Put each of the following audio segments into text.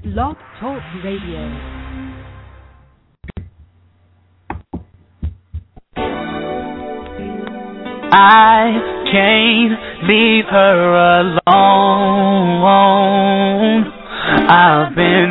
Blog Talk Radio. I can't leave her alone. I've been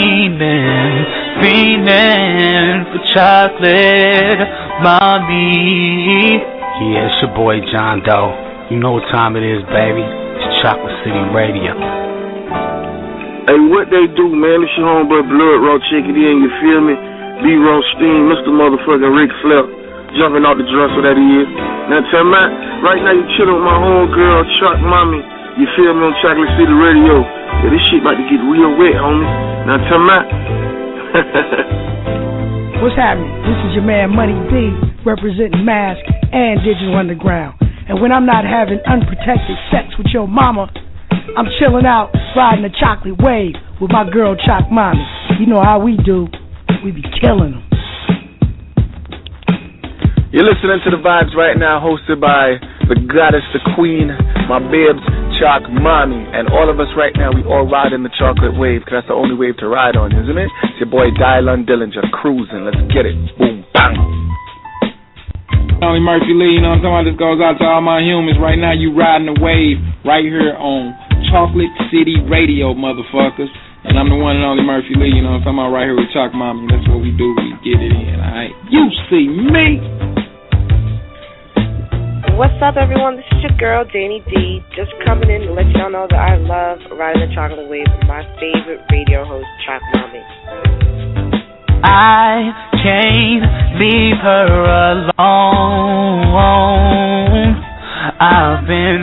fiending for chocolate, mommy. Yeah, it's your boy John Doe. You know what time it is, baby. It's Chocolate City Radio. Hey, what they do, man? It's your homeboy Blood Raw Chickadee, and you feel me? B. Rothstein, Mr. Motherfucking Ric Flair, jumping out the dresser that he is. Now tell me, right now you chillin' with my homegirl, Chuck Mommy. You feel me on Chocolate City Radio? Yeah, this shit about to get real wet, homie. Now tell me. What's happening? This is your man Money D, representing Mask and Digital Underground. And when I'm not having unprotected sex with your mama, I'm chilling out, riding the chocolate wave with my girl Choc Mommy. You know how we do. We be killing them. You're listening to The Vibes right now, hosted by the goddess, the queen, my bibs, Choc Mommy. And all of us right now, we all ride in the chocolate wave, because that's the only wave to ride on, isn't it? It's your boy Dylan Dillinger, cruising. Let's get it. Boom, bang. Only Murphy Lee, you know what I'm talking about? This goes out to all my humans. Right now, you riding the wave right here on Chocolate City Radio, motherfuckers. And I'm the one and only Murphy Lee, you know what I'm talking about? Right here with Choc Mommy. That's what we do. We get it in, alright? You see me. What's up, everyone? This is your girl, Janie D. Just coming in to let y'all know that I love riding the chocolate wave with my favorite radio host, Choc Mommy. I can't leave her alone. I've been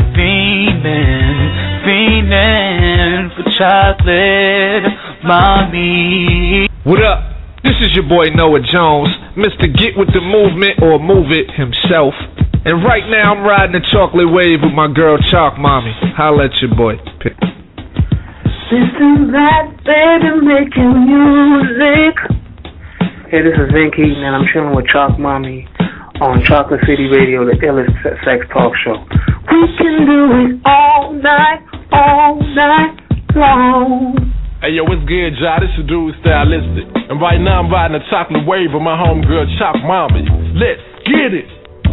fiending for chocolate, mommy. What up? This is your boy Noah Jones, Mr. Get With The Movement, or Move It himself. And right now I'm riding the chocolate wave with my girl Choc Mommy. Holla at your boy. This is that baby making music. Hey, this is Vin Keaton, and I'm chilling with Choc Mommy on Chocolate City Radio, the illest sex talk show. We can do it all night long. Hey, yo, what's good, y'all? This is Dude Stylistic. And right now I'm riding a chocolate wave with my homegirl, Choc Mommy. Let's get it.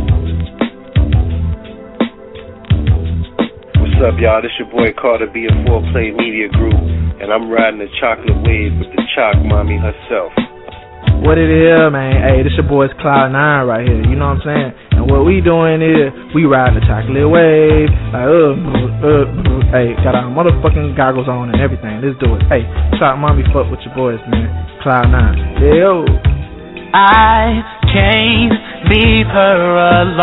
What's up, y'all? This your boy Carter B of 4Play Media Group. And I'm riding the chocolate wave with the Choc Mommy herself. What it is, man? Hey, this your boy's Cloud9 right here. You know what I'm saying? And what we doing is we riding the chocolate wave. Like, hey, got our motherfucking goggles on and everything. Let's do it. Hey, Choc Mommy, fuck with your boys, man. Cloud9. Yo. I can't leave her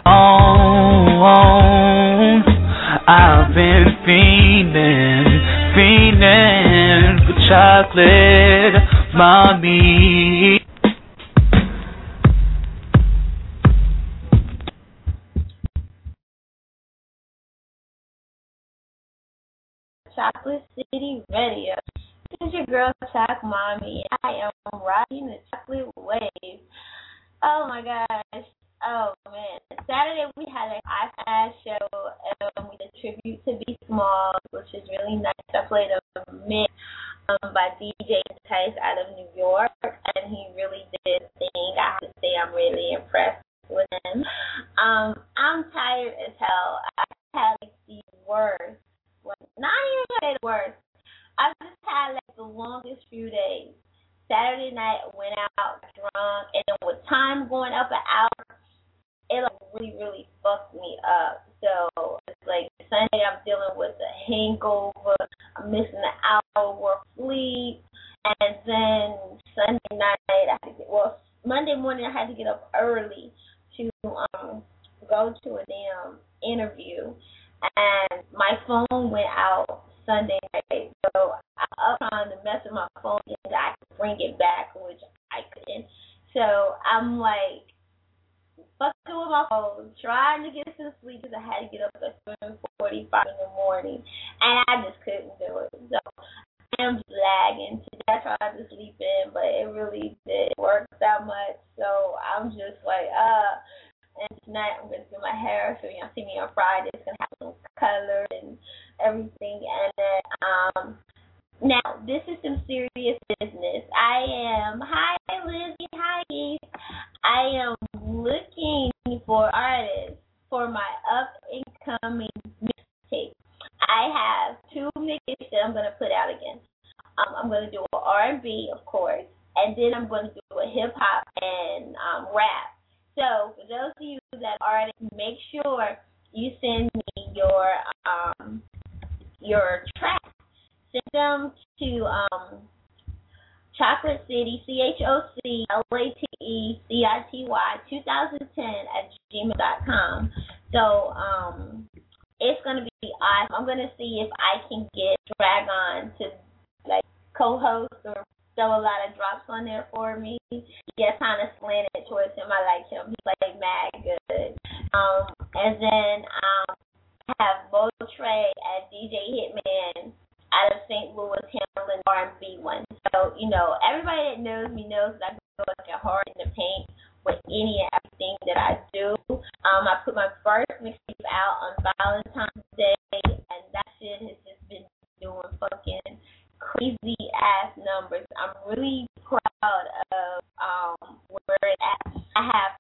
alone. I've been fiending for chocolate, mommy. Chocolate City Radio. This is your girl, Choc Mommy. I am riding the chocolate wave. Oh my gosh. Oh man. Saturday we had an iPad show. We did a tribute to Be Small, which is really nice. I played a mix by DJ Tice out of New York, and he really did sing. I have to say I'm really impressed with him. I'm tired as hell. I had like the worst. Not even the worst. I just had like the longest few days. Saturday night I went out drunk, and then with time going up an hour, it like really fucked me up. So it's like Sunday I'm dealing with a hangover, I'm missing an hour worth of sleep, and then Sunday night Monday morning I had to get up early to go to a damn interview, and my phone went out Sunday night, so I was trying to mess with my phone and I could bring it back, which I couldn't. So I'm like fucking with my phone, trying to get some sleep because I had to get up at 7:45 in the morning, and I just couldn't do it. So I am lagging. Today I tried to sleep in, but it really didn't work that much. So I'm just like, and tonight I'm going to do my hair, so y'all see me on Friday. It's going to have some color and everything. And then, now, this is some serious mixtapes that I'm gonna put out again. I'm gonna do an R&B, of course, and then I'm gonna do a hip hop and rap. So for those of you that are artists, make sure you send me your tracks. Send them to Chocolate City, CHOCLATECITY2010 @gmail.com. It's gonna be awesome. I'm gonna see if I can get Dragon to like co-host or throw a lot of drops on there for me. Get kind of slanted towards him. I like him. He's like mad good. And then have Mo Trey as DJ Hitman out of St. Louis handling R&B one. So, everybody that knows me knows that I go like hard in the paint with any and everything that I do. I put my first mixtape out on Valentine's Day, and that shit has just been doing fucking crazy ass numbers. I'm really proud of where it's at. I have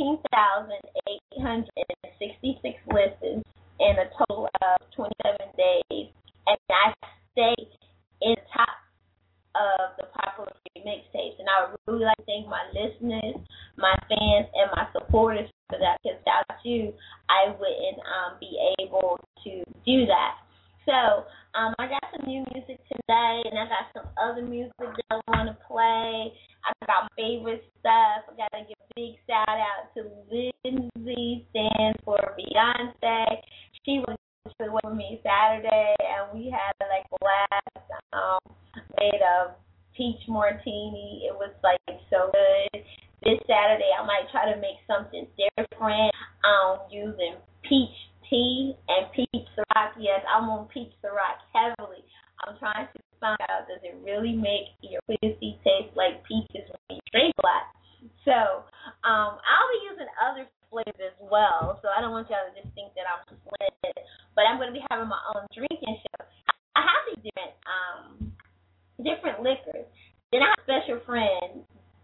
13,866 listens in a total of 27 days, and I stay in the top of the popular mixtapes. And I would really like to thank my listeners, my fans, and my supporters for that, because without you, I wouldn't be able to do that. So, I got some new music today, and I got some other music that I want to play. I got my favorite stuff. I got to give a big shout out to Lindsay, stands for Beyonce. She was with me Saturday, and we had like a blast. Made a peach martini. It was like so good. This Saturday, I might try to make something different using peach tea and peach Ciroc. Yes, I'm on peach Ciroc heavily. I'm trying to find out, does it really make your pussy taste like peaches when you drink a lot? So, I'll be using other flavors as well. So I don't want y'all to just think that I'm split. But I'm going to be having my own drinking show. I have these different liquors. Then I have a special friend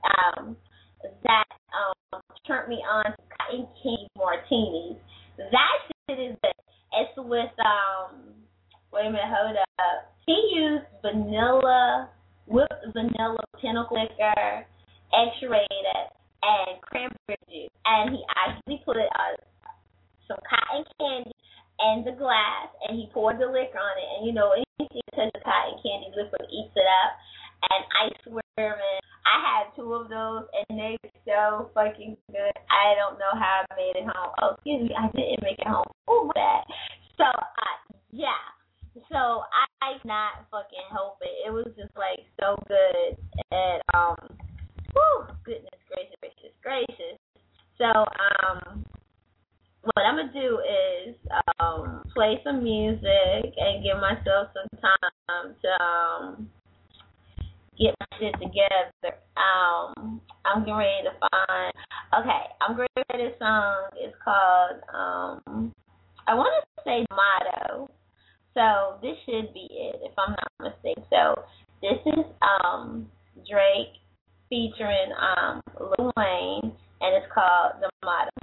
that turned me on to cotton candy martinis. That shit is good. It's with wait a minute, hold up. He used whipped vanilla pinnacle liquor, X-rated, and cranberry juice. And he actually put some cotton candy in the glass, and he poured the liquor on it. And anything that touches cotton candy liquid eats it up. And I swear, man, I had 2 of those, and they were so fucking good. I don't know how I made it home. Oh, excuse me, I didn't make it home. Oh, that. So, yeah. So, I not fucking help it. It was just, like, so good. And, goodness gracious. So, what I'm going to do is play some music and give myself some time to get my shit together. I'm getting ready to find. Okay, I'm going to play this song. It's called, I want to say Motto. So this should be it, if I'm not mistaken. So this is Drake featuring Lil Wayne, and it's called The Motto.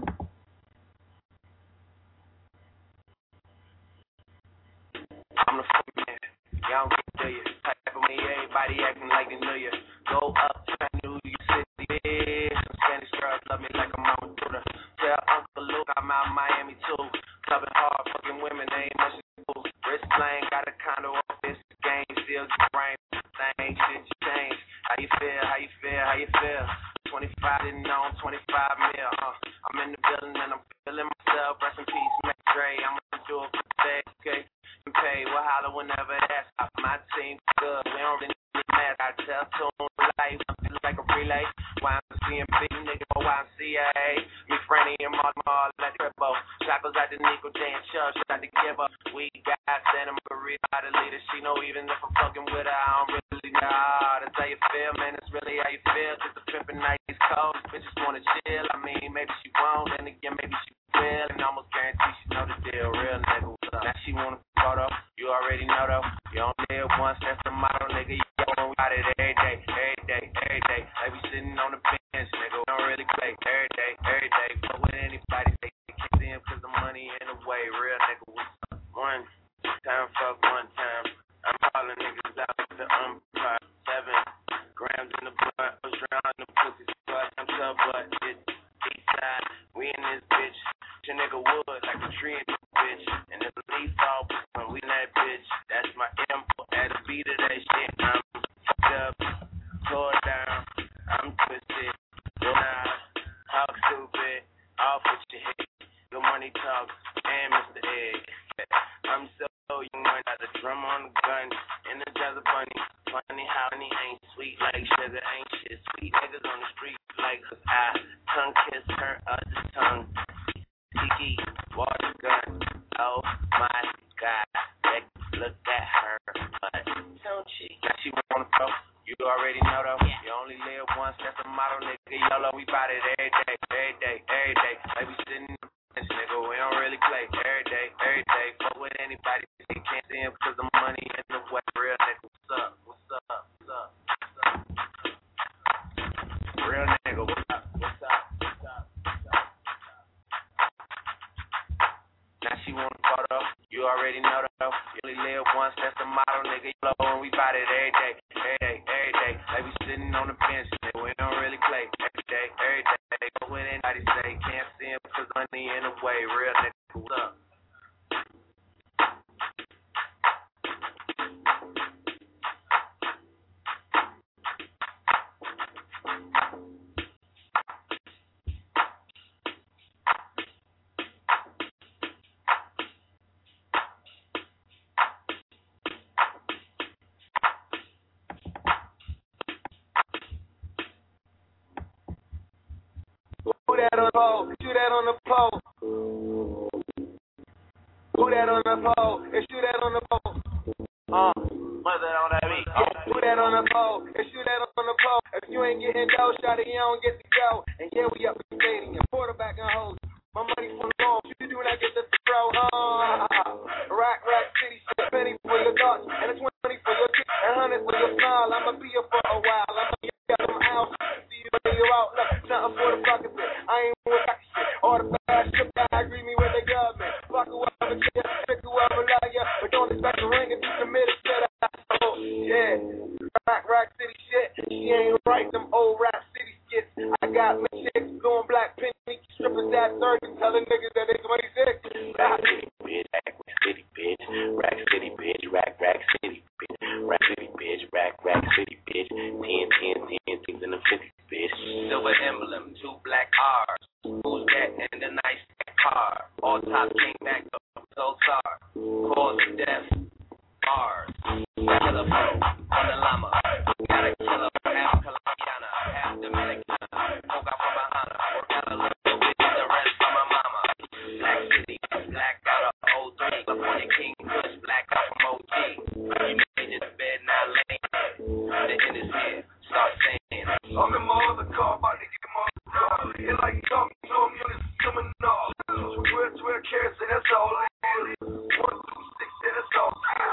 I'm the fucking man. Y'all don't get you. Type of me, everybody acting like they knew you. Go up to New York City, bitch. Some Spanish girls love me like a mama tutor. Tell Uncle Luke I'm out Miami too. Clubbing hard, fucking women, ain't much to do. Wrist playing, got a condo off this game. Still get brain, thing, shit change. How you feel? 25 didn't know, 25 mil, I'm in the building and I'm feeling myself. Rest in peace, Mac Dre. I'm gonna do it for today, okay? Pay, we'll holler whenever that's out. My team's good, we don't really need mad. I tell tune life, like a relay. YMCA, big nigga, YMCA. Me, Franny, and Mark at the cribbo. Chocolates at the Nico J and Chubbs at the give up. We got Santa Maria, the leader. She know even if I'm fucking with her, I don't really know how. That's how you feel, man. It's really how you feel. Just a pimpin' night is cold. Bitches wanna chill. I mean, maybe she won't, then again, maybe she will. And almost guarantee she know the deal. Real nigga, what's up? Now she wanna photo. You already know though. You only live once, that's the motto, nigga. Yo, we got it every day. Like we sitting on the bench, nigga. We don't really play every day. But with anybody, they can't see him cause the money in the way. Real nigga, what's up? One time, fuck one time. I'm calling niggas out the umpire. 7 grams in the blood, I was drowning the pussy, so I'm tough, but it's east side. We in this bitch. Your nigga wood like a tree in this bitch. And if the leaf fall, when we in that bitch, that's my info. At the beat of that shit, I'm fucked up, tore down, I'm twisted. Go now, talk stupid, off with your head. Good money talk, and Mr. Egg. I'm so young, I got the drum on the gun, and the jazz bunny. Funny how honey ain't sweet like sugar, ain't shit. Sweet niggas on the street like I tongue kiss her other tongue. Tiki, water gun. Oh my God, look at her butt, don't she? Now she wanna go. You already know though. You only live once. That's the motto, nigga. YOLO, we bout it every day, every day, every day. Like we sitting in the bench, nigga. We don't really play every day, every day. Fuck with anybody. You can't see him because the money in the way. Real nigga, what's up? What's up? What's up? What's up? Real nigga, what's up? What's up? What's up? What's up? Now she want a photo, you already know though. You only live once, that's the motto, nigga. YOLO, and we bout it every day, every day, every day. Like we sitting on the bench, nigga. We don't really play every day, every day. But when anybody say can't see him because money in the way, real nigga, what's up? Who that on the pole? Shoot that on the pole. Who that on the pole? And shoot that on the pole. What's that on that beat? Who that on the pole? And shoot that on the pole. If you ain't getting dough, shot it, you don't get to go. And yeah, we up in the stadium. Quarterback and hoes. My money from home. You do not get the throw. Rack city, shit. Penny for your thoughts. And it's 20 for your kick. And 100 for your smile. I'ma be here for a while. I'ma get them out. See you when you're out. Look, nothing for the pocket. I ain't with that shit. All the bad shit that I agree me with the government. Fuck whoever chair, pick whoever love ya. But don't expect a ring if you committed to that. So, yeah. Rack city shit. She ain't right. Them old rap city skits. I got my chicks going black penny. Strippers that 30. Telling niggas that they 26. Rack city bitch. Rack city bitch. Rack city bitch. Rack city bitch. Rack city bitch. Rack city bitch. 10 things in the 50s bitch. Silver emblem. 2 black R's. Who's that in the nice car? All top king back up. So sorry. Cause of death. R's. Regular bro. On the llama. Got a killer. Half Colombiana. Half Dominican. Woke out from behind her. Work out a little bit. The rest from my mama. Black City. Black out of 03. California King Kush. Black out from OG. You made it to bed now laying. The end is here. Start saying. I'm in my other car. About to get my other car. It like talking to him. You're coming off. 12 carats and that's all I need. 1, 2, 6 and that's all.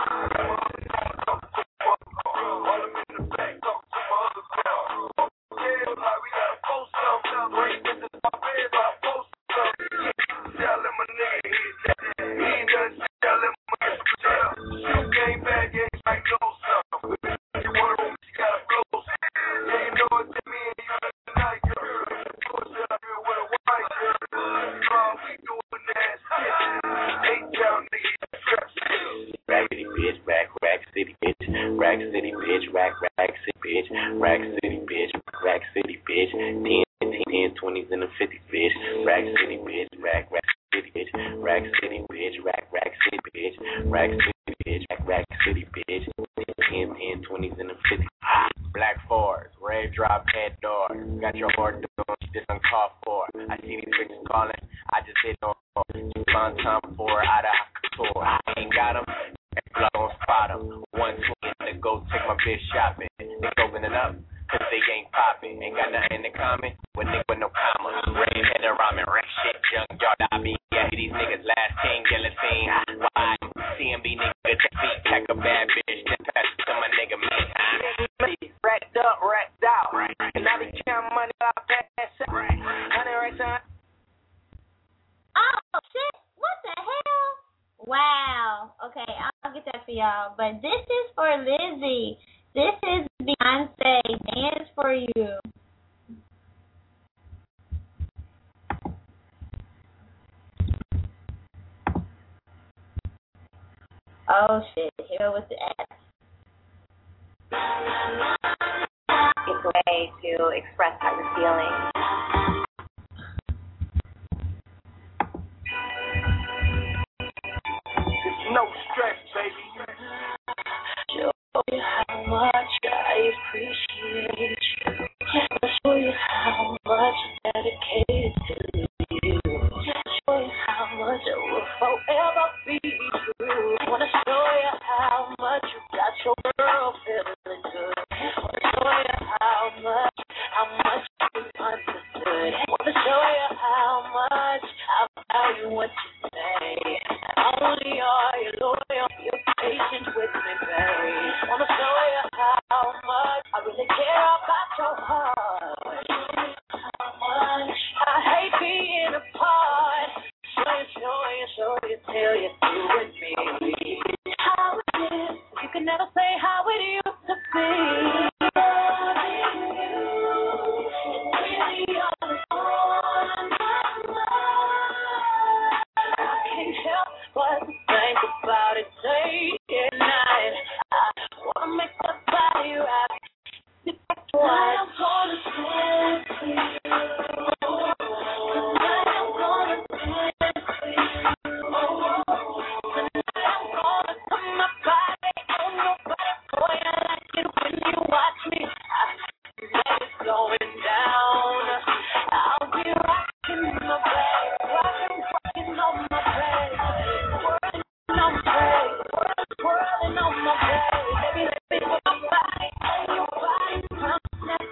All I'm in the back. Talk to my other car. Yeah, like we gotta post something. Bring this to my bed. I post something. Tell him a nigga hit that. He ain't done shit. Tell him a nigga jail. You came back and it's like no something. You wanna room, you gotta blow. Yeah, you know it's me and you tonight, girl. Bullshit up here with a white girl. We doing that shit. 8 down nigga, trap shit. Raggedy bitch, rack city bitch, rack city bitch, rack city bitch, rack city bitch, rack city bitch, 10, 20s and the 50s bitch, rack city bitch, rack city bitch, rack city bitch, rack city bitch, rack city bitch, rack city bitch, 10, 20s and the 50s. Black Fords, red drop, head door, got your heart doing this uncalled for. I see these bitches calling, I just hit on. Find time for out of tour. I ain't got them. Blood on spot them. 120 to go take my bitch shopping. They opening up, cause they ain't popping. Ain't got nothing in common with niggas with no commas. Rain head and rhyming, wreck shit, junkyard. I be these niggas last king, guillotine. Why? CMB nigga, feet, pack a bad bitch. Then pass it to my nigga, man. Racked up, racked out. And I be counting money out pass out. 100 racks on. Oh, shit. What the hell? Wow. Okay, I'll get that for y'all. But this is for for Lizzie. This is Beyonce. Dance for you. Oh shit, here with the ass. It's a way to express how you're feeling. There's no stress, baby. Show you how much I appreciate you. Show you how much I'm dedicated to you. Show you how much I will forever be true. Wanna show you how much you got your girl feeling good. Wanna show you how much you understood. Wanna show you how much I value what you say. Not only are you loyal, you're patient with me, babe. Wanna show you how much I really care about your heart. How much I hate being apart. Show you till you do with me. How it is, you can never say how it used to be. Loving you is really on my mind. I can't help but think about it day and night. I wanna make my body right. I'm gonna dance with you. I'm gonna dance with you. I'm gonna put my body on your body. Boy, I like it when you watch me. Let it going down. I'll be rocking my bag, rocking on my bag, whirling on my bag, whirling on my bag. Baby, let me put my body on your body.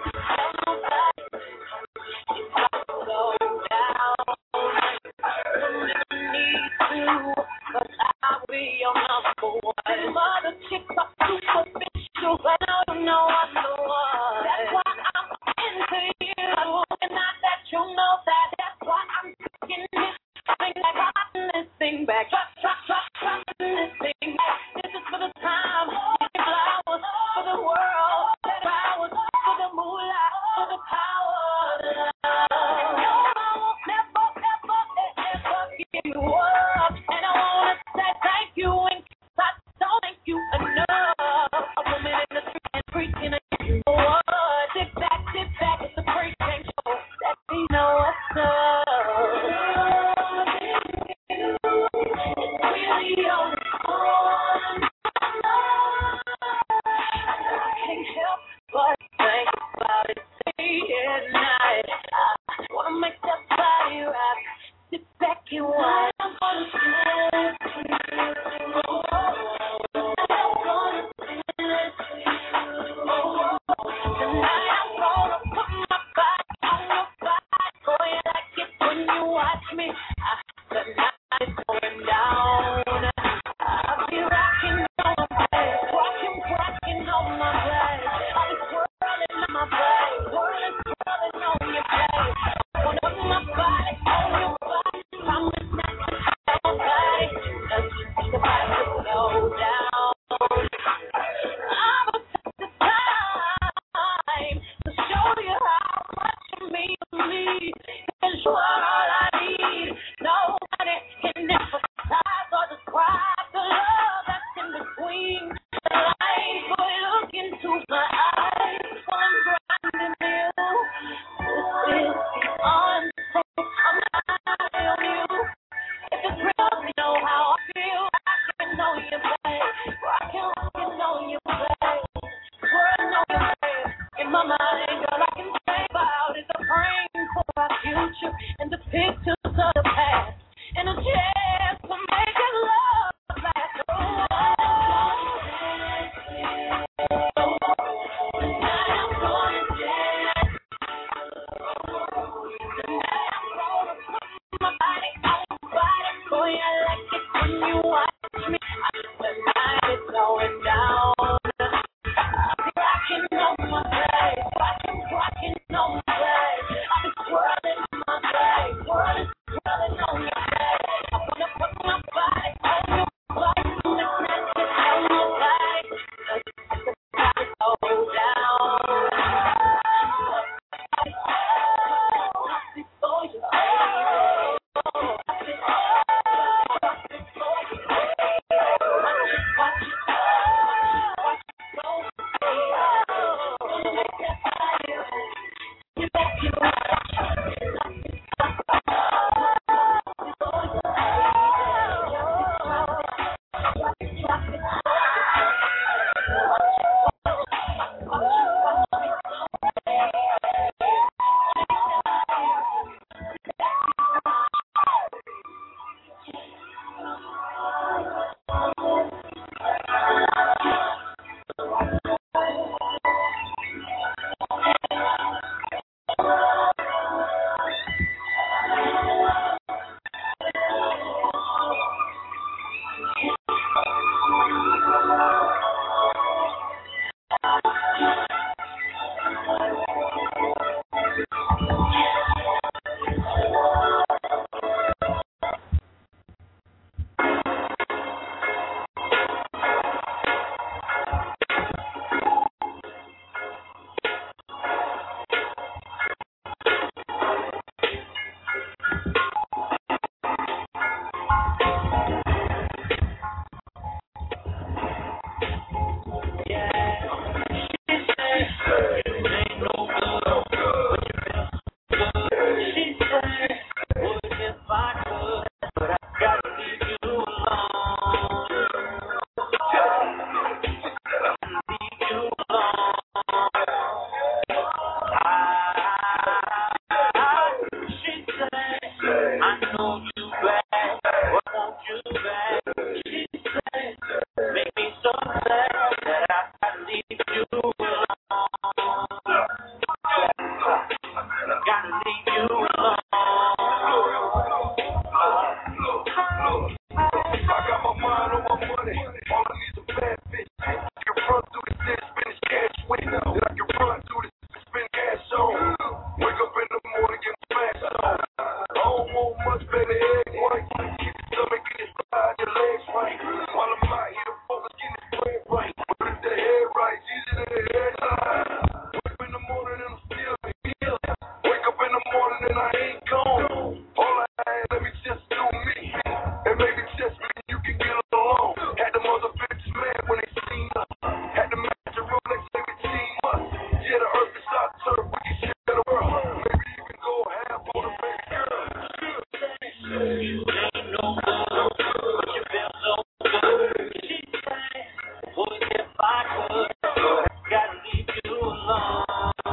sweet. That I can run through this and spend cash on. Wake up in the morning, get my fast on. I don't want much, baby, egg white. Keep your stomach in your side, your legs right. While I'm out here, focus, getting this bread right. But if the head right, it's easy to the headline. Wake up in the morning and I'm still here. Wake up in the morning and I ain't gone. All I had, let me just do me. And maybe just me, you can get along. Had the mother bitches mad when they seen us. Had the match of Rolex every team us. Yeah, the earth is our turf, we can share the world. Maybe even go half on the baby girl. You ain't no good, but you feel so good. She said, what if I could? Gotta leave you alone.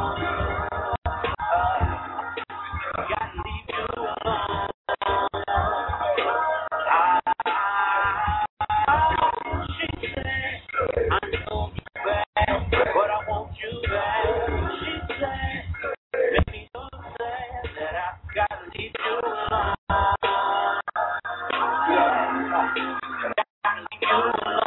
Gotta leave you alone. She said, I know you bad, but I want you back. She said, make me so sad that I gotta leave you alone. Gotta leave you alone.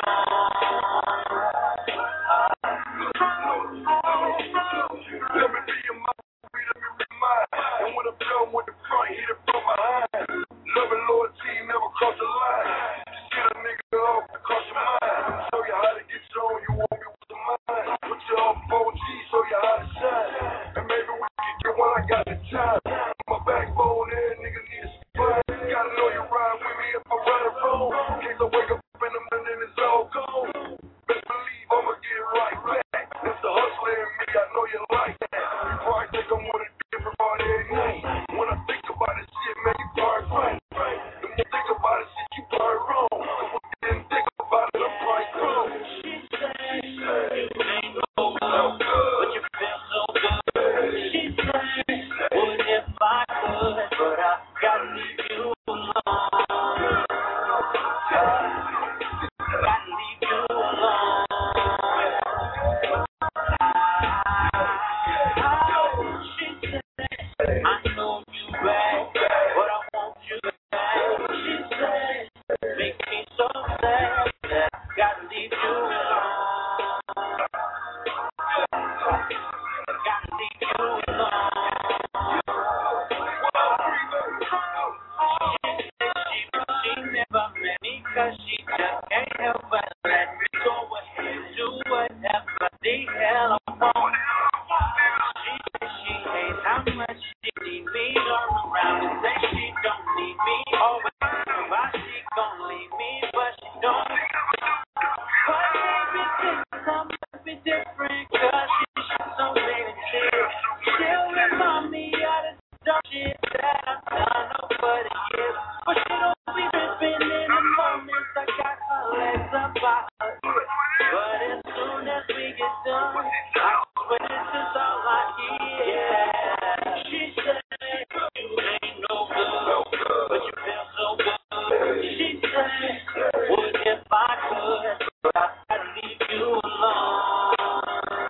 Let me be your mind, let me be mine. And when I'm done with the front, hit it from behind. Love and loyalty never cross the line. Just get a nigga off across your mind. Show you how to get you on, you want me with the mind. Put you on 4G, show you how to shine. And maybe we can get one, I got the time. My backbone there, nigga need a spine. Gotta know you ride with me if I run a roll. In case I wake up in the morning and it's all gone. Best believe I'ma get right back. It's the hustler in me, I know you like that. You probably think I'm with a different part every night. When I think about this shit, man, you probably right. When you think about this shit, you probably wrong. But when you didn't think about it, I'm probably wrong. She said, you ain't no good, but you feel so good. She said, what if I could, but I gotta leave you alone. Gotta leave you alone. She said, I know you bad, but I want you back. She said, make me so sad that I gotta leave you alone. Gotta leave you alone. She never met me 'cause she just can't help but let me go ahead and do whatever the hell I want. She hates how much she need me all around and say she don't need me. Always why she gon' leave me, but she don't. But maybe things must be different 'cause she's so many tears. She'll remind me of the dumb shit that I've done over the years. But she don't be tripping in the moments I got her legs up by her ears. But as soon as we get done, I swear this is all I hear. She said, you ain't no good, but you feel so good. She said, what if I could, but I gotta leave you alone.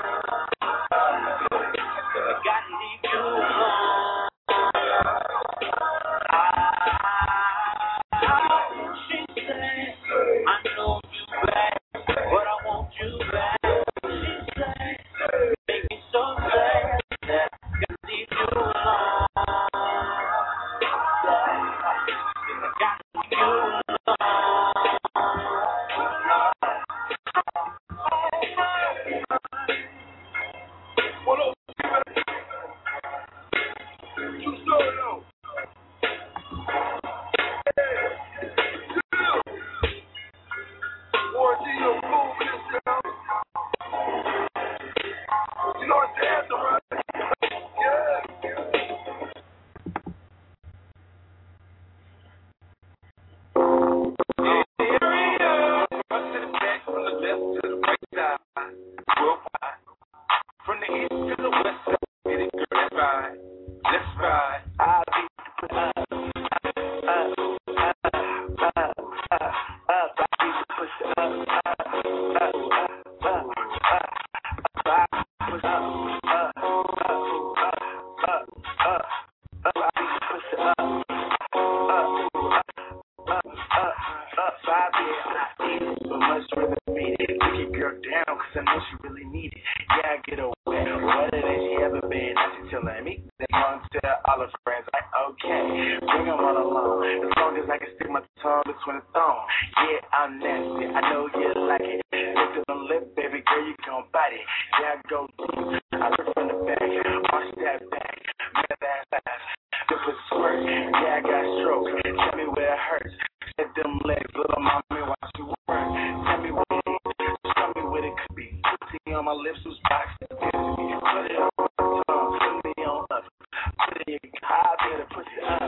need it. Yeah, I get her wet, wetter than she ever been. Now she telling me that you want to tell all her friends. Like, okay, bring them all along. As long as I can stick my tongue between the thong. Yeah, I'm nasty, I know you like it. Lift up the lip, baby girl, you gon' bite it. Yeah, I go deep, I look from the back, arch that back, make that fast. If it's squirt, yeah, I got stroke. Tell me where it hurts. Set them legs, little mommy, watch you work. Tell me what it is, show me what it could be. See on my lips, who's boxing. Put it on my tongue, put me on up. Put it in your car, better push it up.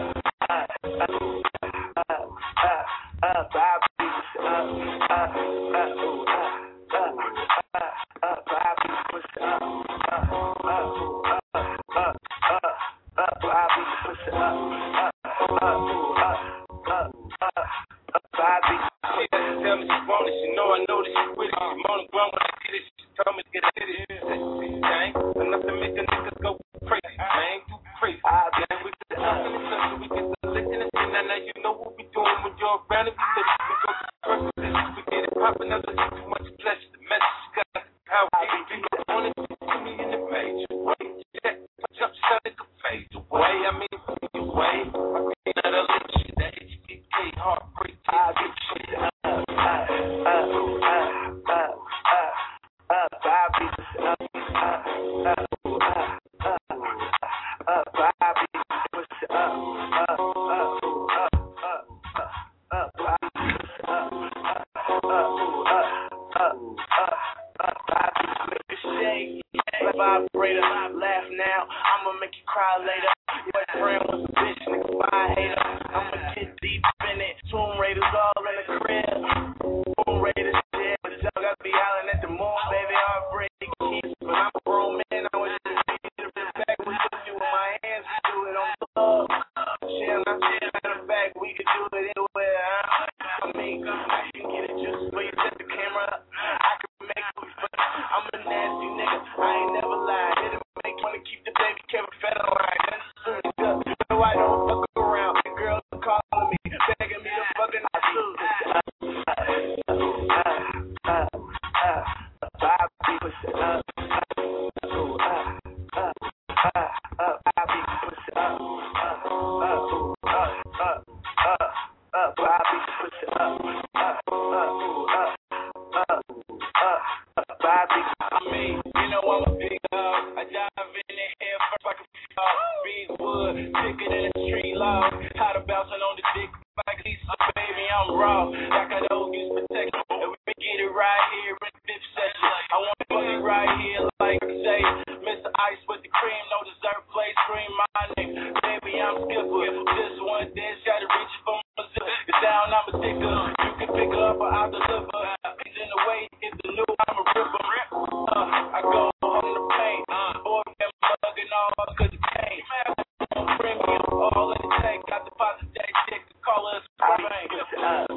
Tell me she want it, she know I know that she with it. She moan and groan when I get it. She told me to get it. Dang, enough to make a nigga go crazy. Man, too crazy. Then we get the up in the sun so we get the lick in the skin. Now you know what we doing when you're around and we live. We go to the first position, we get it poppin'. Now there's too much pleasure. The message got how we go on it. See me in the page. Wait, check, jump shot, it could fade away. I mean, away. Now the little shit that HBK heartbreak. I get shit up. Vibrator, laugh now, I'ma make you cry later. Boyfriend was a bitch, nigga, I hate her. I'ma get deep in it. Tomb Raiders all in the crib. Tomb Raiders, yeah, but y'all gotta be hollering at the moon, baby. Heartbreak kiss, but I'm a grown man. I want you to be the respect. We can do it with my hands, we do it on the love. Chill, I'm chill. Matter of fact, we can do it anywhere, huh? I mean, I can get it just for you, set the camera up. I can make it, but I'm a nasty nigga. I ain't never lied. Hit it, make wanna keep the baby Kevin fed alive. That's soon as up. No, I don't fuck around. The girls are calling me, begging me to fucking shoot. Bobby, push it up. Bobby, push it up. Bobby, push it up. Bobby, I mean, you know I'm a big dog. I dive in the air first like a big wood, thicker than a tree log. How to bouncing on the dick like Lisa, baby, I'm raw. Like I don't use protection. And we get it right here in the fifth session. I want to fuck it right here, like I say. Mr. Ice with the cream, no dessert, play scream my name. Baby, I'm skipper. Just one dance, gotta reach it for my zip. It's down, I'm a sticker. You can pick her up or I'll deliver. He's in the way, it's the new, I'm a ripper. I go on the paint. Boy, I'm bugging all cause it came. Premium, all in the tank. Got the positive chick to call us. Bobby, push it up.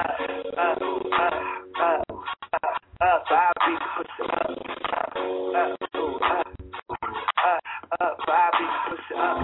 Bobby, push it up. Bobby, push it up.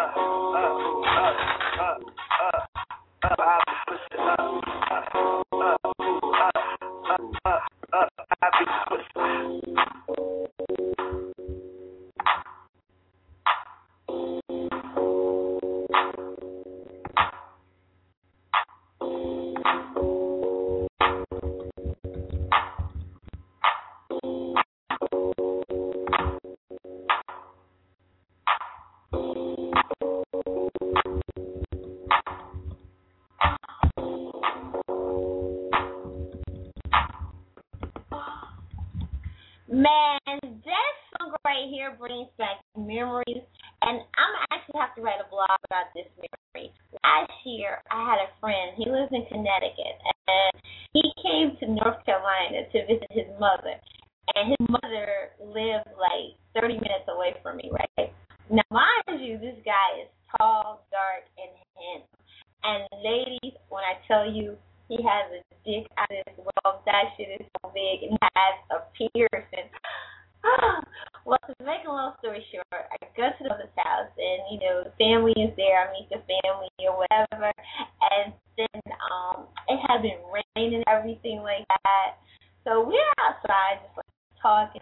Man, that song right here brings back memories, and I'm actually have to write a blog about this memory. Last year, I had a friend. He lives in Connecticut, and he came to North Carolina to visit his mother, and his mother lived like 30 minutes away from me, right? Now, mind you, this guy is tall, dark, and handsome. And ladies, when I tell you, he has a dick out of this world. That shit is so big, and he has a piercing. Well, to make a long story short, I go to the mother's house, and, you know, the family is there. I meet the family or whatever. And then it had been raining and everything like that. So we're outside just like talking, flirting.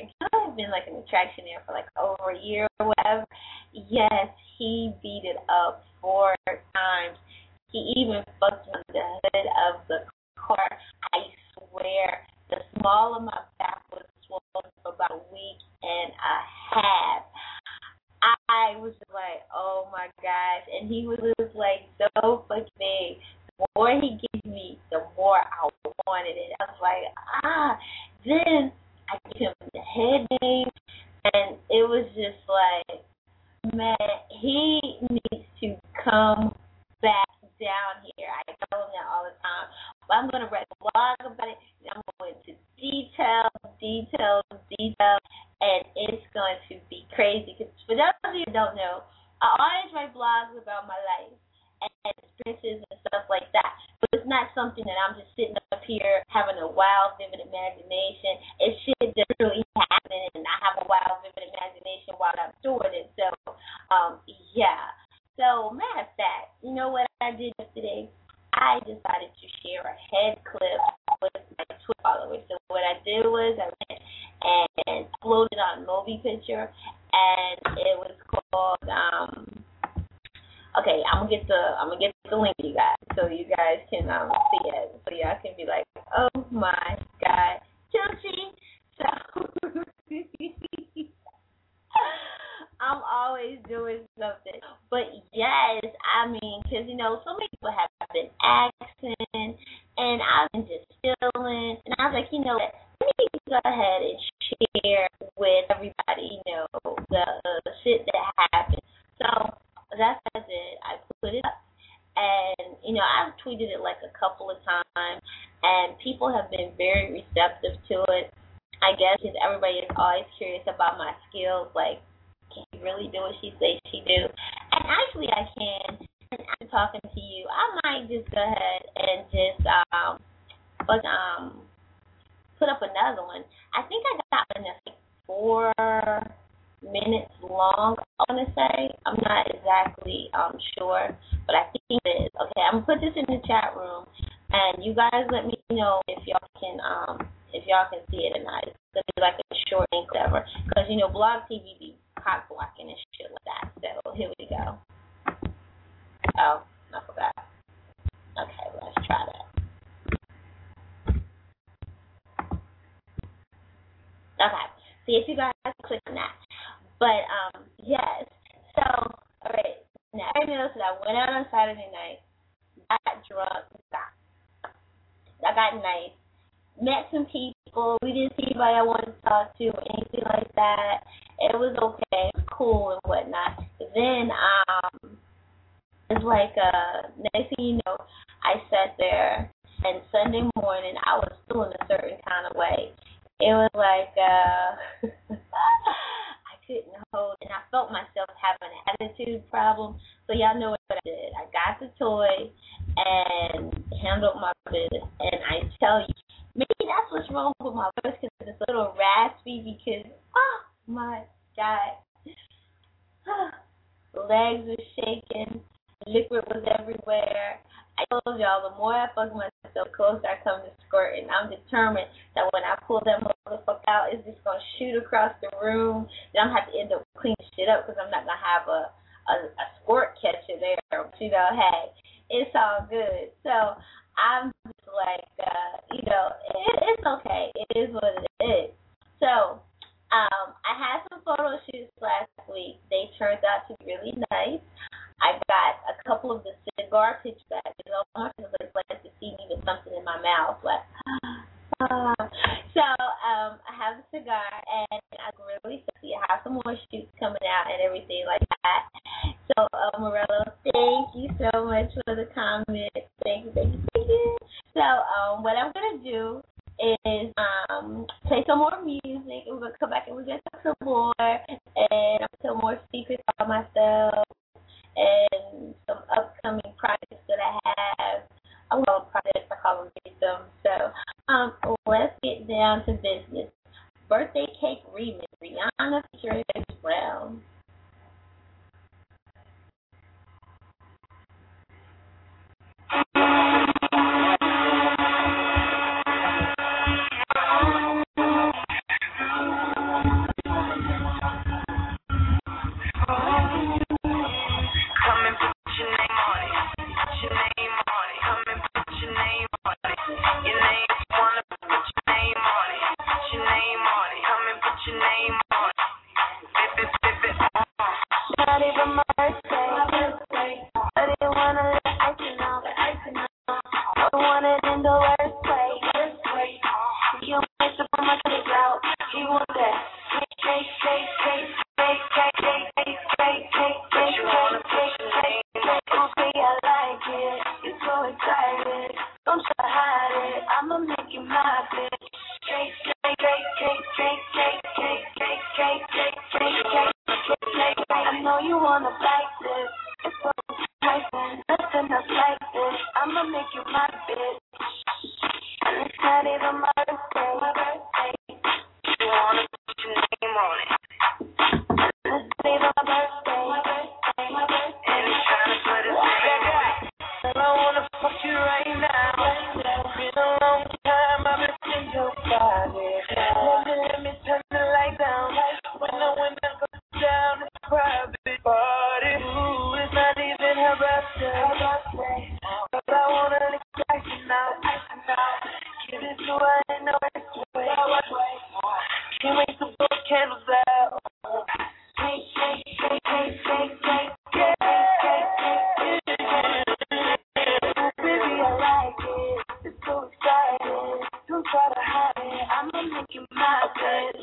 It's kind of been like an attraction there for like over a year or whatever. Yes, he beat it up 4 times. He even fucked on the hood of the car. I swear, the small of my back was swollen for about a week and a half. I was just like, oh my gosh. And he was just like so fucking big. The more he gave me, the more I wanted it. I was like, Then I gave him the head name, and it was just like, man, he needs to come back down here. I tell him that all the time. But I'm going to write a blog about it, and I'm going into detail, and it's going to be crazy. Because for those of you who don't know, I always write blogs about my life and experiences and stuff like that. But it's not something that I'm just sitting up here having a wild, vivid imagination. It's shit that's really happening, and I have a wild, vivid imagination while I'm doing it. So, yeah. So, matter of fact, you know what I did yesterday? I decided to share a head clip with my Twitter followers. So what I did was I went and uploaded on Mobi Picture, and it was called. Okay, I'm gonna get the link to you guys so you guys can see it. So y'all can be like, oh my God, Chelsea. So I'm always doing something. But yes, I mean, because, you know, so many people have been asking, and I've been just chilling. And I was like, you know what, let me go ahead and share with everybody, you know, the shit that happened. So that's what I did. I put it up. And, you know, I've tweeted it like a couple of times, and people have been very receptive to it. I guess because everybody is always curious about my skills, like, can you really do what she says she do? And actually I can. And after talking to you, I might just go ahead and just put up another one. I think I got one that's like 4 minutes long, I want to say. I'm not exactly sure, but I think it is. Okay, I'm going to put this in the chat room, and you guys let me know if y'all can see it or not. It's going to be like a short link, whatever, because, you know, Blog TV be cock blocking and shit like that. So here we go. Oh, I forgot. Okay, let's try that. Okay, see if you guys click on that. But yes. So all right, now I noticed that I went out on Saturday night, got drunk, I got nice, met some people. We didn't see anybody I wanted to talk to or anything like that. It was okay, it was cool and whatnot. But then it's like next thing you know, I sat there, and Sunday morning I was feeling a certain kind of way. It was like I couldn't hold, and I felt myself having an attitude problem. So y'all know what I did. I got the toy and handled my business. And I tell you, maybe that's what's wrong with my voice, because it's a little raspy, because, oh my God, legs were shaking, liquid was everywhere. I told y'all, the more I fuck myself, closer I come to squirting. I'm determined that when I pull that motherfucker out, it's just going to shoot across the room. Then I'm going to have to end up cleaning shit up, because I'm not going to have a squirt catcher there. But, you know, hey, it's all good. So I'm just like, you know, it's okay. It is what it is. So I had some photo shoots last week. They turned out to be really nice. I got a couple of the cigar pictures back. You know, I like to see me with something in my mouth. Like, so I have a cigar, and I'm really sexy. I have some more shoots coming out and everything like that. So, Morello, thank you so much for the comment. Thank you. So, what I'm going to do is play some more music, and we're going to come back and we're going to talk some more, and I'll tell more secrets about myself and some upcoming projects that I have. I call them projects, I call them victims. So let's get down to business. Birthday Cake Remix, Rihanna featuring Chris Brown. Not even my birthday. But they wanna let icing on. I want it in the worst way. You miss it from my kids out. He want that. Okay, I like it. You're so excited. Don't try to hide it. I'ma make you my bitch. I know you wanna like this. It's so exciting. Nothing else like this. I'ma make you my bitch. And it's not even my birthday. You wanna put your name on it. It's not even my birthday. And it's trying to put his name on it. Girl, I wanna fuck you right now. It's been a long time I've been in your body. Let me turn the light down. When I go down, it's a private party. Ooh, it's not even her birthday. But I wanna lick icing out. Give it to her in the worst way. Can't wait to blow candles out. Baby, I like it. It's so exciting. Don't try to hide it. I'ma make you my bitch.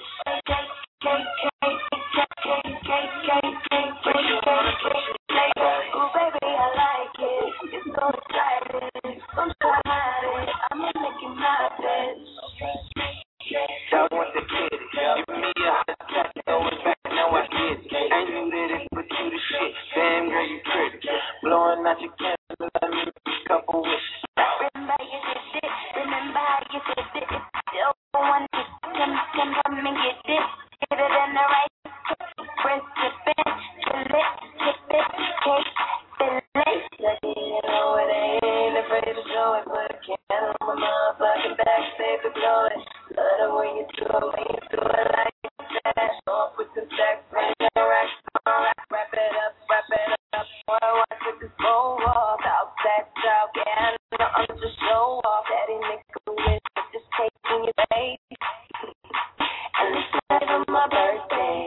Ooh, baby, I like it. It's so exciting. Don't try to hide it. I'ma make you my bitch. Y'all want the kitty. Give me a hot attack, throw it back, now I get it. I knew that it put you to shit. Damn girl, you pretty. Blowing out your candle, let me make a couple wishes. Remember how you did it. Remember how you did it. Still want to come and get it. Get it in the right press it, chill it, tip it, cake, fill it. You know it ain't afraid to show it. Put a candle on my motherfucking back, save the glow it. Love the way you do it like that. Off with the sex, bring it rack, wrap it up. Boy, watch with this bow off. Out that dog, yeah, I'm just show off. Daddy nigga with just taking your baby. And it's not even my birthday.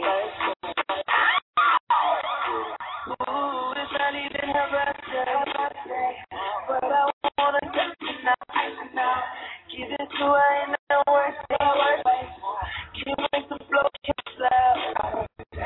Ooh, it's not even her birthday. But I wanna touch it now. Give it to her in the worst way. Can't wait to blow kiss out.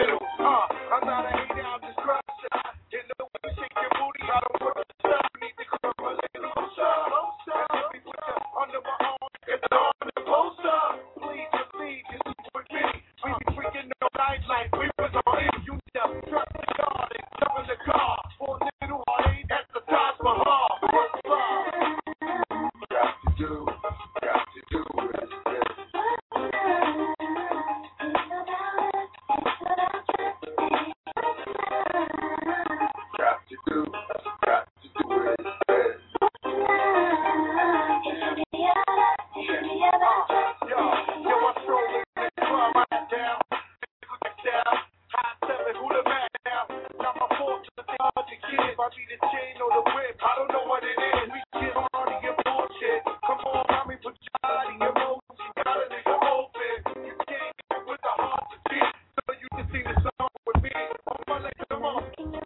middle. I'm not a hater, I'm just crushing. You know when you shake your booty, I don't put the stuff. You need to come a little closer. And let me put you under my arm. It's on the poster. Please believe this is with me. We be freaking all night like we was on it. You just trust the God and jump in the car. For a little heartache at the Taj Mahal. Got to do is this. Got to do is this. Yo, I stroll in the club right down. High seven, who the man now? Now my fortune, the kids. I be the chain or the whip. I don't know what it is. We get on to your bullshit. Come on, mommy, put your body in motion. Got a nigga open. You can't get with the heart to beat. So you can sing the song with me. Come on.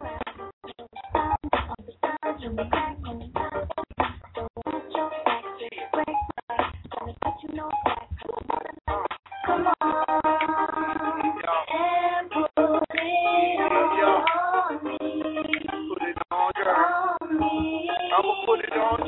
Come on. And put it on me. Put it on, girl. I'ma put it on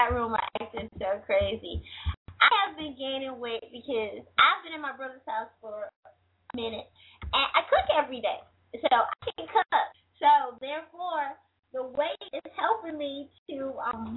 chat room are acting so crazy. I have been gaining weight because I've been in my brother's house for a minute, and I cook every day, so I can cook. So therefore, the weight is helping me to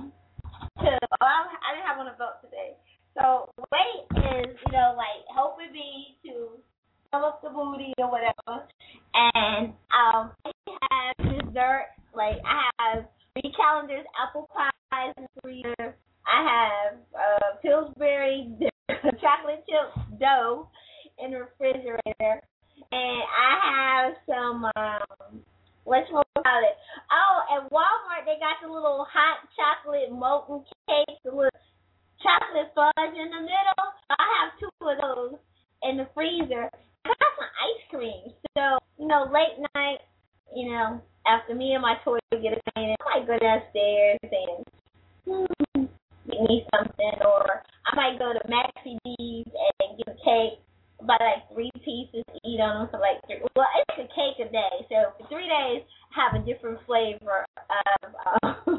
I didn't have on a belt today. So weight is, like helping me to fill up the booty or whatever. And I have dessert. Like I have 3 calendars, apple pies in the freezer. I have Pillsbury chocolate chip dough in the refrigerator. And I have some whatchamacallit. Oh, at Walmart they got the little hot chocolate molten cakes, the little chocolate fudge in the middle. I have 2 of those in the freezer. I got some ice cream. So, late night, after me and my toy get acquainted, I might go downstairs and get me something, or I might go to Maxi D's and get a cake, buy like 3 pieces, eat on them for like 3. Well, it's a cake a day, so for 3 days, have a different flavor of.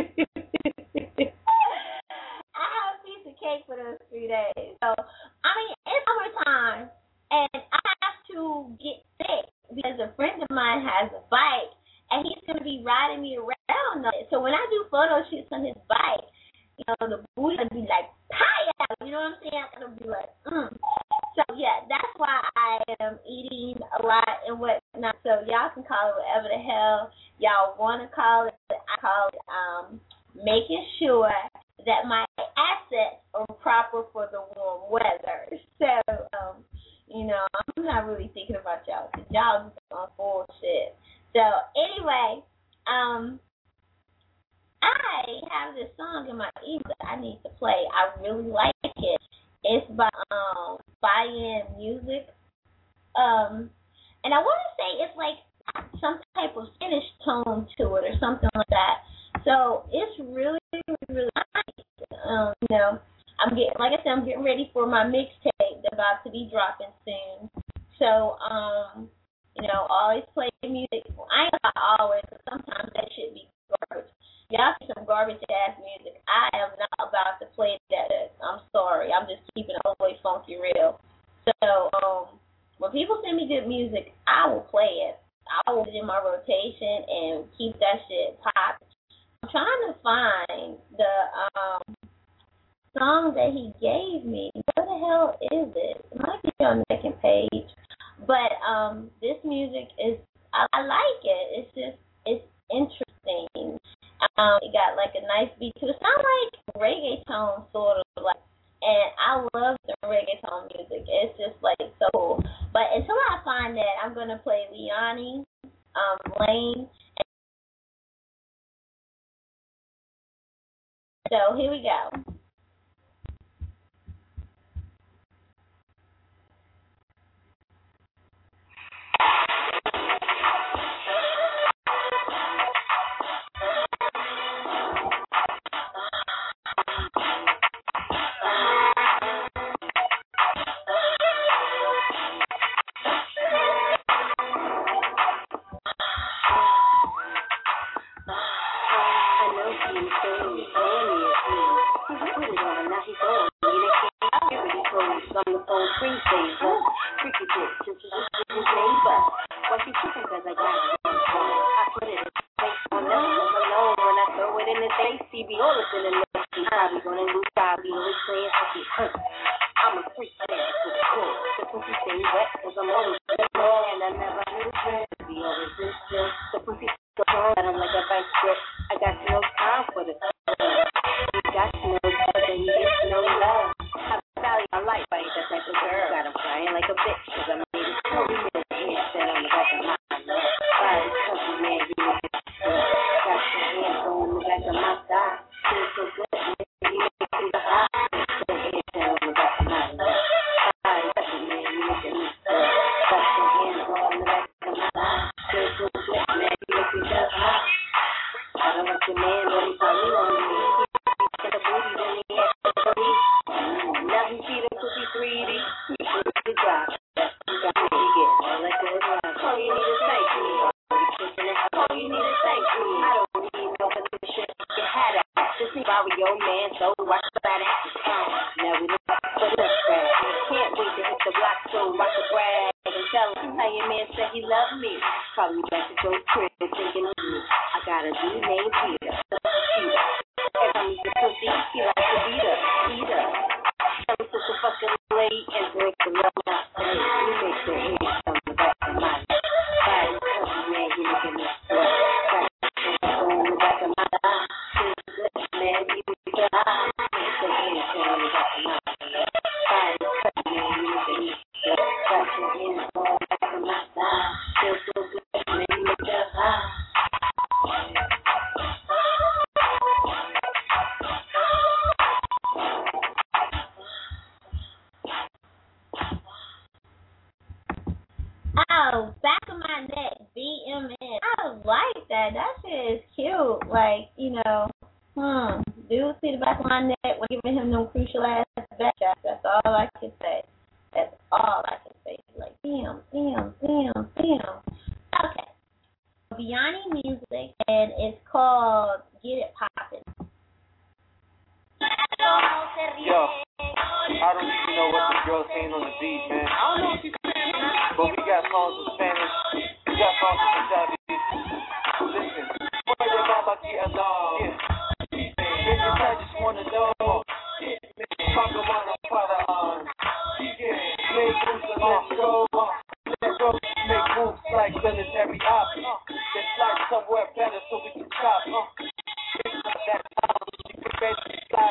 I have a piece of cake for those 3 days. So, it's summertime, and I have to get sick because a friend of mine has a bike, and he's going to be riding me around. So when I do photo shoots on his bike, the booty will be like, pie, you know what I'm saying? I'm going to be like, So, yeah, that's why I am eating a lot and whatnot. So y'all can call it whatever the hell y'all want to call it. I call it making sure that my assets are proper for the warm weather. So, I'm not really thinking about y'all because y'all just on bullshit. So, anyway, I have this song in my ear that I need to play. I really like it. It's by Buy-In Music. And I want to say it's like some type of Spanish tone to it or something like that. So it's really, really nice. I'm getting ready for my mixtape that's about to be dropping soon. So, always play music. I ain't about always, because sometimes that shit be garbage. Y'all see some garbage ass music. I am not about to play that. I'm sorry. I'm just keeping it all the way funky real. So, when people send me good music, I will play it. I will put it in my rotation and keep that shit popping. I'm trying to find the song that he gave me. Where the hell is it? It might be on the second page. But this music is, I like it. It's interesting. It got like a nice beat to it. It sounds like reggaeton sort of like, and I love the reggaeton music. It's just like so cool. But until I find that, I'm gonna play Leonie, Lane. So here we go. man, so watch that action come. Now we look for the track. Can't wait to hit the block, so watch the brag and tell him how your man said he loved me. Call me back to go crib, thinking of me. I got a dude named Peter. Every time he's a pussy, he likes to beat her. Tell me sister fucking lady and break the love out. You make the head from the back of my neck. Body cover, man, you looking at sweat. On the back of my eye. Man, you make the eye. Make the head from the back of my neck. Body cover, man, you looking at sweat. Scratching in the back of my eye. Feel so good, man, you make the eye. Oh, back of my neck, BMN. I like that. That shit is cute. Like, you know, dude see the back of my neck when giving him them crucial ass back shots. That's all I can say. That's all I can say. Like, damn. Okay. Vianney music, and it's called Get It Poppin'. Yo, I don't even know what the girl's saying on the beat, man. I don't know what she's saying, but we got songs in Spanish, we got songs in Punjabi. Listen, boy, they mama get along. Bitches, I just wanna know. Fuck around and follow on. Make moves and let's go. Let's go. Make moves like military ops. Let's fly somewhere better so we can chop. It's not that time. You can basically fly.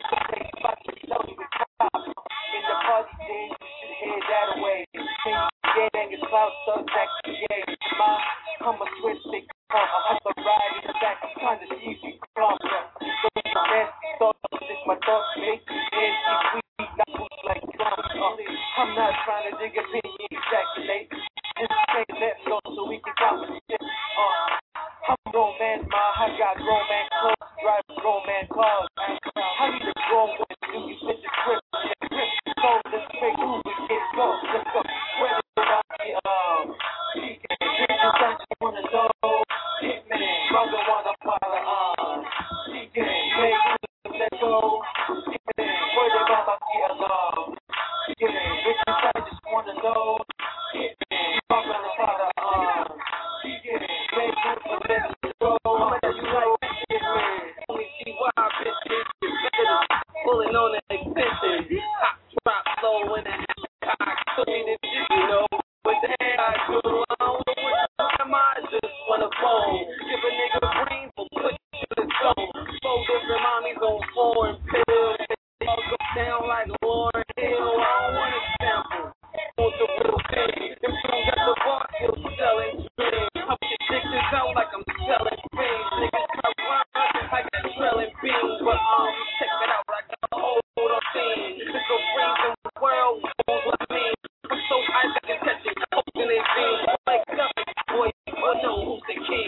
In the party days, you should head that away. Gang is cloud stuck back to the game. I'm a switch, they come. I have to ride in the back, kind of easy. So it's the best thought, this my thoughts, make me dance, sweet, not moves like drums. I'm not trying to dig a pin, ejaculate. Just say let's go so we can compensate. I'm a grown man, I got grown man clothes, drive grown man cars. I need a grown woman, do you fit the grip? So let's make moves and get go. Let's go. Where is it? I just wanna know. Hitman, brother wanna follow on. Make moves, let's go. Hitman, where they mama get along. Bitches, I just wanna know. Hitman, brother wanna follow on. Make moves, let's go. I'ma tell you like Hitman. Only see why bitches pulling on that extension. Hot drop low in that cock. Took me to you know. What the hell I do? I don't know what the fuck am I? Just wanna phone. Give a nigga green for put you to the zone. 4 different mommies on 4 and pills. They all go down like Lauren Hill. I don't want a sample. Want the real thing. Them tunes got the bar still selling dreams. I'm addicted out like I'm selling things. Niggas got rhymes like I'm selling beans. But check it out, I got a hold on thing. It's the rings in the world, knows what I mean. I'm so high I can catch it, posting it beans. Like nothing, boy, I know who's the king.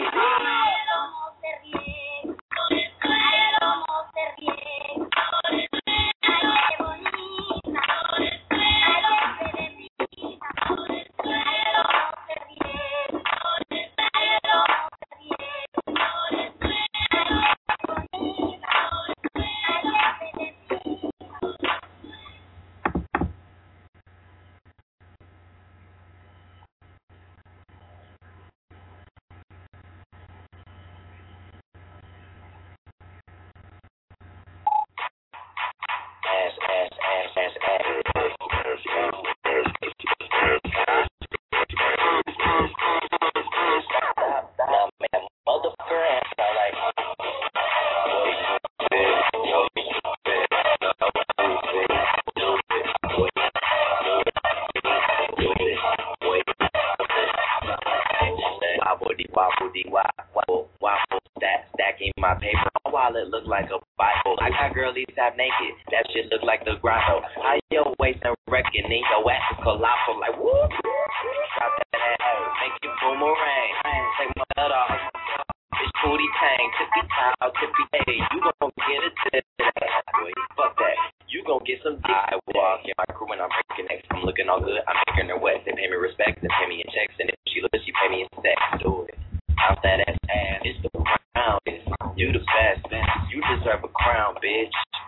Stacking my paper, my wallet look like a Bible. I got girlies half naked, that shit look like the grotto. How your waist and reckoning, your ass is colossal, like whoop. Drop that ass, make it boomerang. Take my nut off, bitch booty tang, tippy towel, tippy hey. You gon' get a tip today, boy. Fuck that. You gon' get some dick. I walk in my crew and I'm breaking necks. I'm looking all good, I'm making her wet. They pay me respect, they pay me in checks, and if she looks, she pay me in sex. Do it. Out that ass, it's the crown, bitch. You the best, man. You deserve a crown, bitch.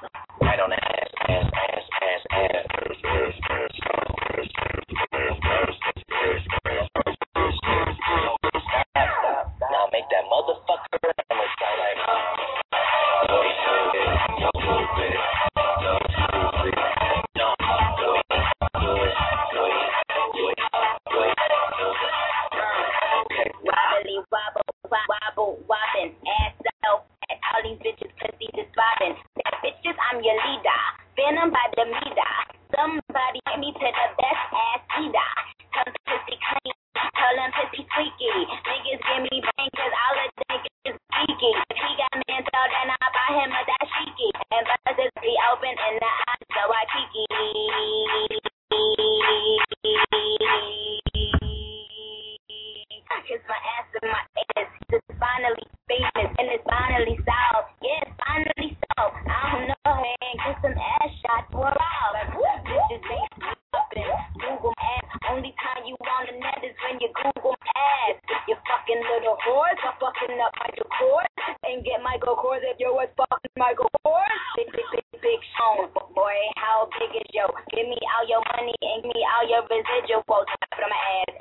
looking in the eyes, so I kiki. Kiss my ass and my ass. It's finally famous and it's finally solved. Yeah, it's finally solved. I don't know, man. Get some ass shots for a while. Like, bitches ain't stopping. Google ass. Only time you on the net is when you Google ass. If you fucking little whores are fucking up Michael Kors and get Michael Kors if you're with fucking Michael Kors. Big Sean. Boy, how big is yo? Give me all your money and give me all your residuals. Put on my ass.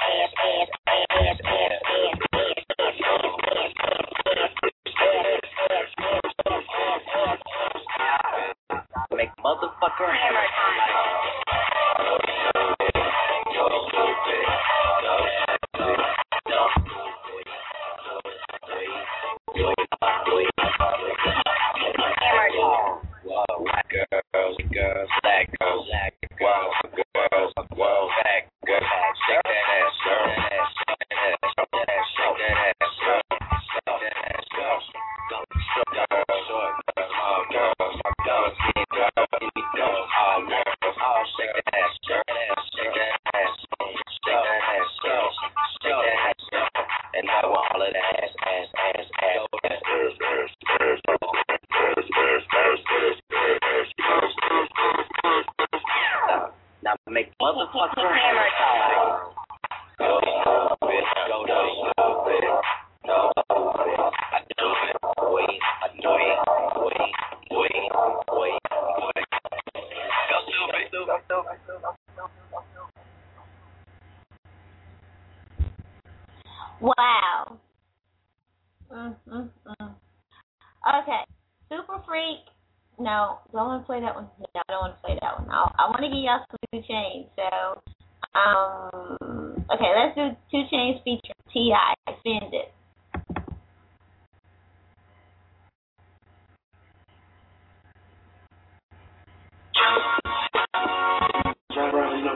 Make motherfucker hammer white girls, black girls, fat girls, shake that ass, and I want all of that ass. Now make motherfucker hammer time. Go, bitch, go, bitch. No, I do it. Wait. Go stupid. Wow. Okay. Super Freak. No, don't want to play that one. No, I don't want to play that one. I want to give y'all some 2 Chainz. So, okay, let's do 2 Chainz featuring T.I. Spend It. I'm riding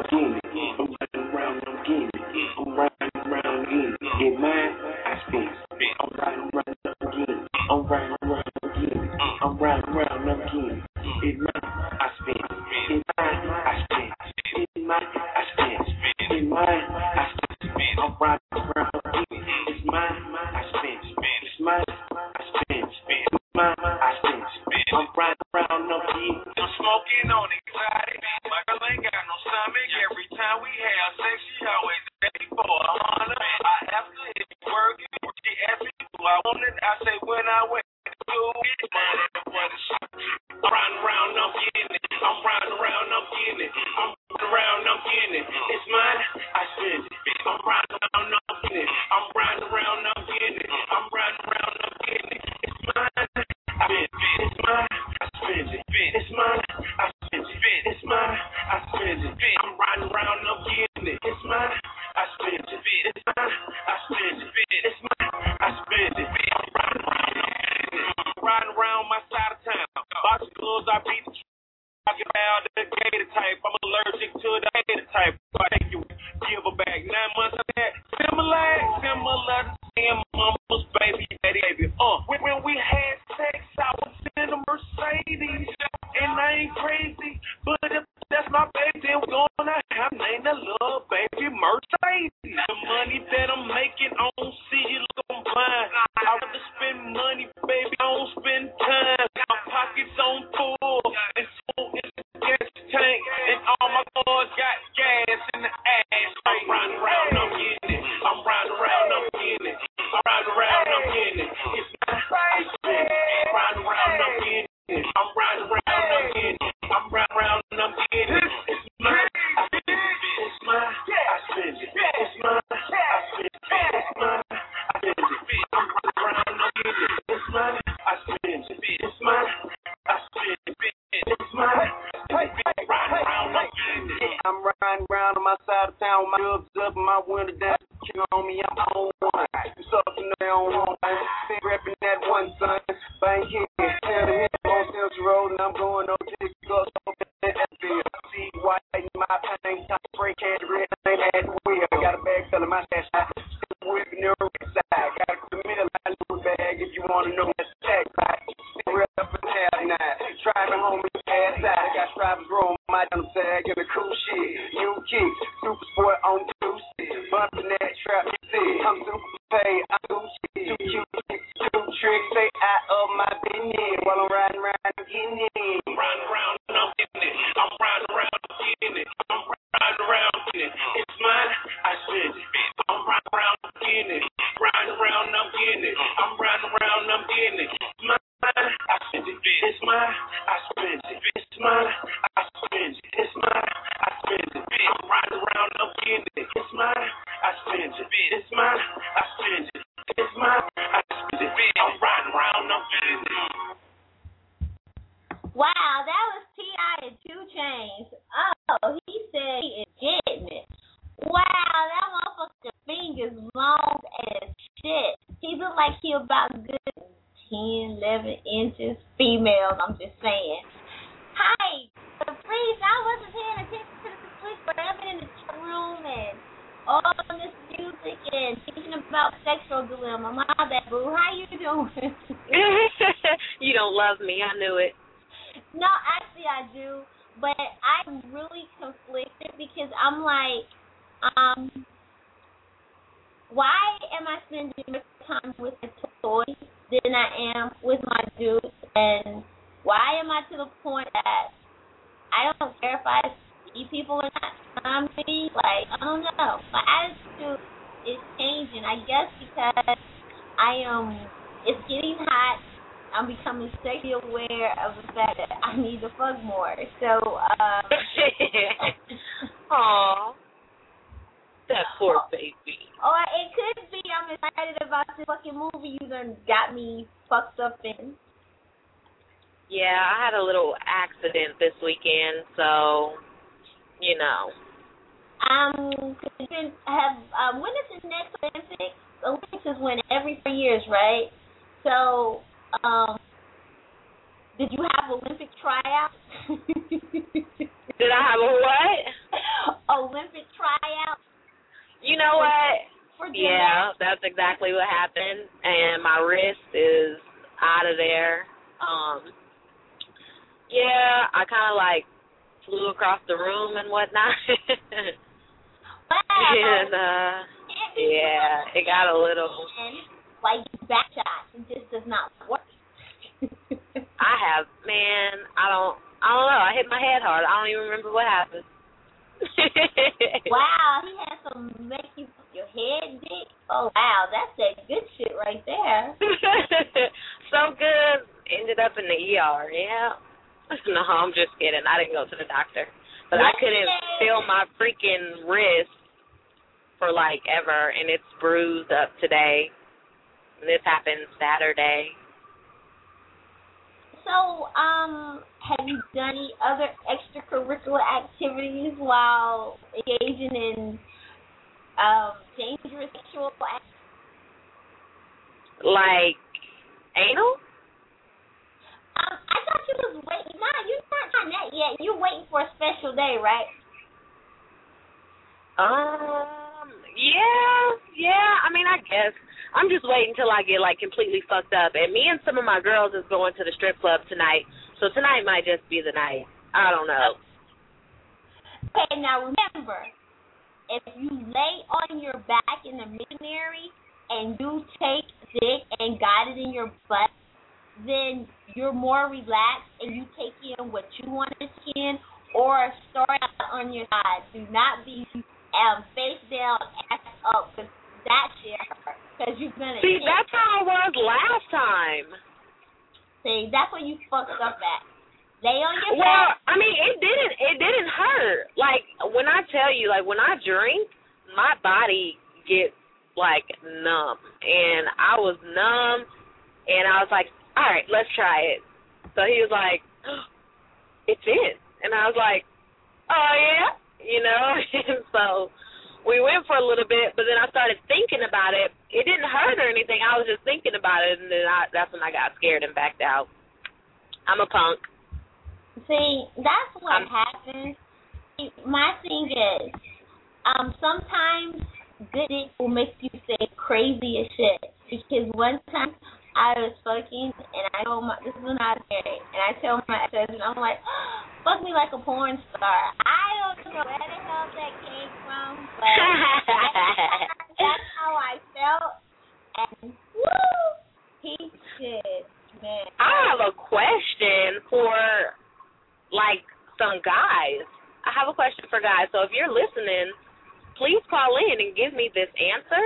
around again. Get mine, I spend. I'm riding around again. I'm riding around again. I'm riding around again. Get mine, I spend. Get mine, I spend. Get mine, I spend. Get mine, I spend. I'm riding around again. It's mine, I spend. It's mine, I spend. It's mine, I spend. I'm riding around again. I'm smoking on exotic. My girl ain't got no stomach. Every time we have sex, she always ready for $100. I ask her if it's working. She asks me, do I want it? I say, when I went to school, it's money for the shit. I'm riding around, I'm getting it. I'm riding around, I'm getting it. I'm riding around, I'm getting it. It's mine, I spend it. I'm riding around, I'm getting it. I'm riding around, I'm getting it. I'm riding around, I'm getting it. It's mine, I spend it. It's mine, I spend it. It's mine, I spend it. It's mine, I spend it. I'm riding around, I'm getting it. It's mine, I spend it. It's mine, I spend it. It's mine, I spend it. I'm riding around, I'm getting it. I'm riding around my side of town. Box clothes, I beat the talking about the gator type. I'm allergic to the hater type. So I take you, give her back 9 months of that. Similar to seeing mama's baby. When we had sex, I was in a Mercedes. And I ain't crazy, but if that's my baby, then we're gonna have named a little baby Mercedes. The money that I'm making, I don't see you look on mine. I'd rather spend money, baby, I don't spend time. My pockets on full, and so is the gas tank. And all my cars got gas in the ass. I'm riding around, I'm getting it. I'm riding around, I'm getting it. I'm riding around, I'm getting it. It's my I spend it. I'm riding around, I'm getting it. I'm riding around, I'm getting it. I'm riding around, I'm getting it. It's mine, I spend it. It's mine, I spend it. It's mine, I spend it. It's mine, I spend it. I'm riding around, I'm getting it. It's mine, I spend it. It's mine, I spend it. It's mine, I'm riding around, I'm getting it. I'm riding around on my side of town with my gloves up and my window down. King on me, I'm on one. You something they don't want. Been repping that one, son. Bank here, tell the hit on Central Road, and I'm going on TikTok. See white in my pain, top spray candy red, ain't at the wheel. Got a bag full of my stash. Still whipping the right side. Got a middle line loose bag if you want to know that's the tax side. Real up and down now. Try Driving home in the ass side. I got stripes roll my dumb tag in the cool shit. New kicks, super sport on two shit. Bumping that trap shit. I'm super paid, I'm too shit. Too cute, too tricks. Stay out of my business while I'm riding around getting it. I'm riding around and I'm getting it. I'm riding around and getting it. I'm riding around getting it. It's mine, I spend it. I'm riding around and getting it. Riding around and I'm getting it. I'm riding around and I'm getting it. It's mine, I spend it. It's mine, I spend it. It's mine, I spend it. It's mine, I spend it. I'm riding around and I'm getting it. It's mine, I spend it. It's mine, I spend it. It's mine, I spend it. I'm riding around and I'm getting it. Wow, that was T.I. and 2 Chainz. Oh, he said he is getting it. Wow, that motherfucker fingers long as shit. He look like he about good 10, 11 inches. Females, I'm just saying. Hi, please, I wasn't paying attention to the switch, but I've been in the chat room and all this music and thinking about sexual dilemma. My bad, boo. How you doing? You don't love me. I knew it. No, actually I do, but I'm really conflicted because I'm like, why am I spending more time with the toys than I am with my dudes? And why am I to the point that I don't care if I see people or not? Like, I don't know. My attitude is changing. I guess because it's getting hot. I'm becoming sexually aware of the fact that I need to fuck more. So, Aww. That poor baby. Or it could be I'm excited about this fucking movie you done got me fucked up in. Yeah, I had a little accident this weekend, so, you know. When is the next Olympics? Olympics is when every 3 years, right? So, did you have Olympic tryouts? Did I have a what? Olympic tryouts. You know what? Yeah, that's exactly what happened, and my wrist is out of there. Yeah, I kind of like flew across the room and whatnot. Wow. And yeah, it got a little. Like back shots, it just does not work. I don't know. I hit my head hard. I don't even remember what happened. Wow, he had some make you put your head big. Oh wow, that's that good shit right there. So good. Ended up in the ER. Yeah. No, I'm just kidding. I didn't go to the doctor, but I couldn't feel my freaking wrist for like ever, and it's bruised up today. And this happened Saturday. So, have you done any other extracurricular activities while engaging in dangerous sexual acts? Like anal? I thought you was waiting. Nah, you're not trying that yet. You're waiting for a special day, right? Yeah. I mean, I guess. I'm just waiting till I get, like, completely fucked up. And me and some of my girls is going to the strip club tonight. So tonight might just be the night. I don't know. Okay, now remember, if you lay on your back in the missionary and you take dick and got it in your butt, then you're more relaxed and you take in what you want to skin or start out on your side. Do not be face down, ass up, because that shit hurts. Because you're gonna see, that's how I was last time. See, that's where you fucked up at. Lay on your back. Well, I mean, it didn't hurt. Like, when I tell you, like, when I drink, my body gets, like, numb. And I was numb, and I was like, all right, let's try it. So he was like, it's in. And I was like, oh, yeah? You know? And so we went for a little bit, but then I started thinking about it. It didn't hurt or anything. I was just thinking about it, and then that's when I got scared and backed out. I'm a punk. See, that's what happens. My thing is, sometimes good dick will make you say crazy as shit. Because one time I was fucking, and I told this is when I was married, and I told my ex-husband, I'm like, fuck me like a porn star. I don't know where the hell that came from, but that's how I felt, and woo, he did, man. I have a question for, like, some guys. I have a question for guys, so if you're listening, please call in and give me this answer.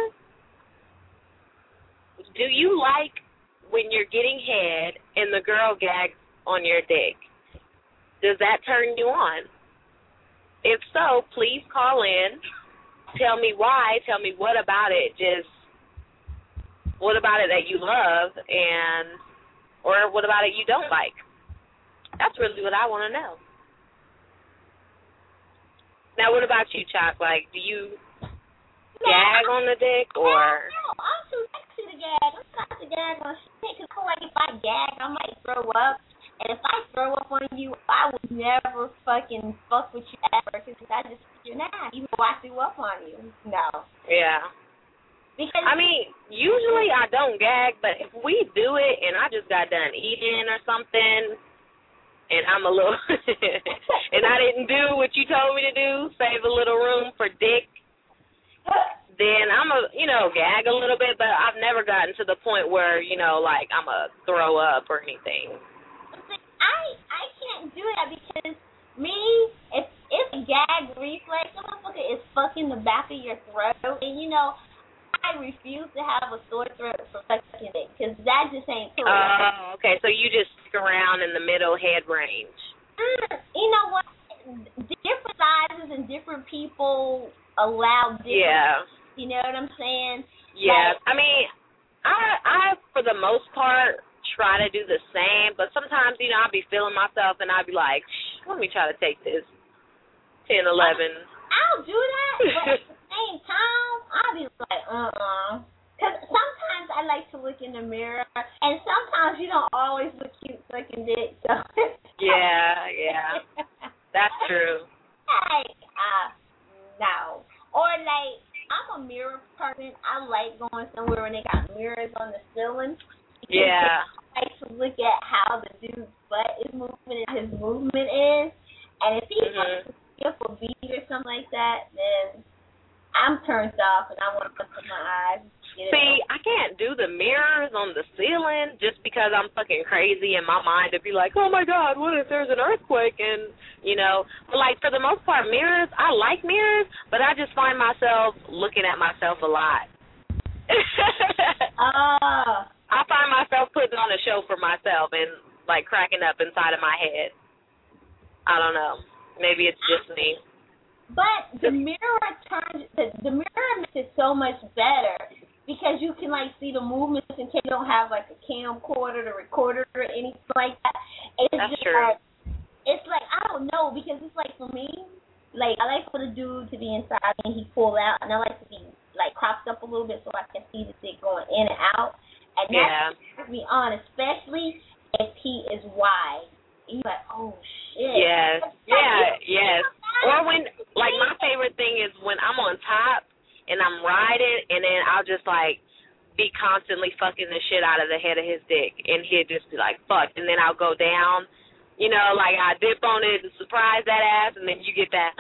Do you like when you're getting head and the girl gags on your dick? Does that turn you on? If so, please call in. Tell me why. Tell me what about it what about it that you love, or what about it you don't like? That's really what I want to know. Now, what about you, Chalk? Like, do you gag on the dick, or? No, I'm too sexy to gag. I'm not to gag on shit, because like if I gag, I might throw up. And if I throw up on you, I would never fucking fuck with you ever, because I just you're not. Even though I threw up on you. No. Yeah. Because I mean, usually I don't gag, but if we do it and I just got done eating or something, and I'm a little, and I didn't do what you told me to do, save a little room for dick, then I'm gag a little bit, but I've never gotten to the point where, like I'm a throw up or anything. I can't do that because me, if a gag reflex, the motherfucker is fucking the back of your throat, and I refuse to have a sore throat for fucking it, because that just ain't cool. Oh, okay, so you just stick around in the middle head range. You know what? Different sizes and different people allow different. Yeah. You know what I'm saying? Yeah. Like, I mean, I for the most part try to do the same, but sometimes I'll be feeling myself and I'll be like, let me try to take this 10, 11. I'll do that, but at the same time, I'll be like, because sometimes I like to look in the mirror, and sometimes you don't always look cute sucking dick. So. Yeah. That's true. Like, no. Or like, I'm a mirror person. I like going somewhere when they got mirrors on the ceiling. Yeah. I like to look at how the dude's butt is moving and his movement is. And if he's like a skip or beat or something like that, then I'm turned off and I want to put my eyes. See, I can't do the mirrors on the ceiling just because I'm fucking crazy in my mind to be like, oh my God, what if there's an earthquake? And, but like for the most part, mirrors, I like mirrors, but I just find myself looking at myself a lot. I find myself putting on a show for myself and like cracking up inside of my head. I don't know. Maybe it's just me. But the mirror makes it so much better because you can like see the movements in case you don't have like a camcorder to record it or anything like that. That's true. It's like I don't know because it's like for me, like I like for the dude to be inside and he pull out, and I like to be like cropped up a little bit so I can see the dick going in and out. And that turns me on, especially if he is wide. And you're like, oh shit. Yes. Yes. Or when, like, my favorite thing is when I'm on top and I'm riding, and then I'll just, like, be constantly fucking the shit out of the head of his dick, and he'll just be like, fuck, and then I'll go down, like I dip on it to surprise that ass, and then you get that,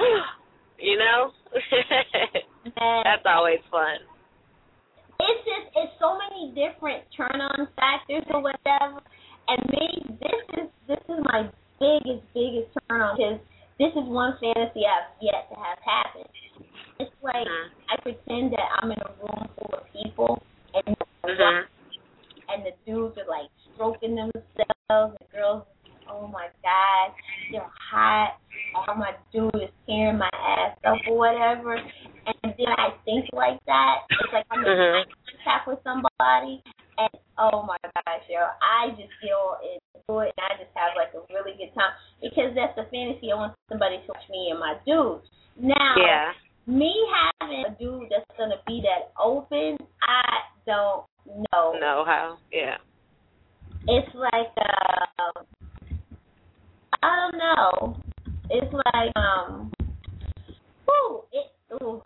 That's always fun. It's so many different turn-on factors or whatever, and me, this is my biggest turn-on, because this is one fantasy I've yet to have happen. It's like I pretend that I'm in a room full of people, and the dudes are like stroking themselves, the girls, oh my God, they're hot, or my dude is tearing my ass up or whatever, and then I think like that. It's like I'm in contact with somebody, and oh my gosh, I just get all into it, and I just have like a really good time because that's the fantasy. I want somebody to watch me and my dude. Now, me having a dude that's gonna be that open, I don't know how. Yeah, it's like I don't know. It's like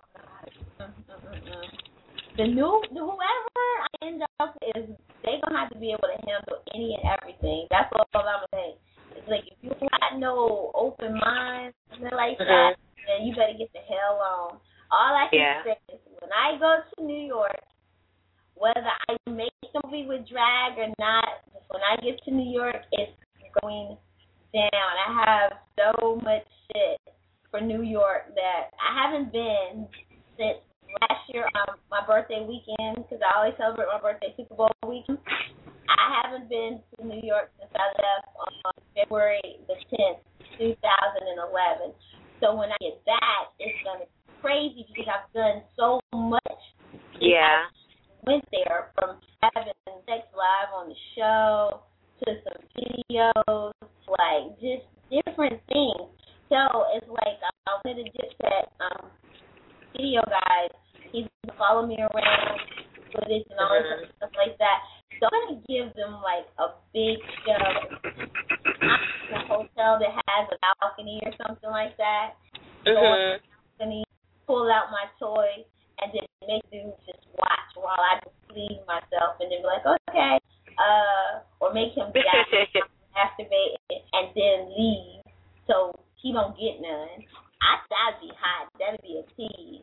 whoever I end up is, they gonna have to be able to handle any and everything. That's all I'm saying. It's like, if you got no open mind, something like that, then you better get the hell on. All I can say is, when I go to New York, whether I make a movie with drag or not, when I get to New York, it's going down. I have so much shit for New York that I haven't been since last year on my birthday weekend, because I always celebrate my birthday Super Bowl weekend. I haven't been to New York since I left on February the 10th, 2011. So when I get back, it's going to be crazy because I've done so much. Yeah. I went there from having sex live on the show to some videos, like just different things. So it's like one of the Dipset video guys, he's going to follow me around footage and all this stuff like that. So I'm going to give them like a big show. I'm in a hotel that has a balcony or something like that. And pull out my toy and then make dudes just watch while I just please myself, and then be like, okay, or make him masturbate and then leave so he don't get none. That'd be hot. That'd be a tease.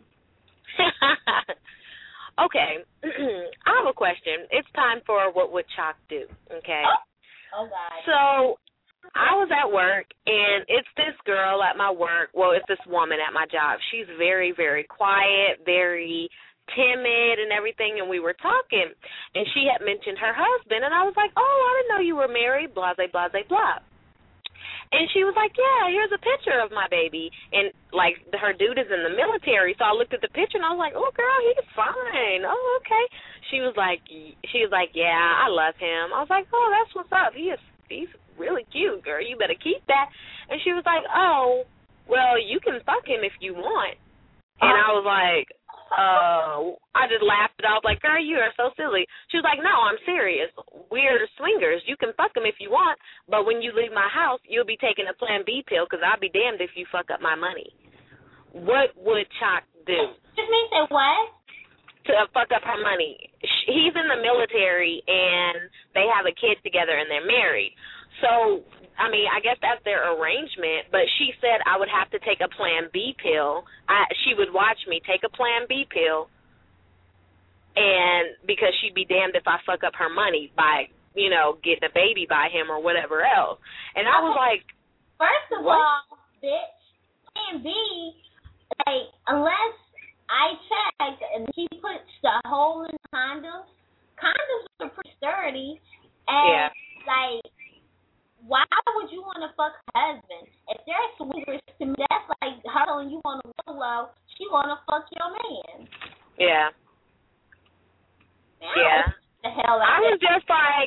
Okay, I have a question. It's time for What Would Chalk Do, okay? Oh, God. So I was at work, and it's this girl at my work. Well, it's this woman at my job. She's very, very quiet, very timid and everything, and we were talking, and she had mentioned her husband, and I was like, oh, I didn't know you were married, blah, blah, blah, blah. And she was like, yeah, here's a picture of my baby. And, like, her dude is in the military. So I looked at the picture, and I was like, oh, girl, he's fine. Oh, okay. She was like, yeah, I love him. I was like, oh, that's what's up. He's really cute, girl. You better keep that. And she was like, oh, well, you can fuck him if you want. And I was like, I just laughed it off like, girl, you are so silly. She was like, no, I'm serious. We're swingers. You can fuck him if you want, but when you leave my house, you'll be taking a Plan B pill, because I'll be damned if you fuck up my money. What would Chalk do? Just me say what? To fuck up her money. He's in the military, and they have a kid together, and they're married. So, I mean, I guess that's their arrangement, but she said I would have to take a Plan B pill. She would watch me take a Plan B pill, and because she'd be damned if I fuck up her money by, getting a baby by him or whatever else. And I was like, first of all, bitch, Plan B, like, unless I checked and he puts the hole in condoms are pretty sturdy, and, like, why would you want to fuck her husband? If they're swingers, to me, that's like her telling you on the low, she want to fuck your man. Yeah. Man, yeah. The hell I was like,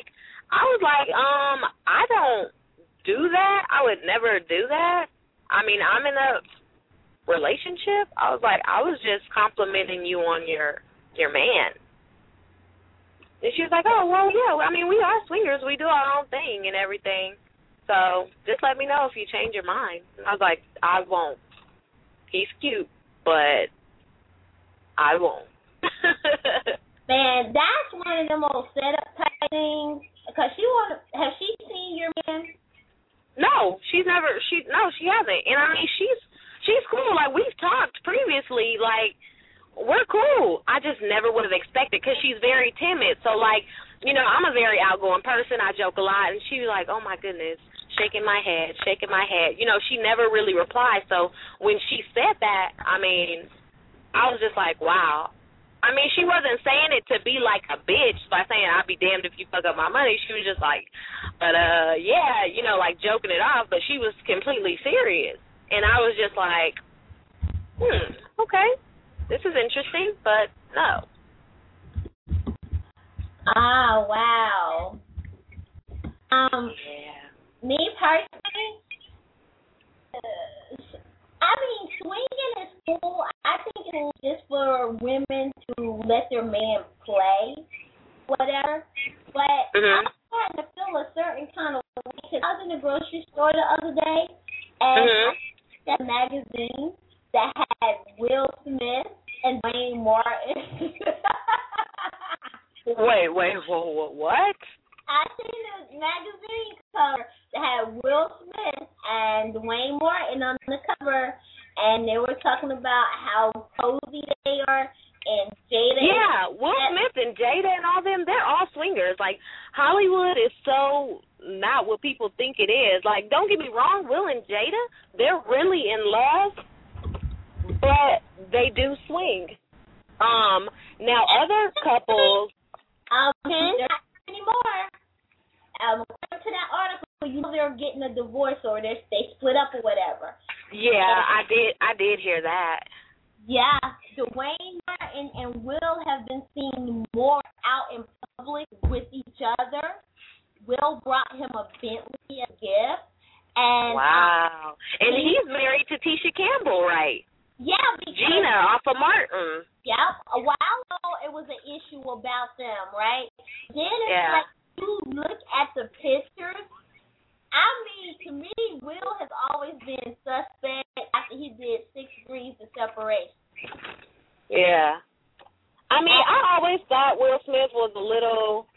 I don't do that. I would never do that. I mean, I'm in a relationship. I was just complimenting you on your man. And she was like, oh, well, yeah, I mean, we are swingers. We do our own thing and everything. So just let me know if you change your mind. And I was like, I won't. He's cute, but I won't. Man, that's one of them old setup type things. Because has she seen your man? No, she hasn't. And I mean, she's cool. Like, we've talked previously, like, we're cool. I just never would have expected, because she's very timid. So, like, I'm a very outgoing person. I joke a lot. And she was like, oh, my goodness, shaking my head. She never really replied. So when she said that, I mean, I was just like, wow. I mean, she wasn't saying it to be like a bitch by saying, I'll be damned if you fuck up my money. She was just like, but, yeah, like joking it off. But she was completely serious. And I was just like, okay. This is interesting, but no. Ah, wow. Me personally, I mean, swinging is cool. I think it's just for women to let their man play, whatever. But I'm starting to feel a certain kind of way. Cause I was in the grocery store the other day, and I got a magazine that had Will Smith and Wayne Martin. Wait, what? I seen a magazine cover that had Will Smith and Dwayne Martin on the cover, and they were talking about how cozy they are, and Jada. Yeah, Will Smith and Jada and all them, they're all swingers. Like, Hollywood is so not what people think it is. Like, don't get me wrong, Will and Jada, they're really in love, but they do swing. Now other couples, not anymore. According to that article, you know they're getting a divorce or they split up or whatever. Yeah, I did hear that. Yeah, Dwayne Martin and Will have been seen more out in public with each other. Will brought him a Bentley, a gift, and wow, and he's married to Tisha Campbell, right? Yeah, because Gina off of Martin. Yep, a while ago it was an issue about them, right? Then it's like you look at the pictures. I mean, to me, Will has always been suspect after he did 6 degrees of separation. Yeah. I mean, I always thought Will Smith was a little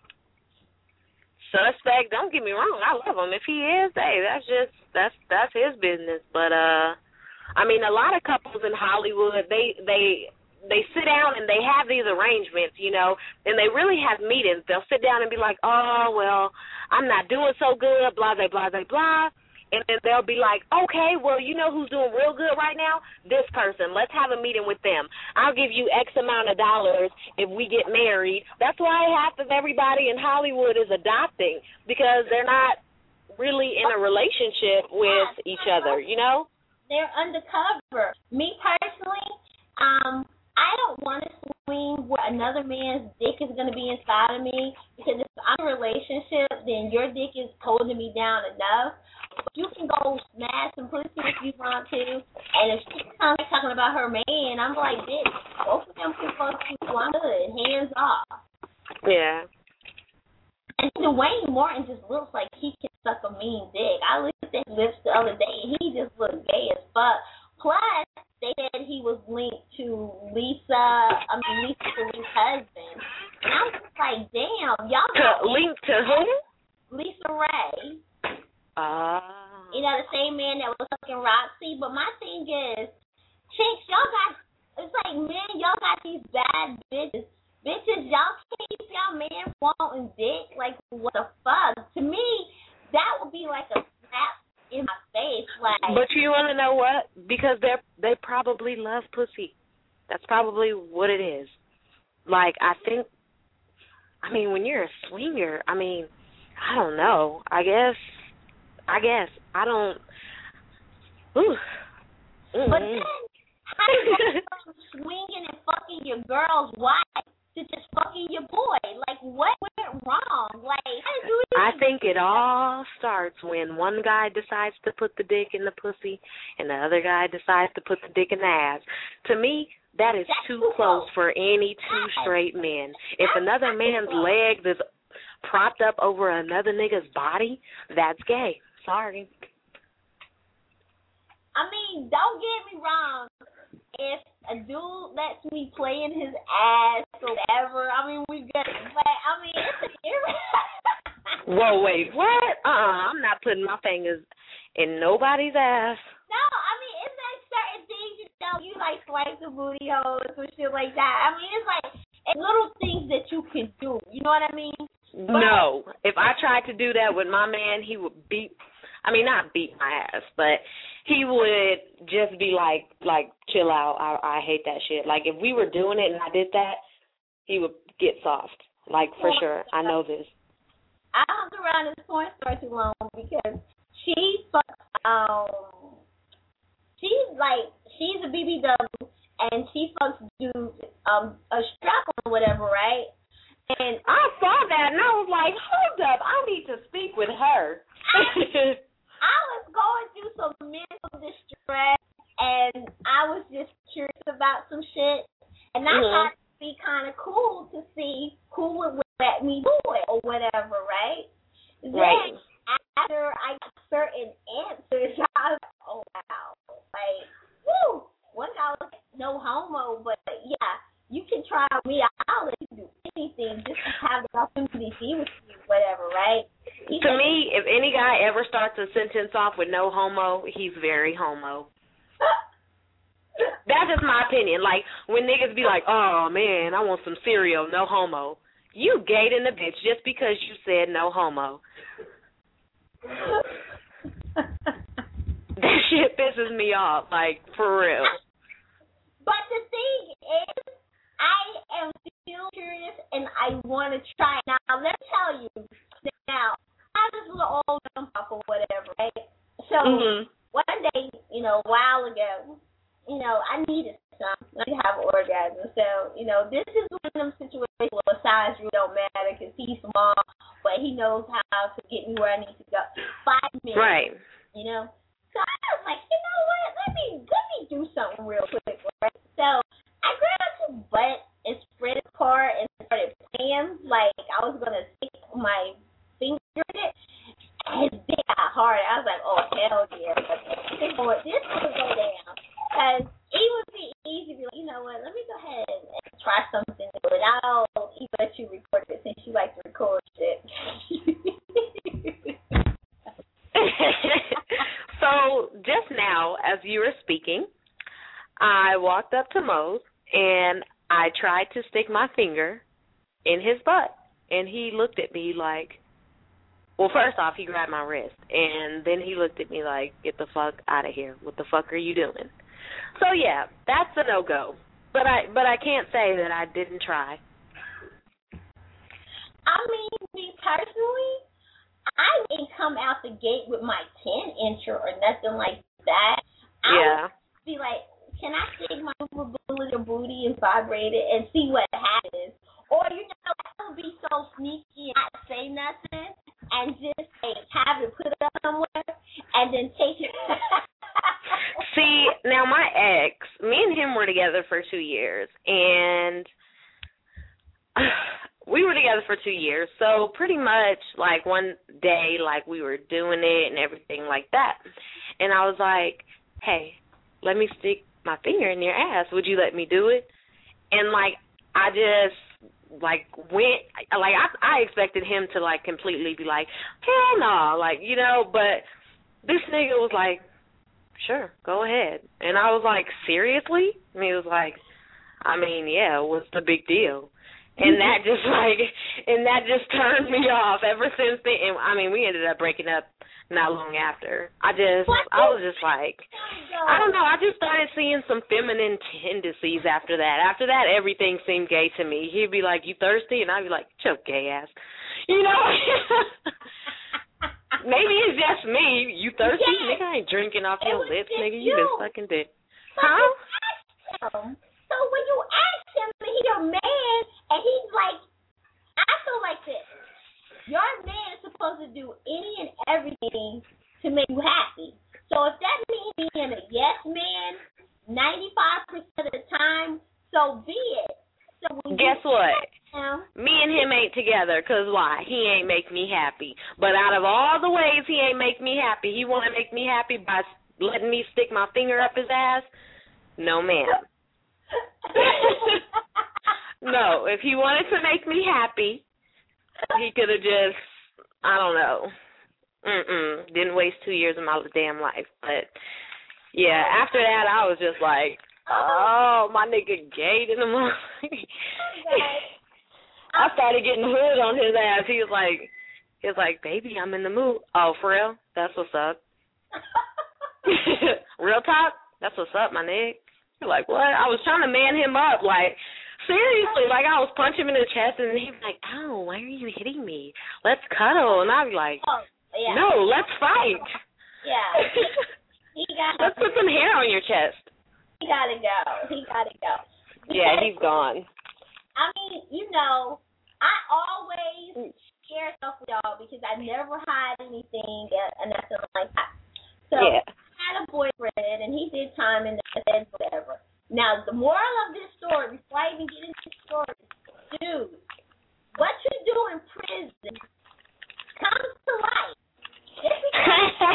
suspect. Don't get me wrong, I love him. If he is, hey, that's his business. But I mean, a lot of couples in Hollywood, they sit down and they have these arrangements, you know, and they really have meetings. They'll sit down and be like, oh, well, I'm not doing so good, blah, blah, blah, blah, blah. And then they'll be like, okay, well, you know who's doing real good right now? This person. Let's have a meeting with them. I'll give you X amount of dollars if we get married. That's why half of everybody in Hollywood is adopting, because they're not really in a relationship with each other, you know? They're undercover. Me personally, I don't want to swing where another man's dick is going to be inside of me, because if I'm in a relationship, then your dick is holding me down enough. You can go smash some pussy if you want to, and if she's talking about her man, I'm like, bitch, both of them can fuck you. I'm good. Hands off. Yeah. And Dwayne Martin just looks like he can suck a mean dick. I looked at his lips the other day, and he just looked gay as fuck. Plus, they said he was linked to Lisa Marie's husband. And I'm just like, damn, y'all linked to who? Lisa Ray. You know, the same man that was fucking Roxy. But my thing is, chicks, it's like, man, y'all got these bad bitches. Bitches, y'all can't keep y'all man wanting dick. Like, what the fuck? To me, that would be like a slap in my face. Like, but you want to know what? Because they probably love pussy. That's probably what it is. Like, I mean, when you're a swinger, I mean, I don't know. I guess I don't. Ooh. Mm-hmm. But then, how do you go from swinging and fucking your girl's wife to just fucking your boy? Like, what went wrong? Like, how did you even... I think it all starts when one guy decides to put the dick in the pussy and the other guy decides to put the dick in the ass. To me, that's too close for any two straight men. If another man's leg is propped up over another nigga's body, that's gay. Sorry. I mean, don't get me wrong. If a dude lets me play in his ass or whatever, I mean, we good. But, I mean, it's Whoa, wait, what? I'm not putting my fingers in nobody's ass. No, I mean, it's like certain things, you know, you like swipe the booty holes or shit like that. I mean, it's like little things that you can do. You know what I mean? No. If I tried to do that with my man, he would not beat my ass, but he would just be like, chill out. I hate that shit. Like, if we were doing it and I did that, he would get soft. Like, for sure. I know this. I hung around this porn star too long because she's a BBW and she fucks dudes a strap on or whatever, right? And I saw that and I was like, hold up, I need to speak with her. I was going through some mental distress and I was just curious about some shit, and I thought it'd be kind of cool to see who would let me do it or whatever, right? Then after I got certain answers, I was like, oh wow, like, woo. One guy was like, no homo, but yeah, you can try me. I'll let you do anything just to have the opportunity to be with you, whatever, right? any guy ever starts a sentence off with no homo, he's very homo. That's just my opinion. Like, when niggas be like, oh, man, I want some cereal, no homo. You gay in the bitch just because you said no homo. That shit pisses me off, like, for real. But the thing is, I am still curious, and I want to try. Now, let me tell you, now, I was a little old dumb or whatever, right? So, one day, a while ago, I needed something. I have an orgasm. So, this is one of them situations where size really don't matter because he's small, but he knows how to get me where I need to go. 5 minutes. Right. So I was like, you know what? Let me do something real quick, right? So I grabbed his butt and spread it apart and started playing like I was gonna stick my finger in it. His dick got hard. I was like, oh hell yeah! This will go down. Cause it would be easy to be like, you know what? Let me go ahead and try something new. And I'll even let you record it since you like to record shit. So just now, as you were speaking, I walked up to Mose and I tried to stick my finger in his butt, and he looked at me like, well, first off, he grabbed my wrist, and then he looked at me like, get the fuck out of here. What the fuck are you doing? So yeah, that's a no-go. But I can't say that I didn't try. I mean, me personally, I didn't come out the gate with my 10-incher or nothing like that. I would be like, can I take my booty and vibrate it and see what happens? Or, I would be so sneaky and not say nothing and just have it put up somewhere and then take it. See, now my ex, me and him were together for 2 years, and we were together for 2 years, so pretty much, like, one day, like, we were doing it and everything like that. And I was like, hey, let me stick my finger in your ass. Would you let me do it? And, like, I just, like, went, like, I expected him to, like, completely be like, hell no, like, but this nigga was like, sure, go ahead. And I was like, seriously? And he was like, I mean, yeah, what's the big deal? And that just turned me off ever since then. And, I mean, we ended up breaking up not long after. I was just like, I don't know, I just started seeing some feminine tendencies after that. After that, everything seemed gay to me. He'd be like, you thirsty? And I'd be like, choke gay ass. Maybe it's just me. You thirsty? Yes. Nigga, I ain't drinking off your lips, nigga. You been sucking dick. Huh? So when you ask him, he's your man, and he's like, I feel like this. Your man is supposed to do any and everything to make you happy. So if that means being a yes man 95% of the time, so be it. So guess what? Me and him ain't together, because why? He ain't make me happy. But out of all the ways he ain't make me happy, he want to make me happy by letting me stick my finger up his ass? No, ma'am. No, if he wanted to make me happy, he could have just, I don't know. Didn't waste 2 years of my damn life. But, yeah, after that, I was just like, oh, my nigga gay in the morning. I started getting hood on his ass. He was like, baby, I'm in the mood. Oh, for real? That's what's up. Real talk? That's what's up, my nigga. You're like, what? I was trying to man him up, like, seriously, like, I was punching him in the chest, and he was like, ow, why are you hitting me? Let's cuddle. And I'd be like, no, let's fight. Yeah. Let's put some hair on your chest. He gotta go. Yeah, he's gone. I mean, I always share stuff with y'all because I never hide anything and nothing like that. So I had a boyfriend, and he did time in the bed, whatever. Now, the moral of this story, before I even get into the story, dude, what you do in prison comes to life. Just because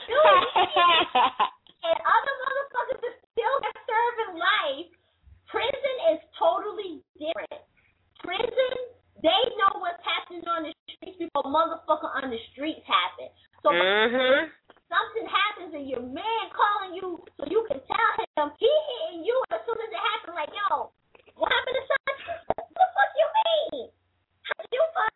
and other motherfuckers are still serving life, prison is totally different. Prison, they know what's happening on the streets before motherfucker on the streets happen. But something happens and your man calling you so you can tell him he hitting you as soon as it happens. Like, yo, what happened to son? What the fuck you mean? How you fuck?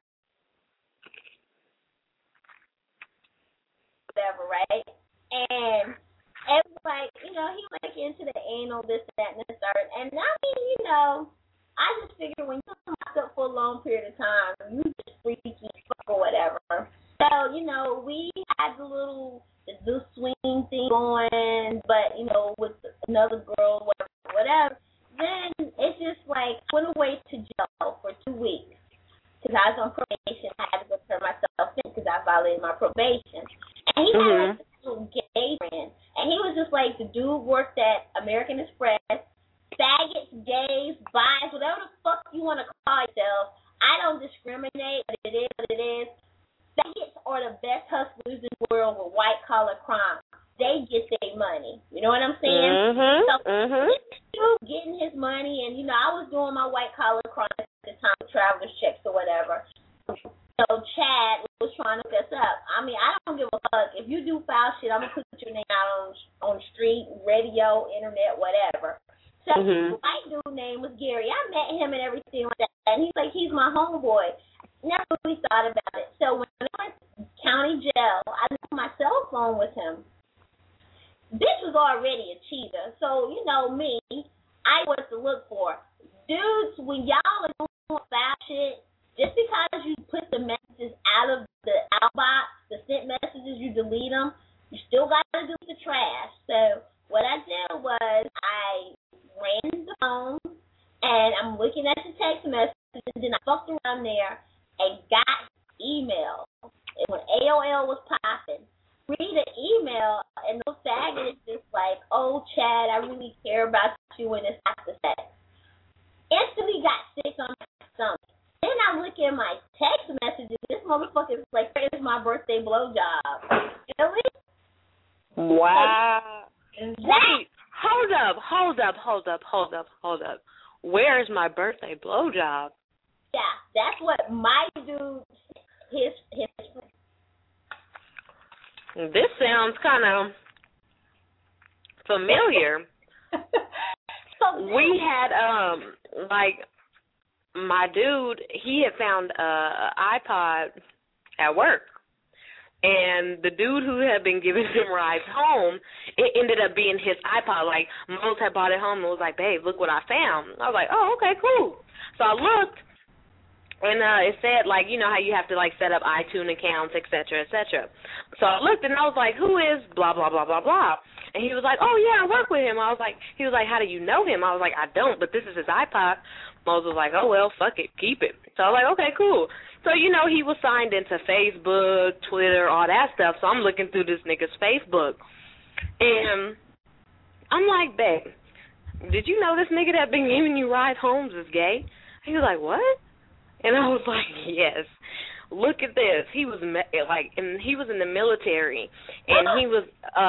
Whatever, right? And it was like, he went into the anal, this, that, and the third. And I mean, I just figured when you lock up for a long period of time, you just freaky fuck or whatever. So, we had the swing thing going, but, with another girl, whatever. Then it's just like, went away to jail for 2 weeks. Because I was on probation. I had to go turn myself in because I violated my probation. And he had like this little gay friend. And he was just like, the dude worked at American Express, faggots, gays, bis, whatever the fuck you want to call yourself. I don't discriminate, but it is what it is. Faggots are the best hustlers in the world with white-collar crime. They get their money. You know what I'm saying? So, getting his money, and, I was doing my white-collar crime at the time, traveler's checks or whatever. So Chad was trying to fess up. I mean, I don't give a fuck. If you do foul shit, I'm going to put your name out on the street, radio, internet, whatever. So the white dude name was Gary. I met him and everything like that, and he's like, he's my homeboy. Never really thought about it. So when I went to county jail, I left my cell phone with him. Bitch was already a cheater. So, me, I was to look for. Dudes, when y'all are doing foul shit, just because you put the messages out of the outbox, the sent messages, you delete them, you still got to do the trash. So what I did was I ran the phone, and I'm looking at the text messages, and then I fucked around there and got email. And when AOL was popping, read an email, and those faggots just like, oh, Chad, I really care about you, and it's after sex. Instantly got sick on my stomach. Then I look at my text messages. This motherfucker is like, "Here's my birthday blowjob." Really? Wow. Like, wait, hold up. Where's my birthday blowjob? Yeah, that's what my dude. His. This sounds kind of familiar. We had my dude, he had found an iPod at work, and the dude who had been giving him rides home, it ended up being his iPod. Like, Mose had brought it home and was like, babe, look what I found. I was like, oh, okay, cool. So I looked, and it said, like, you know how you have to, like, set up iTunes accounts, et cetera, et cetera. So I looked, and I was like, who is blah, blah, blah, blah, blah. And he was like, oh, yeah, I work with him. He was like, how do you know him? I was like, I don't, but this is his iPod. Moses was like, oh, well, fuck it, keep it. So I was like, okay, cool. So, he was signed into Facebook, Twitter, all that stuff. So I'm looking through this nigga's Facebook. And I'm like, babe, did you know this nigga that been giving you rides home is gay? He was like, what? And I was like, yes. Look at this. He was he was in the military, and he was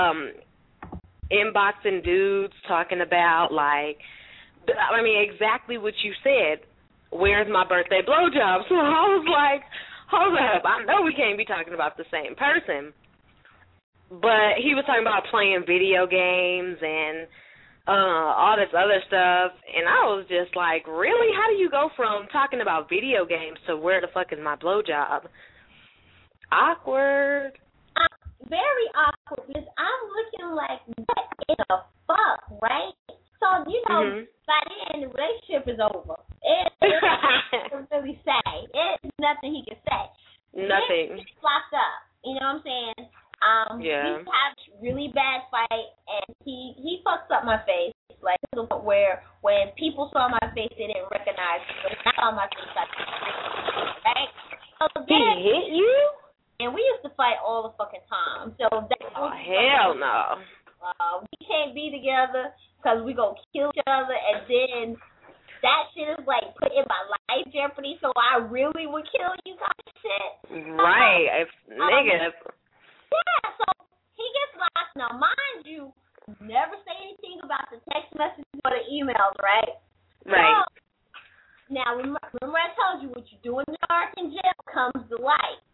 inboxing dudes talking about, like, exactly what you said. Where's my birthday blowjob? So I was like, hold up. I know we can't be talking about the same person. But he was talking about playing video games and all this other stuff. And I was just like, really? How do you go from talking about video games to where the fuck is my blowjob? Awkward. Very awkward, because I'm looking like, what in the fuck, right? So, by then, the relationship is over. It's really say. It's nothing he can say. Nothing. He's locked up. You know what I'm saying? We had a really bad fight, and he fucks up my face. Like, to the point where when people saw my face, they didn't recognize me. But when I saw my face, I did. Right? So then, he hit you? And we used to fight all the fucking time. So that's hell no. We can't be together because we gonna kill each other, and then that shit is like put in my life jeopardy. So I really would kill you kind of shit. Right, nigga. Yeah. So he gets locked. Now, mind you, never say anything about the text messages or the emails, right? Right. So, now remember I told you what you do in the dark in jail comes to light.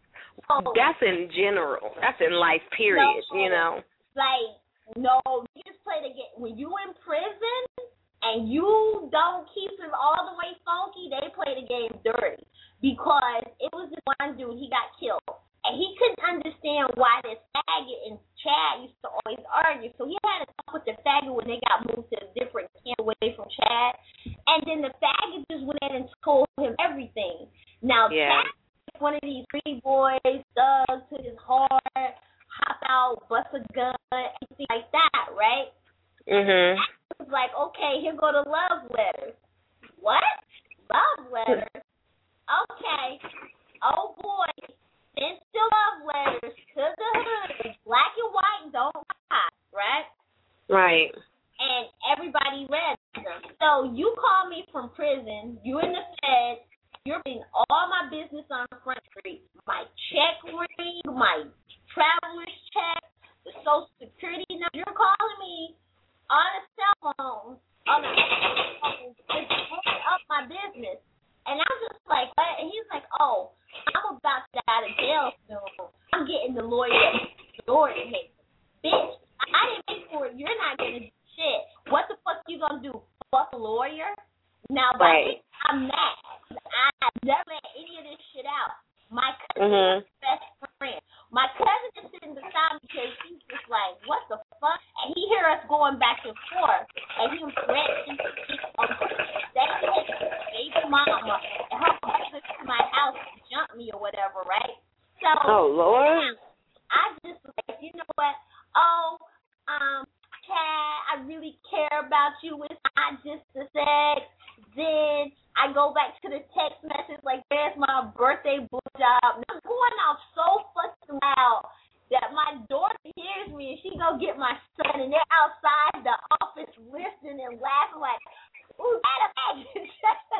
that's in general. That's in life, period, you know. Like, no, you just play the game. When you in prison and you don't keep it all the way funky, they play the game dirty. Because it was this one dude, he got killed. And he couldn't understand why this faggot and Chad used to always argue. So he had to talk with the faggot when they got moved to a different camp away from Chad. And then the faggot just went in and told him everything. Now, Chad is one of these pretty boys, thugs to his heart, hop out, bust a gun, anything like that, right? Mhm. I was like, okay, here go the love letters. What? Love letters? Okay. Oh, boy. Send still love letters to the hood. Black and white don't lie, right? Right. And everybody read them. So you call me from prison. You in the Fed. You're putting all my business on Front Street. My check ring, my traveler's check, the Social Security number. You're calling me on a cell phone. On a phone. It's blowing up my business. And I'm just like, what? And he's like, oh, I'm about to get out of jail soon. I'm getting the lawyer to hate. Bitch, I didn't pay for it. You're not going to do shit. What the fuck you going to do? Fuck a lawyer? Now, right. I'm mad. I never let any of this shit out. My cousin is his best friend. My cousin is sitting beside me because he's just like, what the fuck? And he hear us going back and forth. And he threatening to baby mama and her brother to my house to jump me or whatever, right? So, oh, Lord. I just like, you know what? Oh, Chad, I really care about you. It's not just the sex. Then I go back to the text message like, where's my birthday book job? And I'm going out so fucking loud that my daughter hears me and she go get my son and they're outside the office listening and laughing like, ooh, that imagine.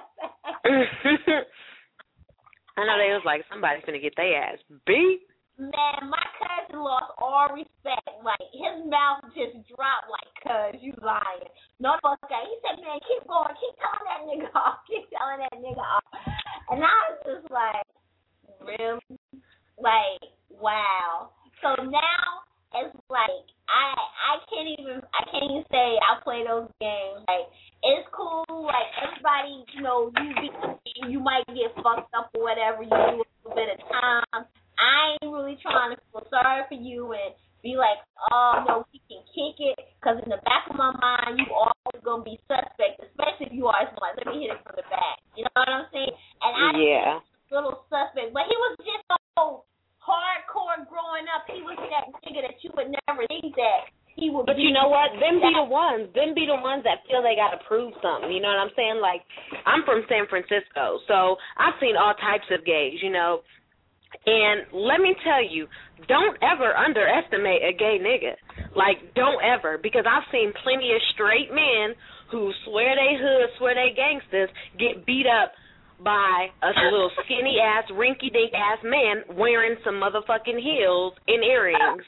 I know they was like, somebody's gonna get their ass beat. Man, my cousin lost all respect. Like, his mouth just dropped like, cuz, you lying. No, okay. He said, man, keep going. Keep telling that nigga off. Keep telling that nigga off. And I was just like, really? Like, wow. So now, it's like, I can't even say I play those games. Like, it's cool. Like, everybody, you know, you might get fucked up or whatever. You do a little bit of time. I ain't really trying to feel sorry for you and be like, oh, no, we can kick it. Because in the back of my mind, you always going to be suspect, especially if you are like, let me hit it from the back. You know what I'm saying? And I was a little suspect. But he was just so hardcore growing up. He was that nigga that you would never think that he would be. But you know what? Them be the ones that feel they got to prove something. You know what I'm saying? Like, I'm from San Francisco, so I've seen all types of gays, you know. And let me tell you, don't ever underestimate a gay nigga. Like, don't ever. Because I've seen plenty of straight men who swear they hood, swear they gangsters, get beat up by a little skinny-ass, rinky-dink-ass man wearing some motherfucking heels and earrings.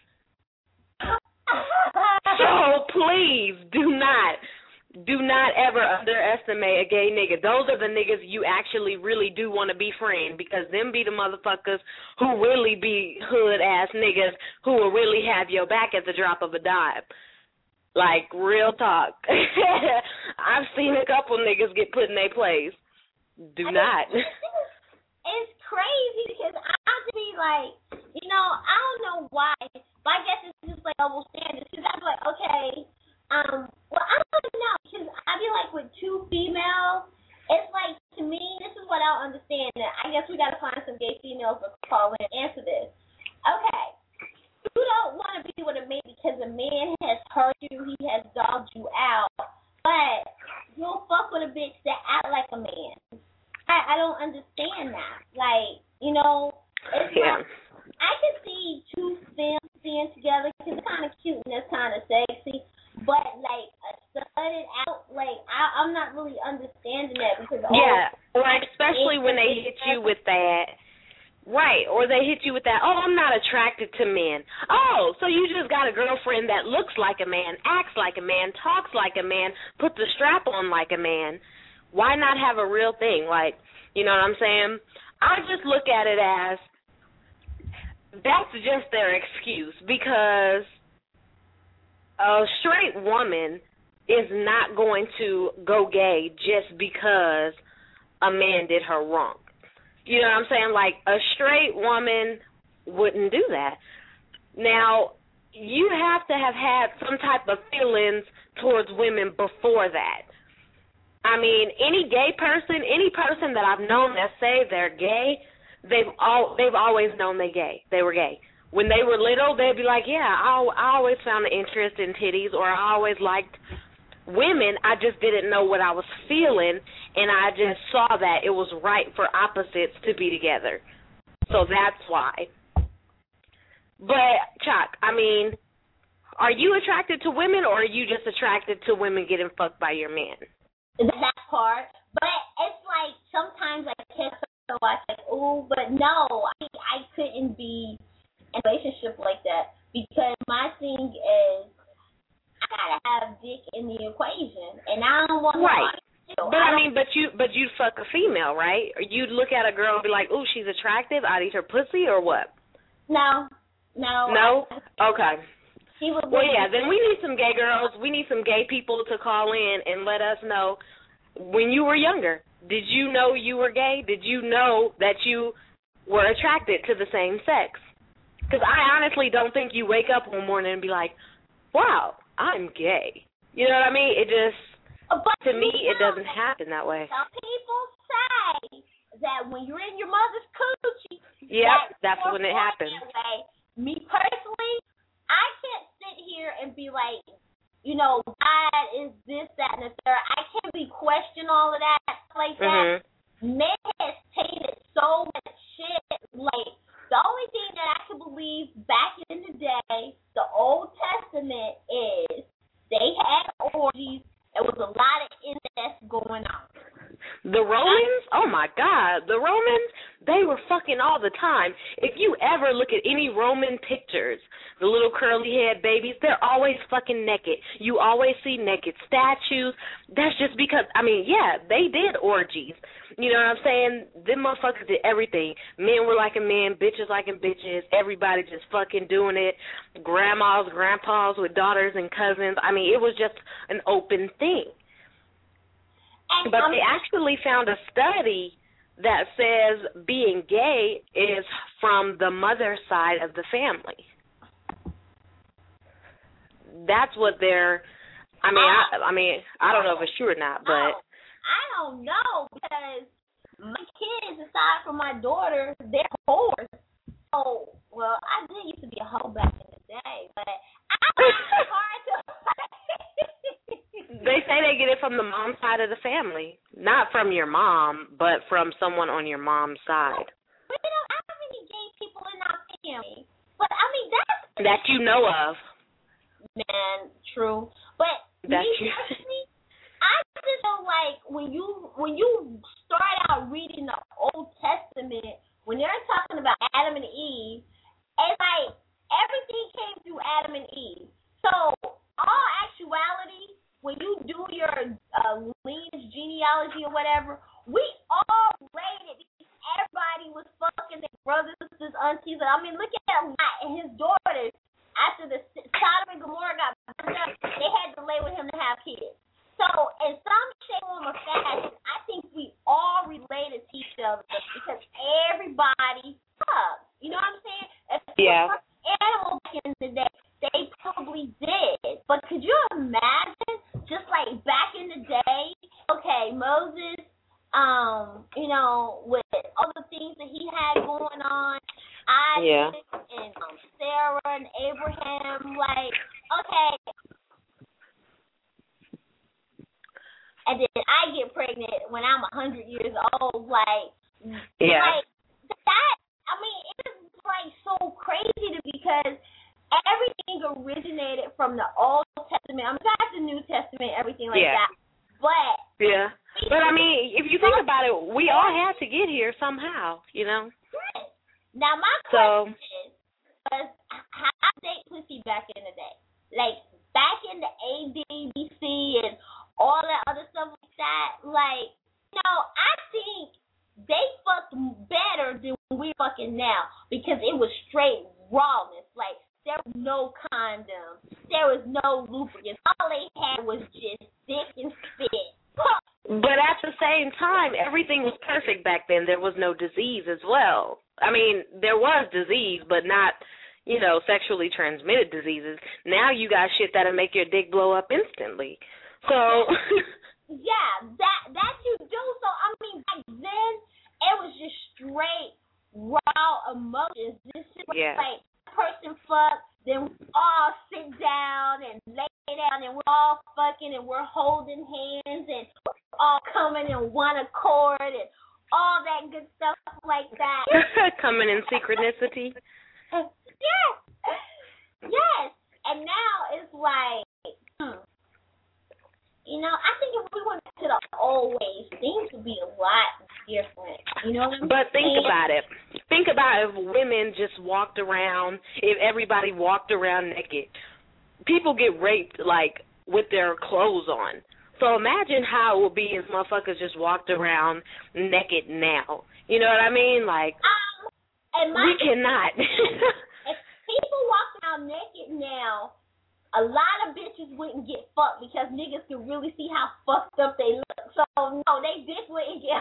So, please, do not ever underestimate a gay nigga. Those are the niggas you actually really do want to befriend, because them be the motherfuckers who really be hood-ass niggas who will really have your back at the drop of a dime. Like, real talk. I've seen a couple niggas get put in their place. Do not. It's crazy because I just be like, you know, I don't know why, but I guess it's just like double standards. Because I'm like, okay, well, I don't know, because I be like with two females, it's like, to me, this is what I don't understand. I guess we got to find some gay females to call in and answer this. Okay, you don't want to be with a man because a man has hurt you, he has dogged you out, but you'll fuck with a bitch that act like a man. I don't understand that. Like, you know, it's like, I can see two females being together because it's kind of cute and it's kind of sexy. But, like, studded out, like, I'm not really understanding that because... like, especially when they hit you with that. Right, or they hit you with that, oh, I'm not attracted to men. Oh, so you just got a girlfriend that looks like a man, acts like a man, talks like a man, put the strap on like a man. Why not have a real thing? Like, you know what I'm saying? I just look at it as that's just their excuse, because a straight woman is not going to go gay just because a man did her wrong. You know what I'm saying? Like, a straight woman wouldn't do that. Now, you have to have had some type of feelings towards women before that. I mean, any gay person, any person that I've known that say they're gay, they've always known they were gay. When they were little, they'd be like, yeah, I always found an interest in titties, or I always liked women. I just didn't know what I was feeling, and I just saw that it was right for opposites to be together. So that's why. But, Chuck, I mean, are you attracted to women, or are you just attracted to women getting fucked by your man? That part. But it's like sometimes I can't watch like, ooh, but no, I couldn't be in a relationship like that, because my thing is I gotta have dick in the equation, and I don't want to. But I mean, but you'd fuck a female, right? Or you'd look at a girl and be like, ooh, she's attractive, I'd eat her pussy, or what? No. Okay. Well, yeah, then we need some gay girls. We need some gay people to call in and let us know, when you were younger, did you know you were gay? Did you know that you were attracted to the same sex? Because I honestly don't think you wake up one morning and be like, wow, I'm gay. You know what I mean? It just, to me, it doesn't happen that way. Some people say that when you're in your mother's coochie, that's when it happens. Me personally, I can't sit here and be like, you know, God is this, that, and the third. I can't be questioning all of that like that. Man has tainted so much shit. Like, the only thing that I can believe back in the day, the Old Testament, is they had orgies. There was a lot of incest going on. The Romans? Oh, my God. The Romans, they were fucking all the time. If you ever look at any Roman pictures, the little curly-haired babies, they're always fucking naked. You always see naked statues. That's just because, I mean, yeah, they did orgies. You know what I'm saying? Them motherfuckers did everything. Men were liking men, bitches liking bitches, everybody just fucking doing it. Grandmas, grandpas with daughters and cousins. I mean, it was just an open thing. But they actually found a study that says being gay is from the mother side of the family. That's what they're, I don't know if it's true or not, but. I don't know, because my kids, aside from my daughter, they're whores. So, well, I did used to be a hoe back in the day, but it's hard to. They say they get it from the mom side of the family. Not from your mom, but from someone on your mom's side. But, you know, I don't have any gay people in our family. But, I mean, that's. That you know of. Man, true. But, personally, I just feel like when you start out reading the Old Testament, when they're talking about Adam and Eve, it's like everything came through Adam and Eve. So, all actuality, when you do your lineage genealogy or whatever, we all rated because everybody was fucking their brothers, sisters, aunties. I mean, look at Lot and his daughters. After the Sodom and Gomorrah got burned up, they had to lay with him to have kids. So, in some shape, form, or fashion, I think we all related to each other because everybody fucks. You know what I'm saying? Yeah. Animals in the day, they probably did. But could you imagine, just like back in the day, okay, Moses, you know, with all the things that he had going on, Isaac and Sarah and Abraham, like, okay. And then I get pregnant when I'm 100 years old, like, like that. I mean, it's like so crazy to me because everything originated from the Old Testament. I'm past the New Testament, everything like that. But but I mean, if you think about it, we all had to get here somehow, you know. Now my question is, how date pussy back in the day? Like back in the AD, BC, and all that other stuff like that. Like, you know, I think they fucked better than we're fucking now because it was straight niggas. All they had was just dick and spit. But at the same time, everything was perfect back then. There was no disease as well. I mean, there was disease, but not, sexually transmitted diseases. Now you got shit that'll make your dick blow up instantly. So yeah, that you do. So I mean, back then it was just straight raw emotions. This is like person fuck, then we all sit down and lay down and we're all fucking and we're holding hands and we're all coming in one accord and all that good stuff like that. Coming in synchronicity. Yes. And now it's like, I think if we went to the old ways, things would be a lot different. You know what I'm saying? But think about it. Think about if women just walked around, if everybody walked around naked. People get raped, like, with their clothes on. So imagine how it would be if motherfuckers just walked around naked now. You know what I mean? Like, we cannot. If people walk around naked now, a lot of bitches wouldn't get fucked because niggas can really see how fucked up they look. So, no, they dick wouldn't get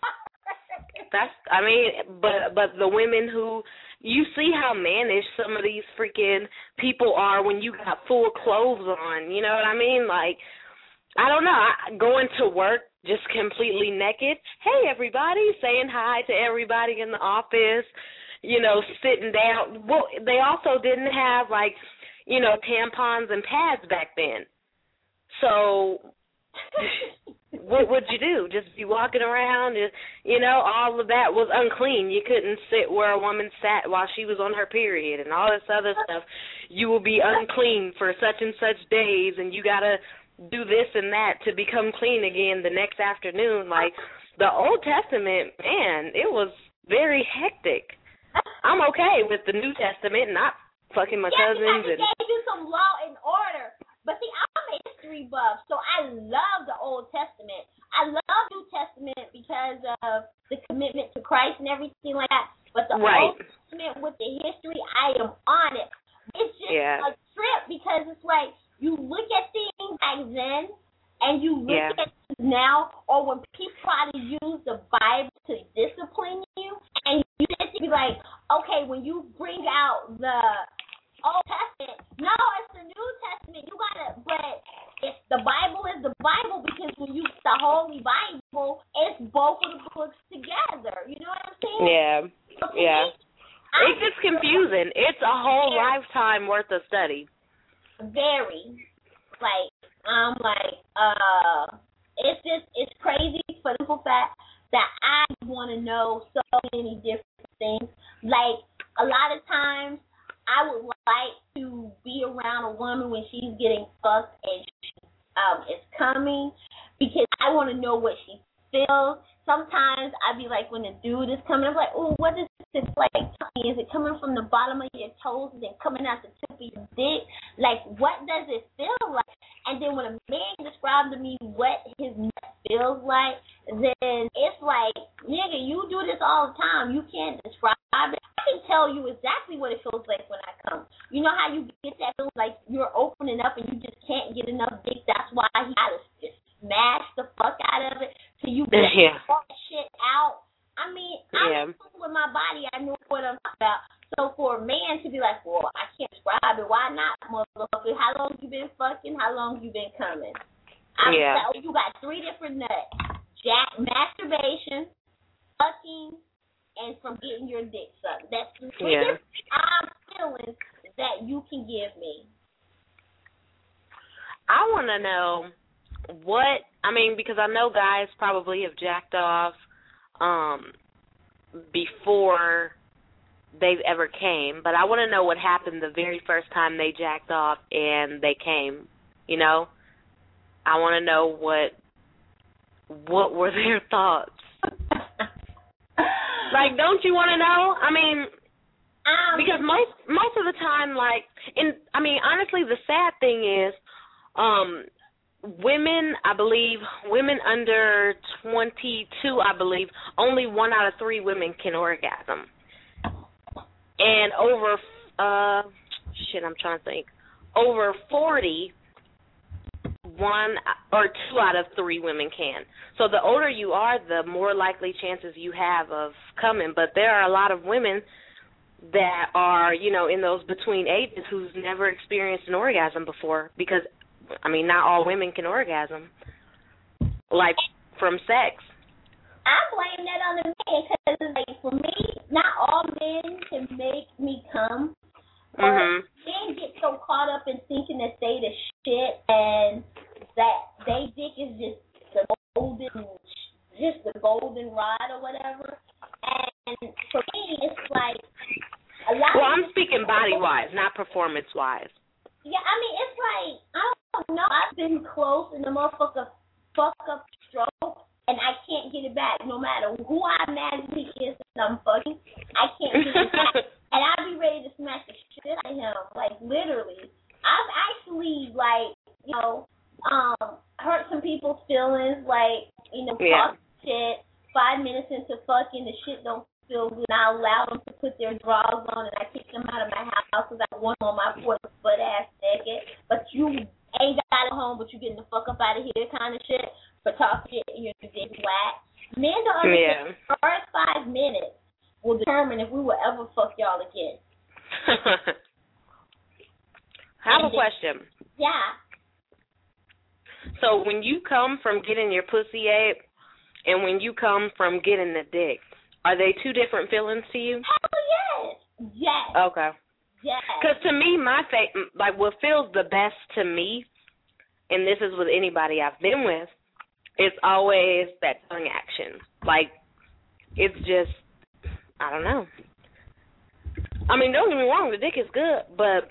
but the women who, you see how mannish some of these freaking people are when you got full clothes on. You know what I mean? Like, I don't know, going to work just completely naked. Hey, everybody, saying hi to everybody in the office, sitting down. Well, they also didn't have, like, tampons and pads back then. So what would you do? Just be walking around? All of that was unclean. You couldn't sit where a woman sat while she was on her period and all this other stuff. You will be unclean for such and such days, and you got to do this and that to become clean again the next afternoon. Like, the Old Testament, man, it was very hectic. I'm okay with the New Testament, not fucking my cousins. They gave you some law and order. But see, I'm a history buff, so I love the Old Testament. I love New Testament because of the commitment to Christ and everything like that. But the Old Testament with the history, I am on it. It's just a trip because it's like you look at things back then and you look at things now, or when people try to use the Bible to discipline you, and you just be like, okay, when you bring out the Old Testament, no, it's the New Testament. You gotta, but if the Bible is the Bible, because when you the Holy Bible, it's both of the books together. You know what I'm saying? Yeah. It gets confusing. It's a whole lifetime worth of study. Very. Like, I'm like, it's crazy for the simple fact that I want to know so many different things. Like, a lot of times, I would like to be around a woman when she's getting fucked and she is coming, because I want to know what she feels. Sometimes I be like, when the dude is coming, I'm like, oh, what is this like? Is it coming from the bottom of your toes and then coming out the tip of your dick? Like, what does it feel like? And then when a man describes to me what his nut feels like, then it's like, nigga, you do this all the time. You can't describe it. I can tell you exactly what it feels like when I come. You know how you get that feeling like you're opening up and you just can't get enough dick? That's why he got to just smash the fuck out of it till you get that shit out. I mean, I'm with my body. I know what I'm talking about. So for a man to be like, well, I can't describe it. Why not, motherfucker? How long you been fucking? How long you been coming? Like, you got 3 different nuts. Masturbation, fucking, and from getting your dick sucked. That's the 3 different feelings that you can give me. I want to know because I know guys probably have jacked off before they've ever came, but I want to know what happened the very first time they jacked off and they came, I want to know what were their thoughts. Like, don't you want to know? I mean, because most of the time, like, honestly, the sad thing is, women under 22, I believe, only 1 out of 3 women can orgasm. And over 40, 1 or 2 out of 3 women can. So the older you are, the more likely chances you have of coming. But there are a lot of women that are, you know, in those between ages who's never experienced an orgasm before because, I mean, not all women can orgasm, like from sex. I blame that on the men because, like, for me, not all men can make me come. But men get so caught up in thinking that they the shit and that they dick is just the golden rod or whatever. And for me, it's like a lot. Well, I'm speaking body-wise, not performance-wise. Yeah, I mean, it's like, I don't know. I've been close and the motherfucker fuck up stroke. And I can't get it back, no matter who I magically kiss and I'm fucking, I can't get it back. And I'd be ready to smash the shit out of him, like, literally. I've actually, like, you know, hurt some people's feelings, like, you know, talk shit, 5 minutes into fucking, the shit don't feel good, and I allow them to put their drawers on, and I kick them out of my house because I want them on my porch butt-ass naked, but you ain't got it home, but you getting the fuck up out of here kind of shit. For talk shit and you're dick whack. Men don't understand the first 5 minutes will determine if we will ever fuck y'all again. I have a question. Yeah. So when you come from getting your pussy ate and when you come from getting the dick, are they 2 different feelings to you? Hell yes. Yes. Okay. Yes. Because to me, like what feels the best to me, and this is with anybody I've been with, it's always that tongue action. Like, it's just, I don't know. I mean, don't get me wrong, the dick is good, but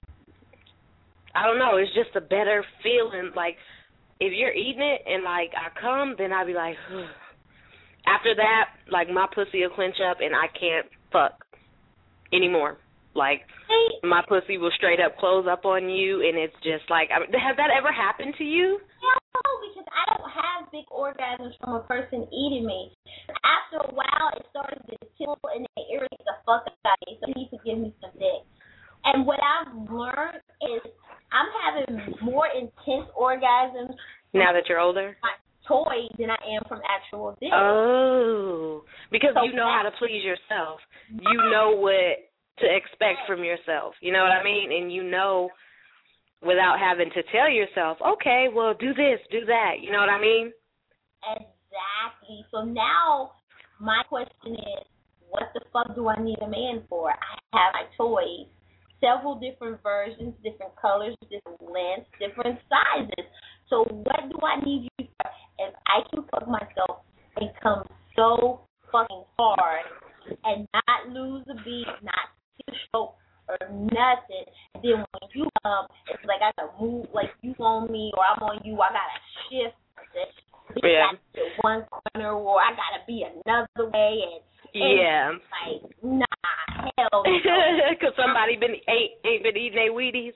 I don't know, it's just a better feeling. Like, if you're eating it and, like, I come, then I'll be like, ugh. After that, like, my pussy will clench up and I can't fuck anymore. Like, my pussy will straight up close up on you, and it's just like, I mean, has that ever happened to you? No, because I don't have big orgasms from a person eating me. After a while, it started to tickle and it irritates the fuck out of me, so you need to give me some dick. And what I've learned is I'm having more intense orgasms now that you're older? My toy than I am from actual dick. Oh, because so you know how to please yourself. You know what to expect from yourself. You know what I mean? And you know without having to tell yourself, okay, well, do this, do that. You know what I mean? Exactly. So now my question is, what the fuck do I need a man for? I have my toys, several different versions, different colors, different lengths, different sizes. So what do I need you for? If I can fuck myself and come so fucking hard and not lose a beat, not get a stroke or nothing, and then when you come, it's like I gotta move, like you on me or I'm on you, I gotta shift this. Yeah. To one corner or I gotta be another way and yeah. Like, nah, hell no. Because somebody ain't been eating their Wheaties.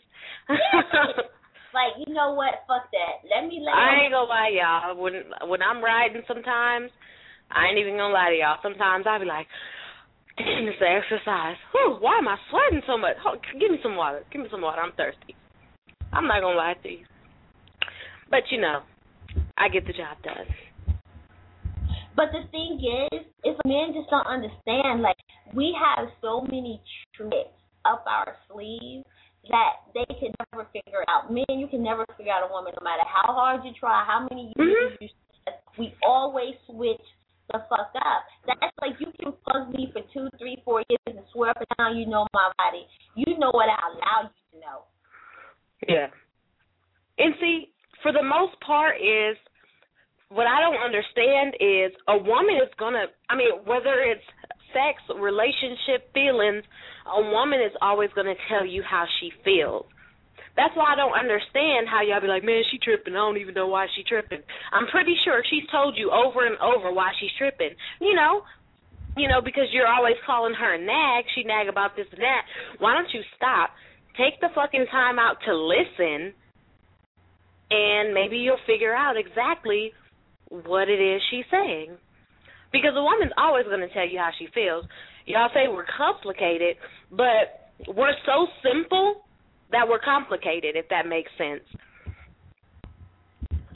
Like, you know what? Fuck that. I ain't gonna lie, y'all. When I'm riding sometimes, I ain't even gonna lie to y'all. Sometimes I'll be like, damn, it's the exercise. Whew, why am I sweating so much? Oh, give me some water. Give me some water. I'm thirsty. I'm not gonna lie to you. But, you know, I get the job done. But the thing is men just don't understand. Like, we have so many tricks up our sleeves that they can never figure out. Men, you can never figure out a woman no matter how hard you try, how many years you we always switch the fuck up. That's like you can fuck me for 2, 3, 4 years and swear up and down you know my body. You know what I allow you to know. Yeah. And see, for the most part is, what I don't understand is a woman is going to, I mean, whether it's sex, relationship, feelings, a woman is always going to tell you how she feels. That's why I don't understand how y'all be like, man, she tripping. I don't even know why she tripping. I'm pretty sure she's told you over and over why she's tripping. You know, because you're always calling her a nag. She nag about this and that. Why don't you stop? Take the fucking time out to listen, and maybe you'll figure out exactly what it is she's saying. Because a woman's always going to tell you how she feels. Y'all say we're complicated, but we're so simple that we're complicated, if that makes sense.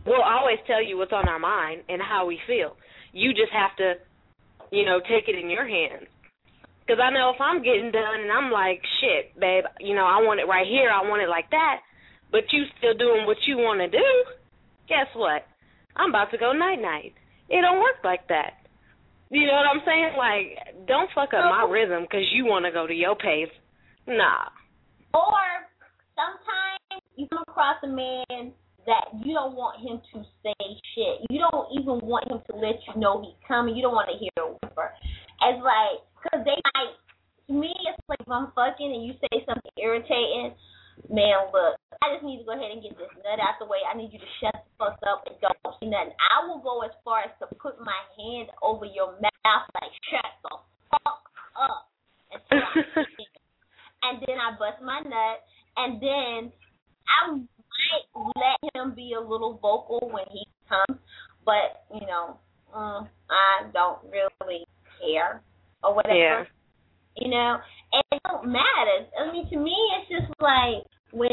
we'll always tell you what's on our mind and how we feel. You just have to, take it in your hands. Because I know if I'm getting done and I'm like, shit, babe, I want it right here, I want it like that, but you still doing what you want to do, guess what? I'm about to go night-night. It don't work like that. You know what I'm saying? Like, don't fuck up my rhythm because you want to go to your pace. Nah. Or sometimes you come across a man that you don't want him to say shit. You don't even want him to let you know he's coming. You don't want to hear a whisper. It's like, because they might, to me, it's like if I'm fucking and you say something irritating, man, look, I just need to go ahead and get this nut out the way. I need you to shut the fuck up and don't say nothing. I will go as far as to put my hand over your mouth like, shut the fuck up. And then I bust my nut, and then I might let him be a little vocal when he comes, but, I don't really care or whatever. Yeah. And it don't matter. I mean, to me, it's just like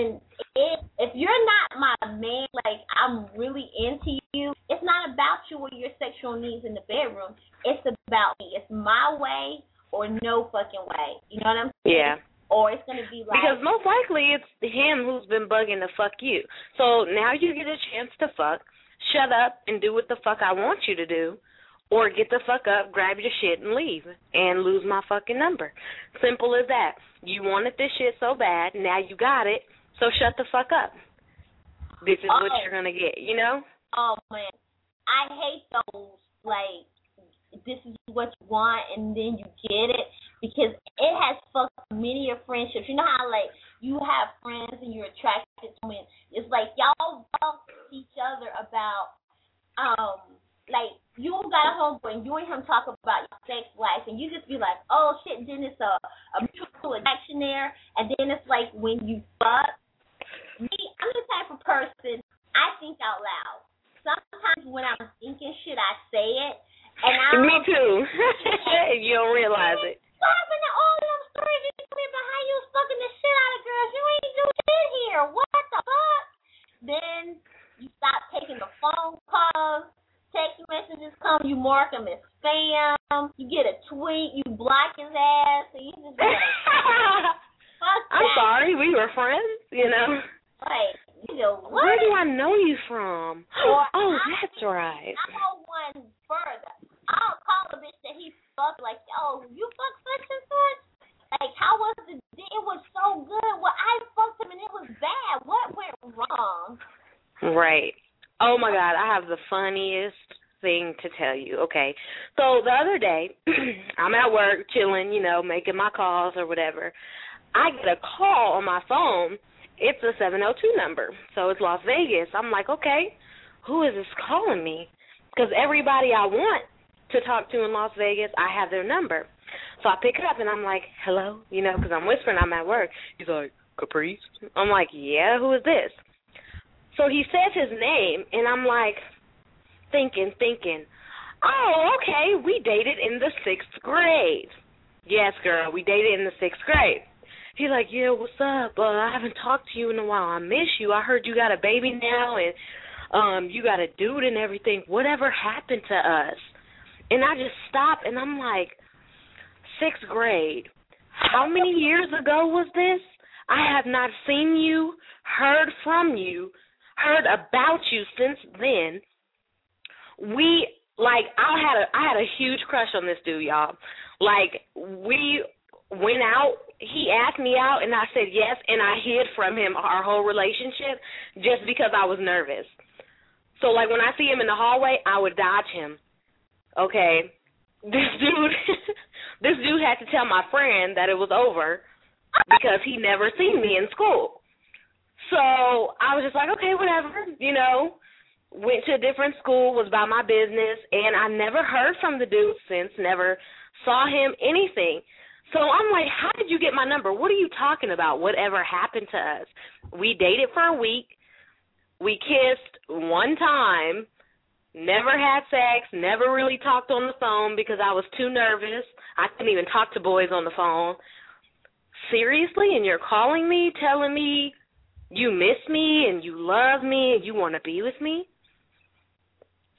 if you're not my man, like I'm really into you, it's not about you or your sexual needs in the bedroom. It's about me. It's my way or no fucking way. You know what I'm saying? Yeah. Or it's going to be like... Because most likely it's him who's been bugging to fuck you. So now you get a chance to fuck, shut up and do what the fuck I want you to do, or get the fuck up, grab your shit and leave and lose my fucking number. Simple as that. You wanted this shit so bad, now you got it, so shut the fuck up. This is what you're going to get, Oh, man. I hate those, like, this is what you want and then you get it, because it has fucked many of friendships. You know how, like, you have friends and you're attracted to them. It's like y'all talk to each other about, like, you got a homeboy and you and him talk about your sex life, and you just be like, oh, shit, then it's a mutual attraction there, and then it's like when you fuck. Me, I'm the type of person, I think out loud. Sometimes when I'm thinking shit, I say it. And me too. You don't realize it. What happened to all them stories you told me about how you was fucking the shit out of girls? You ain't do shit here. What the fuck? Then you stop taking the phone calls. Text messages come, you mark them as spam. You get a tweet, you block his ass. So you just be like, fuck that. I'm sorry, we were friends, Like, what? Where do I know you from? That's right. I'll go one further. I'll call a bitch that he fucked, like, oh, you fucked such and such? Like, how was it? It was so good. Well, I fucked him and it was bad. What went wrong? Right. Oh, my God, I have the funniest thing to tell you. Okay, so the other day, I'm at work, chilling, making my calls or whatever. I get a call on my phone. It's a 702 number, so it's Las Vegas. I'm like, okay, who is this calling me? Because everybody I want to talk to in Las Vegas, I have their number. So I pick it up, and I'm like, hello, because I'm whispering, I'm at work. He's like, Caprice? I'm like, yeah, who is this? So he says his name, and I'm like, thinking, oh, okay, we dated in the 6th grade. Yes, girl, we dated in the 6th grade. He's like, yeah, what's up? I haven't talked to you in a while. I miss you. I heard you got a baby now, and you got a dude and everything. Whatever happened to us? And I just stop, and I'm like, 6th grade. How many years ago was this? I have not seen you, heard from you, heard about you since then. I had a huge crush on this dude, y'all. Like, we went out, he asked me out, and I said yes, and I hid from him our whole relationship just because I was nervous. So, like, when I see him in the hallway, I would dodge him. Okay, this dude had to tell my friend that it was over because he never seen me in school. So I was just like, okay, whatever, went to a different school, was about my business, and I never heard from the dude since, never saw him, anything. So I'm like, how did you get my number? What are you talking about? Whatever happened to us? We dated for a week. We kissed one time, never had sex, never really talked on the phone because I was too nervous. I couldn't even talk to boys on the phone. Seriously? And you're calling me, telling me you miss me and you love me and you want to be with me?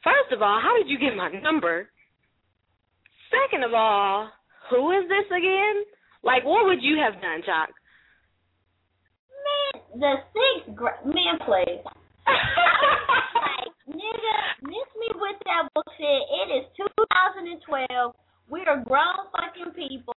First of all, how did you get my number? Second of all, who is this again? Like, what would you have done, Chalk? Man, the sixth grade, man, please. Like, nigga, miss me with that bullshit. It is 2012. We are grown fucking people.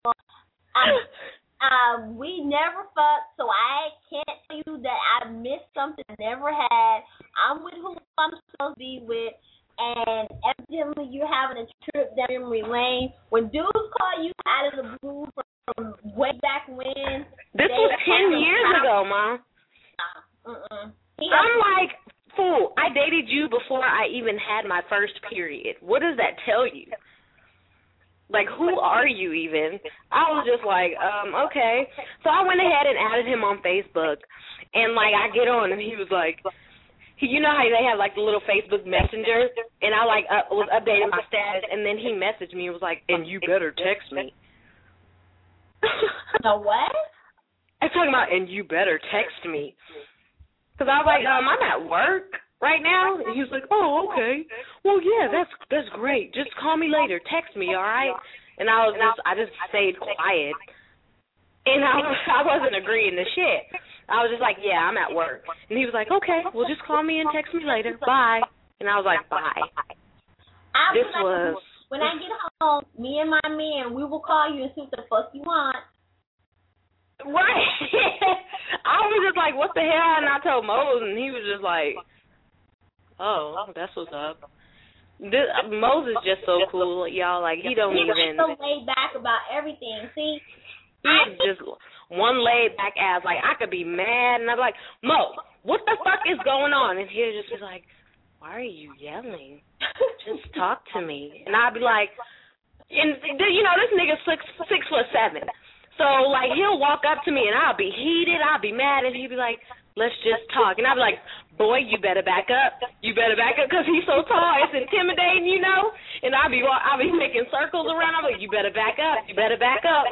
We never fucked, so I can't tell you that I missed something I never had. I'm with who I'm supposed to be with, and evidently you're having a trip down memory lane. When dudes call you out of the blue from way back when. This was 10 years ago, Mom. I'm like, fool, I dated you before I even had my first period. What does that tell you? Like, who are you even? I was just like, okay. So I went ahead and added him on Facebook. And, like, I get on, and he was like, you know how they have, like, the little Facebook Messenger? And I, like, was updating my status, and then he messaged me and was like, and you better text me. The what? I'm talking about, and you better text me. Because I was like, I'm at work right now. And he was like, oh, okay. Well, yeah, that's great. Just call me later. Text me, all right? And I just stayed quiet. And I wasn't agreeing to shit. I was just like, yeah, I'm at work. And he was like, okay, well, just call me and text me later. Bye. And I was like, bye. When I get home, me and my man, we will call you and see what the fuck you want. Right. I was just like, what the hell? And I told Moses, and he was just like, oh, that's what's up. Moses is just so cool, y'all. Like, he don't even. He's so laid back about everything. See? He's just one laid back ass. Like, I could be mad, and I'm like, Mo, what the fuck is going on? And he'll just be like, why are you yelling? Just talk to me. And I'd be like, and you know, this nigga's 6'7". So, like, he'll walk up to me, and I'll be heated, I'll be mad, and he'll be like, let's just talk. And I'll be like, boy, you better back up. You better back up, because he's so tall. It's intimidating, you know? And I'll be making circles around. I'm like, you better back up. You better back up.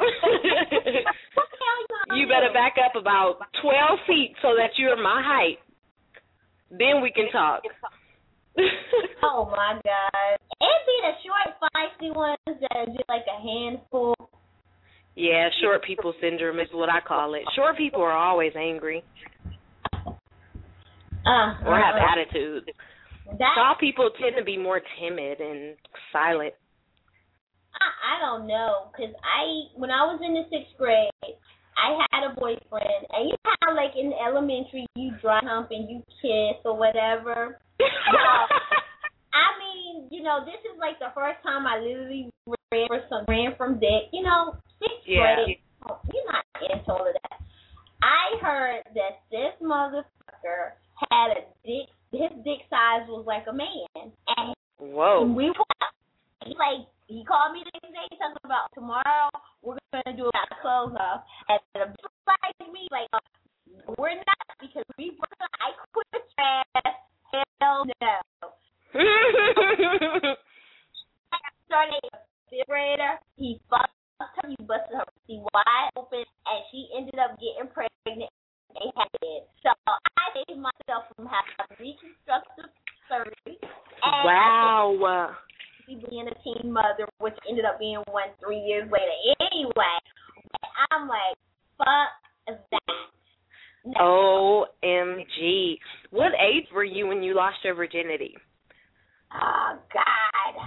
You better back up about 12 feet so that you're my height. Then we can talk. Oh, my God. It'd be the short, feisty ones that are just like a handful. Yeah, short people syndrome is what I call it. Short people are always angry. Or have attitude. Tall people tend to be more timid and silent. I don't know, because when I was in the 6th grade, I had a boyfriend, and you know how, like, in elementary, you dry hump and you kiss or whatever? I mean, you know, this is, like, the first time I literally ran from dick. You know, 6th grade, you're not into all of that. I heard that this motherfucker had a dick, his dick size was like a man. And whoa. He called me the next day talking about tomorrow we're going to do our clothes off. And a bitch like me, like, we're not, because we broke up. I quit the trash. Hell no. I started a 5th grader. He fucked her. He busted her pussy wide open, and she ended up getting pregnant. They had it. So I saved myself from having reconstructive surgery. And wow. Being a teen mother, which ended up being 3 years later. Anyway, I'm like, fuck that. No. OMG. What age were you when you lost your virginity? Oh, God.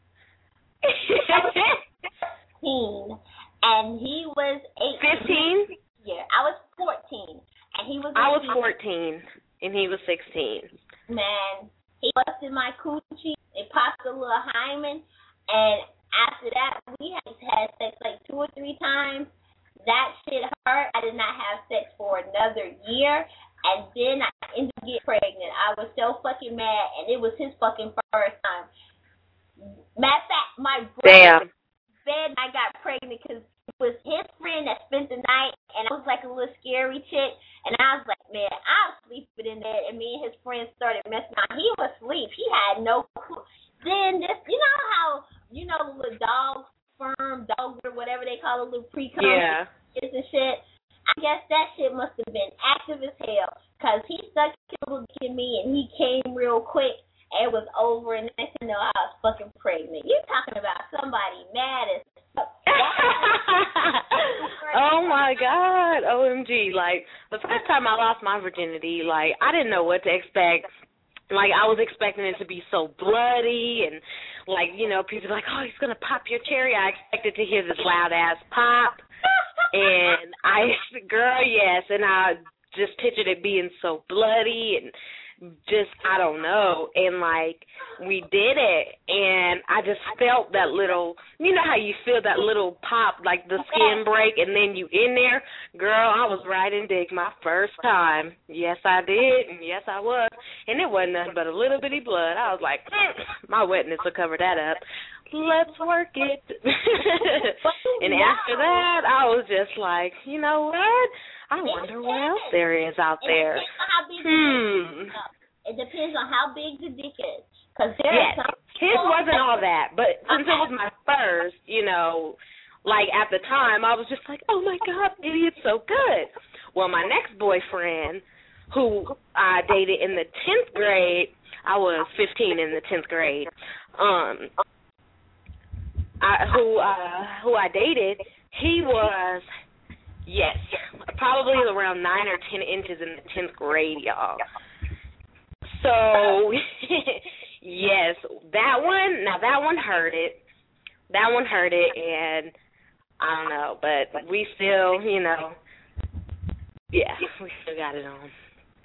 15, and he was 18. 15? Yeah, I was 14, and he was 18. I was 14, and he was 16. Man, he busted my coochie. It popped a little hymen, and after that, we had sex like 2 or 3 times. That shit hurt. I did not have sex for another year, and then I ended up getting pregnant. I was so fucking mad, and it was his fucking first time. Matter of fact, my brother said I got pregnant because it was his friend that spent the night, and I was like a little scary chick, and I was like, man, I'll sleep in bed, and me and his friends started messing around. He was asleep. He had no clue. Then this, you know how, you know, the little dog sperm, dog or whatever they call it, little pre-cum and shit. I guess that shit must have been active as hell, because he stuck to me, and he came real quick, It was over, and next thing you know, I was fucking pregnant. You talking about somebody mad as fuck. Oh my God, OMG. Like, the first time I lost my virginity, like, I didn't know what to expect. Like, I was expecting it to be so bloody and, like, you know, people like, oh, he's going to pop your cherry. I expected to hear this loud-ass pop. And girl, yes, and I just pictured it being so bloody and just, I don't know. And, like, we did it, and I just felt that little, you know how you feel that little pop, like the skin break, and then you in there? Girl, I was riding dick my first time. Yes, I did, and yes, I was. And it wasn't nothing but a little bitty blood. I was like, my wetness will cover that up. Let's work it. And after that, I was just like, you know what? I wonder what else there is out there. It depends on how big the dick is. Yes, his wasn't all that, but since it was my first, you know, like at the time, I was just like, oh my God, it's so good. Well, my next boyfriend, who I dated in the 10th grade, I was 15 in the 10th grade, who I dated, he was, yes, probably around 9 or 10 inches in the 10th grade, y'all. So, yes, that one hurt it. That one hurt it, and I don't know, but we still, you know, yeah, we still got it on.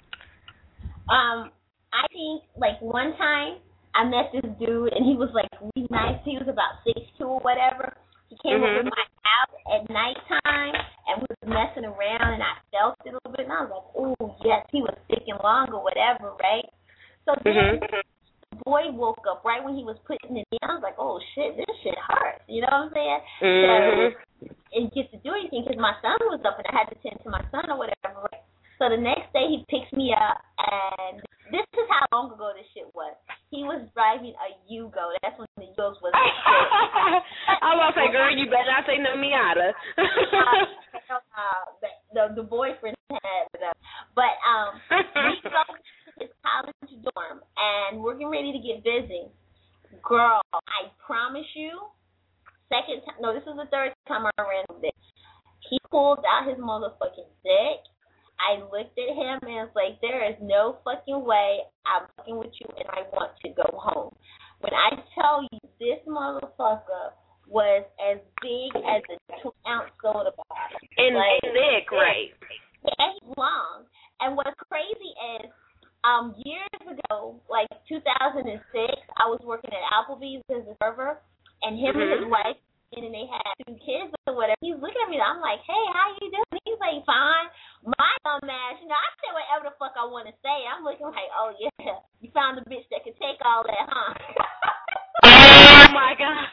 I think, like, one time I met this dude, and he was, like, really nice. He was about 6'2" or whatever. He came over to my house at nighttime, and we was messing around, and I felt it a little bit, and I was like, oh, yes, he was thick and long or whatever, right? So then the boy woke up right when he was putting it in. I was like, oh, shit, this shit hurts. You know what I'm saying? So and get to do anything because my son was up, and I had to tend to my son or whatever, right? So the next day he picks me up, and this is how long ago this shit was. He was driving a Yugo. That's when the Yugos was the shit. I was like, girl, you better not say no Miata. The boyfriend had it up. But we go to his college dorm, and we're getting ready to get busy. Girl, I promise you, this is the third time I ran with it. He pulled out his motherfucking dick. I looked at him and was like, there is no fucking way I'm fucking with you and I want to go home. When I tell you this motherfucker was as big as a 2-ounce soda bottle. And like, thick, right? And long. And what's crazy is, years ago, like 2006, I was working at Applebee's as a server, and him and his wife, and they had 2 kids or whatever. He's looking at me, I'm like, hey, how you doing? He's like, fine. My dumb ass, you know, I say whatever the fuck I want to say. I'm looking like, oh, yeah, you found a bitch that can take all that, huh? Oh, my God.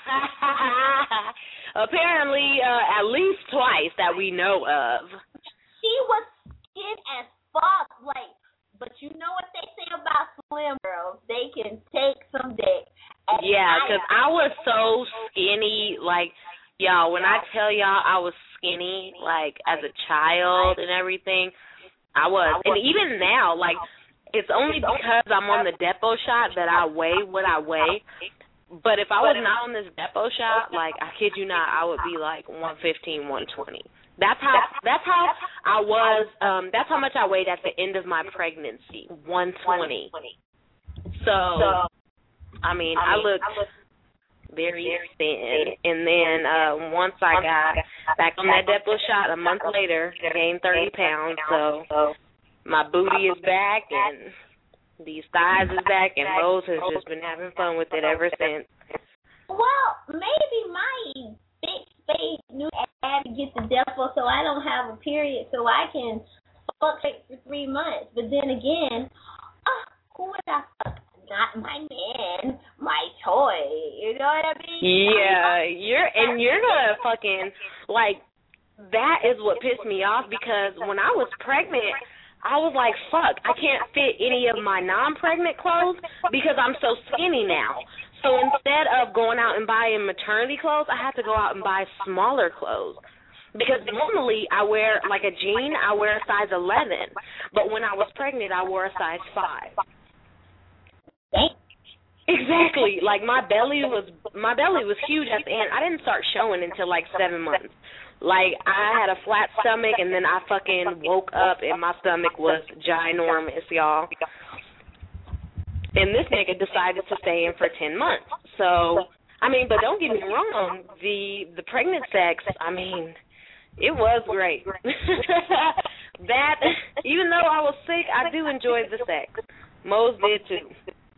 Apparently, at least twice that we know of. She was skin as fuck, like, but you know what they say about slim girls? They can take some dick. Yeah, because I was so skinny, like, y'all, when I tell y'all I was skinny, like, as a child and everything, I was. And even now, like, it's only because I'm on the depot shot that I weigh what I weigh. But if I was not on this depot shot, like, I kid you not, I would be, like, 115, 120. That's how I was, that's how much I weighed at the end of my pregnancy, 120. So, I mean, I looked very thin. And then once I got back on that depot shot, a month later, gained 30 pounds. So my booty is back, and these thighs is back, and Rose has just been having fun with it ever since. Well, maybe my big space new ad to get the depot so I don't have a period so I can fuck for 3 months. But then again, who would I fuck? Not my man, my toy. You know what I mean? Yeah, you're gonna fucking, like, that is what pissed me off, because when I was pregnant, I was like, fuck, I can't fit any of my non-pregnant clothes because I'm so skinny now. So instead of going out and buying maternity clothes, I had to go out and buy smaller clothes. Because normally I wear, like a jean, I wear a size 11. But when I was pregnant, I wore a size 5. Exactly. Like my belly was huge at the end. I didn't start showing until like 7 months. Like I had a flat stomach, and then I fucking woke up and my stomach was ginormous, y'all. And this nigga decided to stay in for 10 months. So, I mean, but don't get me wrong, the pregnant sex, I mean, it was great. That, even though I was sick, I do enjoy the sex. Mose did too.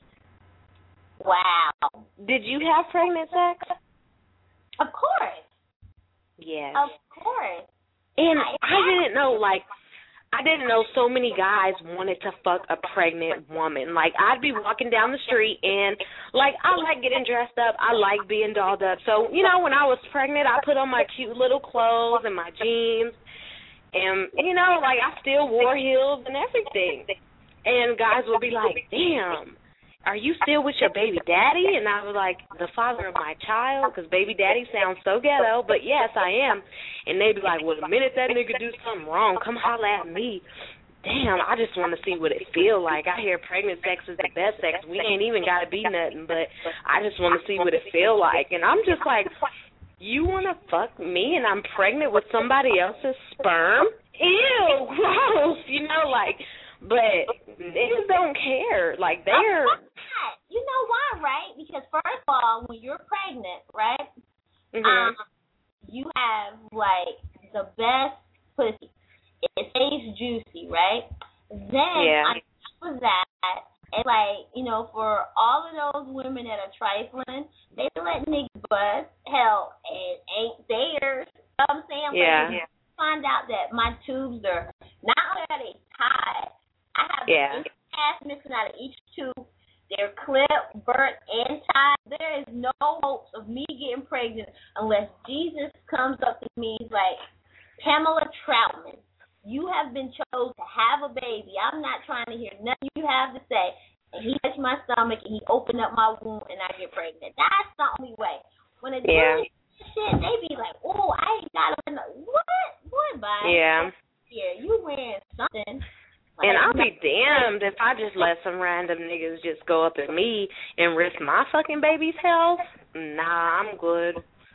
Wow. Did you have pregnant sex? Of course. Yes. Of course. And I didn't know so many guys wanted to fuck a pregnant woman. Like, I'd be walking down the street and, like, I like getting dressed up. I like being dolled up. So, you know, when I was pregnant, I put on my cute little clothes and my jeans. And, you know, like, I still wore heels and everything. And guys would be like, damn, are you still with your baby daddy? And I was like, the father of my child, because baby daddy sounds so ghetto, but yes, I am. And they'd be like, well, the minute that nigga do something wrong, come holler at me. Damn, I just want to see what it feel like. I hear pregnant sex is the best sex. We ain't even got to be nothing, but I just want to see what it feel like. And I'm just like, you want to fuck me and I'm pregnant with somebody else's sperm? Ew, gross, you know, like, but niggas don't care. Like, they're... You know why, right? Because first of all, when you're pregnant, right, you have, like, the best pussy. It stays juicy, right? Then, on top of that, it's like, you know, for all of those women that are trifling, they let niggas bust. Hell, it ain't theirs. You know what I'm saying? Yeah. But find out that my tubes are, not only are they tied, I have the ass missing out of each tube. They're clipped, burnt, and tied. There is no hopes of me getting pregnant unless Jesus comes up to me. He's like, Pamela Troutman, you have been chosen to have a baby. I'm not trying to hear nothing you have to say. And he touched my stomach, and he opened up my womb, and I get pregnant. That's the only way. When a dude shit, they be like, oh, I ain't got to know. What? Boy, bye. Yeah. Yeah, you wearing something. And I'll be damned if I just let some random niggas just go up at me and risk my fucking baby's health. Nah, I'm good.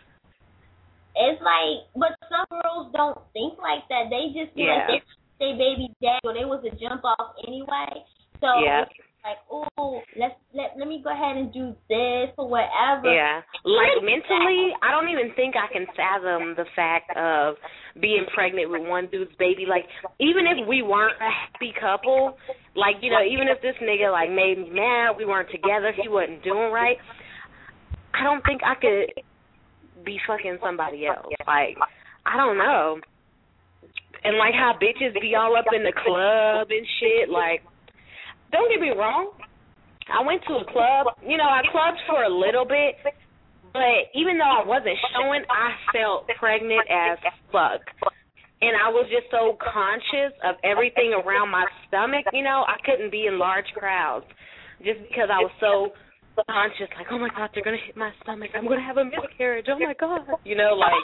It's like, but some girls don't think like that. They just feel like they baby daddy or they was a jump off anyway. So it's like, oh, let me go ahead and do this or whatever. Yeah, like mentally, I don't even think I can fathom the fact of being pregnant with one dude's baby. Like, even if we weren't a happy couple, like, you know, even if this nigga, like, made me mad, we weren't together, he wasn't doing right, I don't think I could be fucking somebody else. Like, I don't know. And, like, how bitches be all up in the club and shit, like, don't get me wrong, I went to a club. You know, I clubbed for a little bit, but even though I wasn't showing, I felt pregnant as fuck. And I was just so conscious of everything around my stomach, you know, I couldn't be in large crowds just because I was so conscious, like, oh, my God, they're going to hit my stomach. I'm going to have a miscarriage. Oh, my God. You know, like,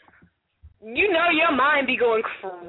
you know your mind be going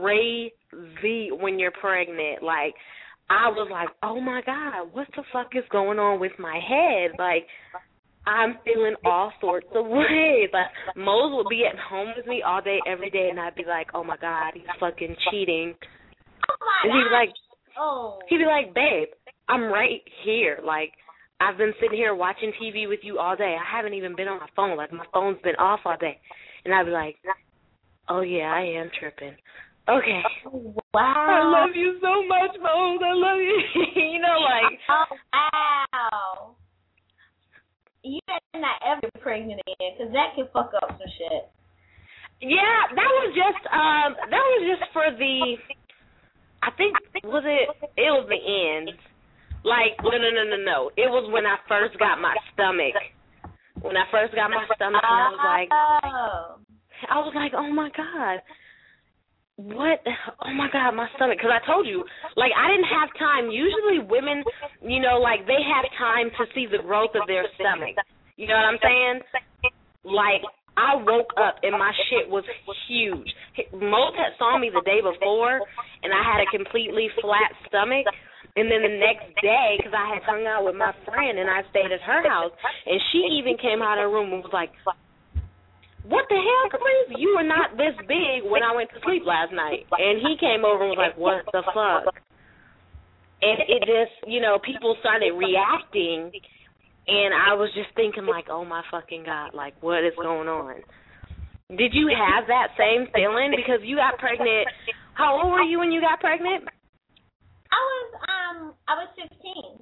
crazy when you're pregnant. Like, I was like, oh, my God, what the fuck is going on with my head? Like, I'm feeling all sorts of ways. Like, Mose would be at home with me all day, every day, and I'd be like, oh, my God, he's fucking cheating. And he'd be like, babe, I'm right here. Like, I've been sitting here watching TV with you all day. I haven't even been on my phone. Like, my phone's been off all day. And I'd be like, oh, yeah, I am tripping. Okay. Wow. I love you so much, Mose. I love you. You know, like. Oh, wow. You better not ever get pregnant again, because that can fuck up some shit. Yeah, that was just for the, I think, it was the end. Like, no. It was when I first got my stomach. When I first got my stomach, and I was like, oh, my God. What? Oh, my God, my stomach. Because I told you, like, I didn't have time. Usually women, you know, like, they have time to see the growth of their stomach. You know what I'm saying? Like, I woke up and my shit was huge. Most had saw me the day before, and I had a completely flat stomach. And then the next day, because I had hung out with my friend and I stayed at her house, and she even came out of her room and was like, what the hell, Caprice? You were not this big when I went to sleep last night. And he came over and was like, what the fuck? And it just, people started reacting, and I was just thinking like, oh my fucking God, like what is going on? Did you have that same feeling? Because you got pregnant. How old were you when you got pregnant? I was 15.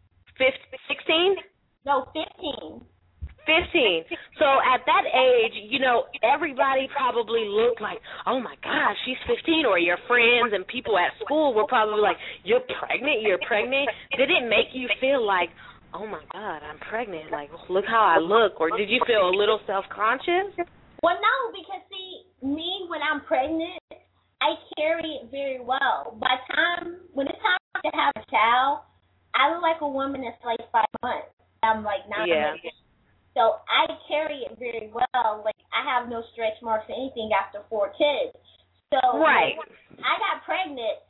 16? No, 15. 15. So at that age, everybody probably looked like, oh my gosh, she's 15, or your friends and people at school were probably like, you're pregnant? Did it make you feel like, oh my God, I'm pregnant, like look how I look, or did you feel a little self-conscious? Well, no, because see, me when I'm pregnant, I carry it very well. When it's time to have a child, I look like a woman that's like 5 months. I'm like 9 months. So I carry it very well. Like I have no stretch marks or anything after 4 kids. So right. When I got pregnant,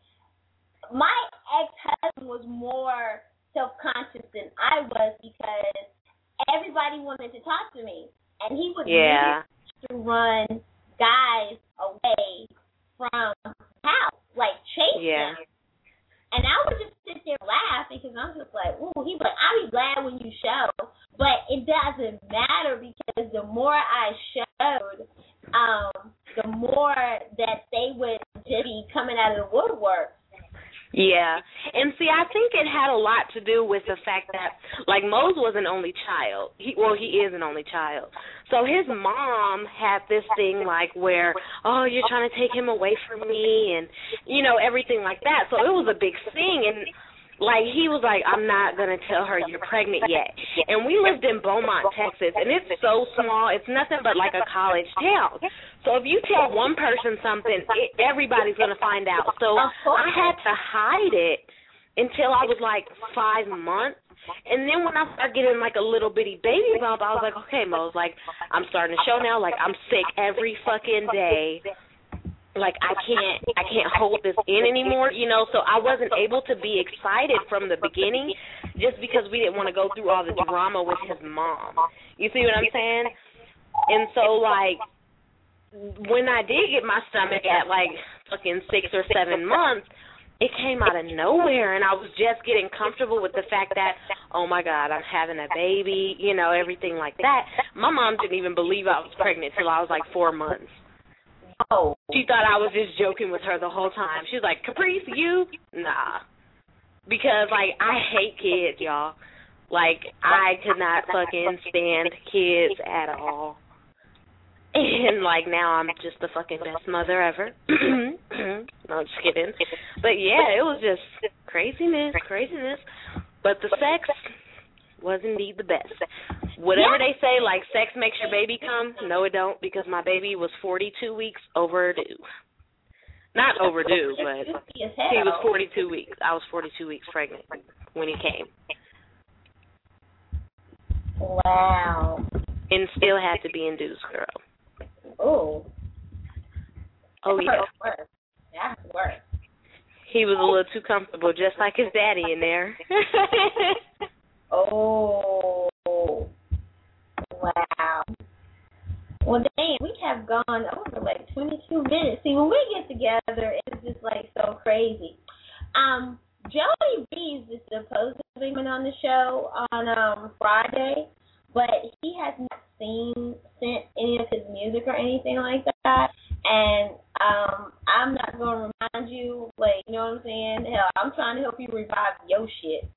my ex-husband was more self-conscious than I was because everybody wanted to talk to me, and he would to run guys away from the house, like chase them. And I would just sit there and laugh because I'm just like, ooh, he's like, I'll be glad when you show. But it doesn't matter because the more I showed, the more that they would just be coming out of the woodwork. Yeah. And see, I think it had a lot to do with the fact that, like, Mose was an only child. He is an only child. So his mom had this thing, like, where, oh, you're trying to take him away from me and, everything like that. So it was a big thing. And, like, he was like, I'm not going to tell her you're pregnant yet. And we lived in Beaumont, Texas, and it's so small. It's nothing but like a college town. So if you tell one person something, everybody's going to find out. So I had to hide it until I was like 5 months. And then when I started getting like a little bitty baby bump, I was like, okay, Mo's, like, I'm starting to show now. Like, I'm sick every fucking day. Like, I can't hold this in anymore, so I wasn't able to be excited from the beginning just because we didn't want to go through all the drama with his mom. You see what I'm saying? And so, like, when I did get my stomach at, like, fucking 6 or 7 months, it came out of nowhere, and I was just getting comfortable with the fact that, oh, my God, I'm having a baby, everything like that. My mom didn't even believe I was pregnant till I was, like, 4 months. Oh. She thought I was just joking with her the whole time. She was like, Caprice, you? Nah. Because, like, I hate kids, y'all. Like, I could not fucking stand kids at all. And, like, now I'm just the fucking best mother ever. No, just kidding. But, yeah, it was just craziness. But the sex was indeed the best. Whatever they say, like, sex makes your baby come, no, it don't, because my baby was 42 weeks overdue. Not overdue, but he was 42 weeks. I was 42 weeks pregnant when he came. Wow. And still had to be induced, girl. Oh. Oh, yeah. That's worse. He was a little too comfortable, just like his daddy in there. Oh. Wow. Well, dang, we have gone over like 22 minutes. See, when we get together, it's just like so crazy. Jody Breeze is supposed to be on the show on Friday, but he has not sent any of his music or anything like that. And I'm not going to remind you, like, you know what I'm saying? Hell, I'm trying to help you revive your shit.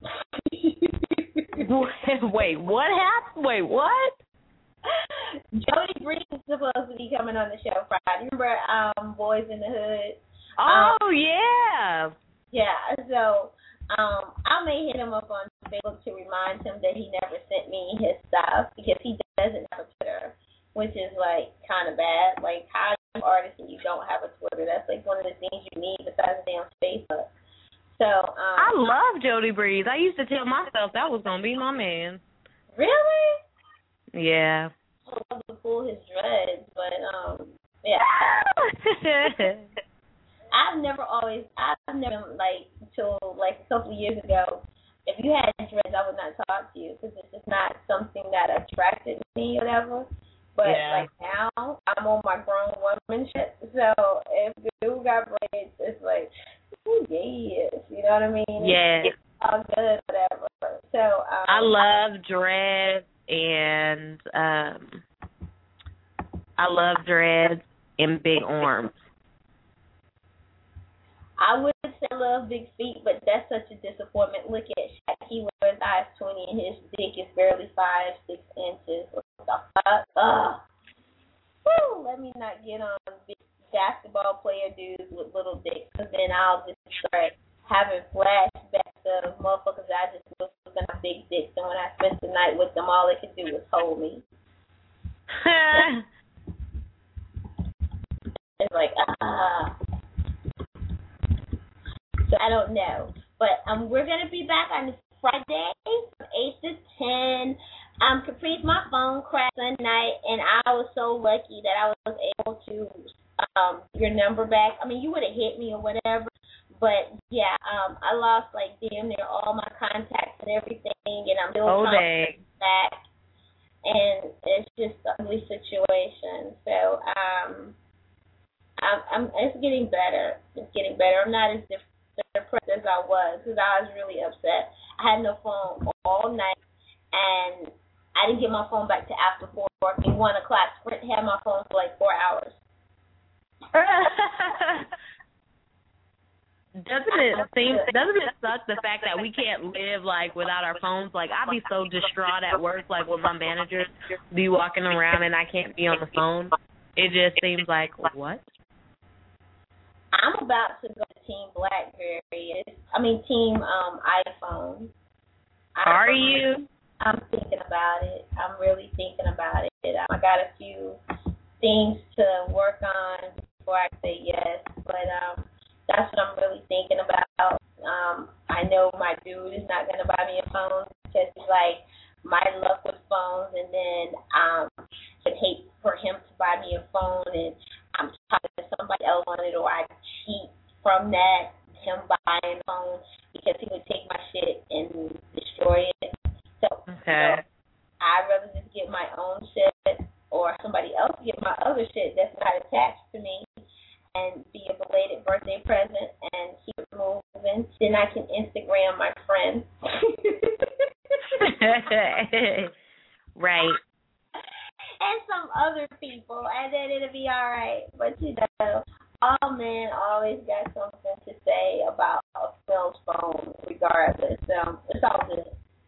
Wait, what happened? Wait, what? Jody Breeze is supposed to be coming on the show Friday. Remember Boys in the Hood? Oh, yeah. Yeah, so I may hit him up on Facebook to remind him that he never sent me his stuff because he doesn't have a Twitter, which is, like, kind of bad. Like, how are you an artist and you don't have a Twitter? That's, like, one of the things you need besides damn Facebook. So, I love Jody Breeze. I used to tell myself that was going to be my man. Really? Yeah. I love to pull his dreads, but, yeah. I've never, like, till like a couple of years ago, if you had dreads, I would not talk to you because it's just not something that attracted me or whatever. But like now, I'm on my grown woman shit. So if the dude got braids, it's like, ooh, yes, you know what I mean? Yeah. It's all good, whatever. So I love dreads and big arms. I would say I love big feet, but that's such a disappointment. Look at Shaq. He wears size 20 and his dick is barely 5-6 inches. What the fuck? Ugh. Woo! Let me not get on big basketball player dudes with little dicks, because then I'll just start having flashbacks of motherfuckers I just was looking at big dicks, and when I spent the night with them, all they could do was hold me. It's like, So I don't know. But we're going to be back on Friday from 8 to 10. Caprice, my phone crashed one night, and I was so lucky that I was able to your number back. I mean, you would have hit me or whatever. But, yeah, I lost, like, damn near all my contacts and everything, and I'm still back. And it's just an ugly situation. So it's getting better. It's getting better. I'm not as depressed as I was because I was really upset. I had no phone all night, and I didn't get my phone back to after 4 o'clock. 1 o'clock. Sprint had my phone for like 4 hours. Doesn't it suck the fact that we can't live like without our phones? Like I'd be so distraught at work, like with my managers be walking around and I can't be on the phone. It just seems like what? I'm about to go to Team BlackBerry. Team iPhone. Are you? I'm thinking about it. I'm really thinking about it. I got a few things to work on before I say yes, but that's what I'm really thinking about. I know my dude is not going to buy me a phone because he's like, my luck with phones, and then I'd hate for him to buy me a phone and I'm talking to somebody else on it, or I cheat from that, him buying a phone, because he would take my shit and destroy it. So I'd rather just get my own shit or somebody else get my other shit that's not attached to me and be a belated birthday present and keep it moving. Then I can Instagram my friends. Right. And some other people, and then it'll be all right. But, you know, all men always got something to say about a cell phone regardless. So it's all good.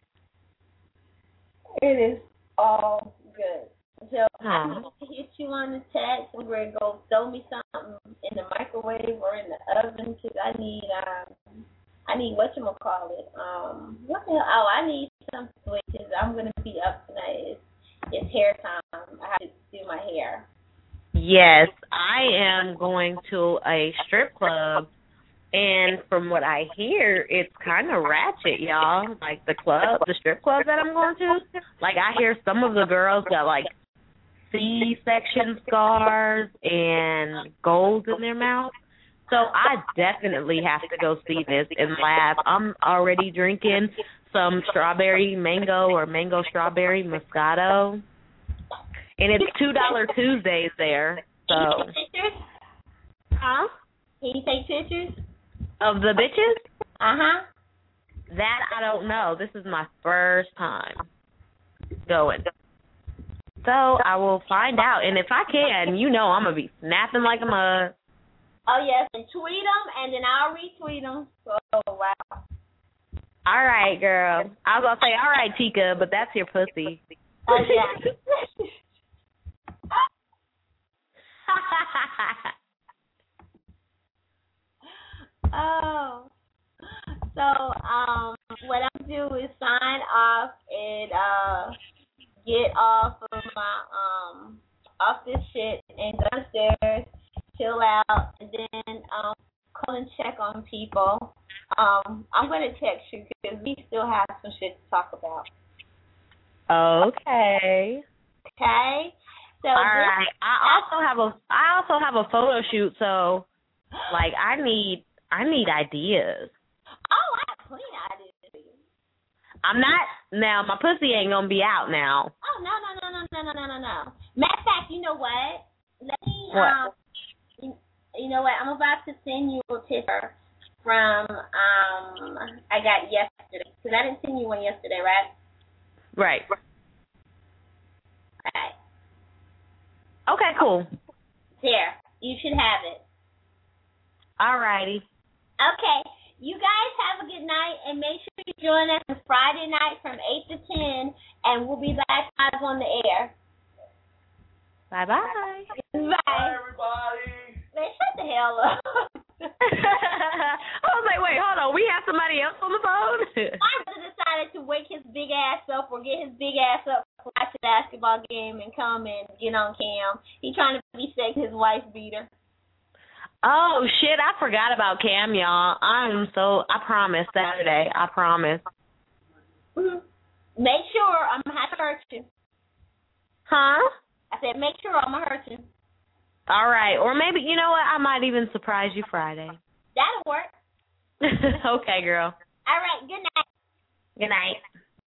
It is all good. So I'm going to hit you on the text, and we're going to go throw me something in the microwave or in the oven, because I need whatchamacallit. What the hell? Oh, I need some switches. I'm going to be up tonight. It's hair time. I have to do my hair. Yes, I am going to a strip club, and from what I hear, it's kind of ratchet, y'all. Like the strip club that I'm going to. Like I hear some of the girls got like C-section scars and golds in their mouth. So I definitely have to go see this and laugh. I'm already drinking some strawberry mango or mango strawberry Moscato. And it's $2 Tuesdays there. So. Can you take pictures? Huh? Can you take pictures? Of the bitches? Uh-huh. That I don't know. This is my first time going. So I will find out. And if I can, you know I'm going to be snapping like a mug. Oh, yes, and tweet them, and then I'll retweet them. Oh, wow. All right, girl. I was going to say, all right, Tika, but that's your pussy. Oh, yeah. Oh. So, what I'll do is sign off and get off of my, off this shit and go upstairs, chill out, and then call and check on people. I'm going to text you because we still have some shit to talk about. Okay. Okay. So all right. I also have a photo shoot. So, like, I need ideas. clean I did to you. I'm not now. My pussy ain't gonna be out now. Oh no. Matter of fact, you know what? Let me. What? You know what? I'm about to send you a picture from I got yesterday because I didn't send you one yesterday, right? Right. Right. Okay. Cool. There. You should have it. Alrighty. Okay. You guys have a good night, and make sure you join us on Friday night from 8 to 10, and we'll be back live on the air. Bye-bye. Bye, everybody. Man, shut the hell up. I was like, wait, hold on. We have somebody else on the phone? My brother decided to wake his big ass up or get his big ass up to watch the basketball game and come and get on cam. He trying to be sick his wife beater. Oh, shit, I forgot about Cam, y'all. I promise, Saturday. I promise. Mm-hmm. Make sure I'm going to have to hurt you. Huh? I said, make sure I'm going to hurt you. All right. Or maybe, you know what? I might even surprise you Friday. That'll work. Okay, girl. All right. Good night. Good night.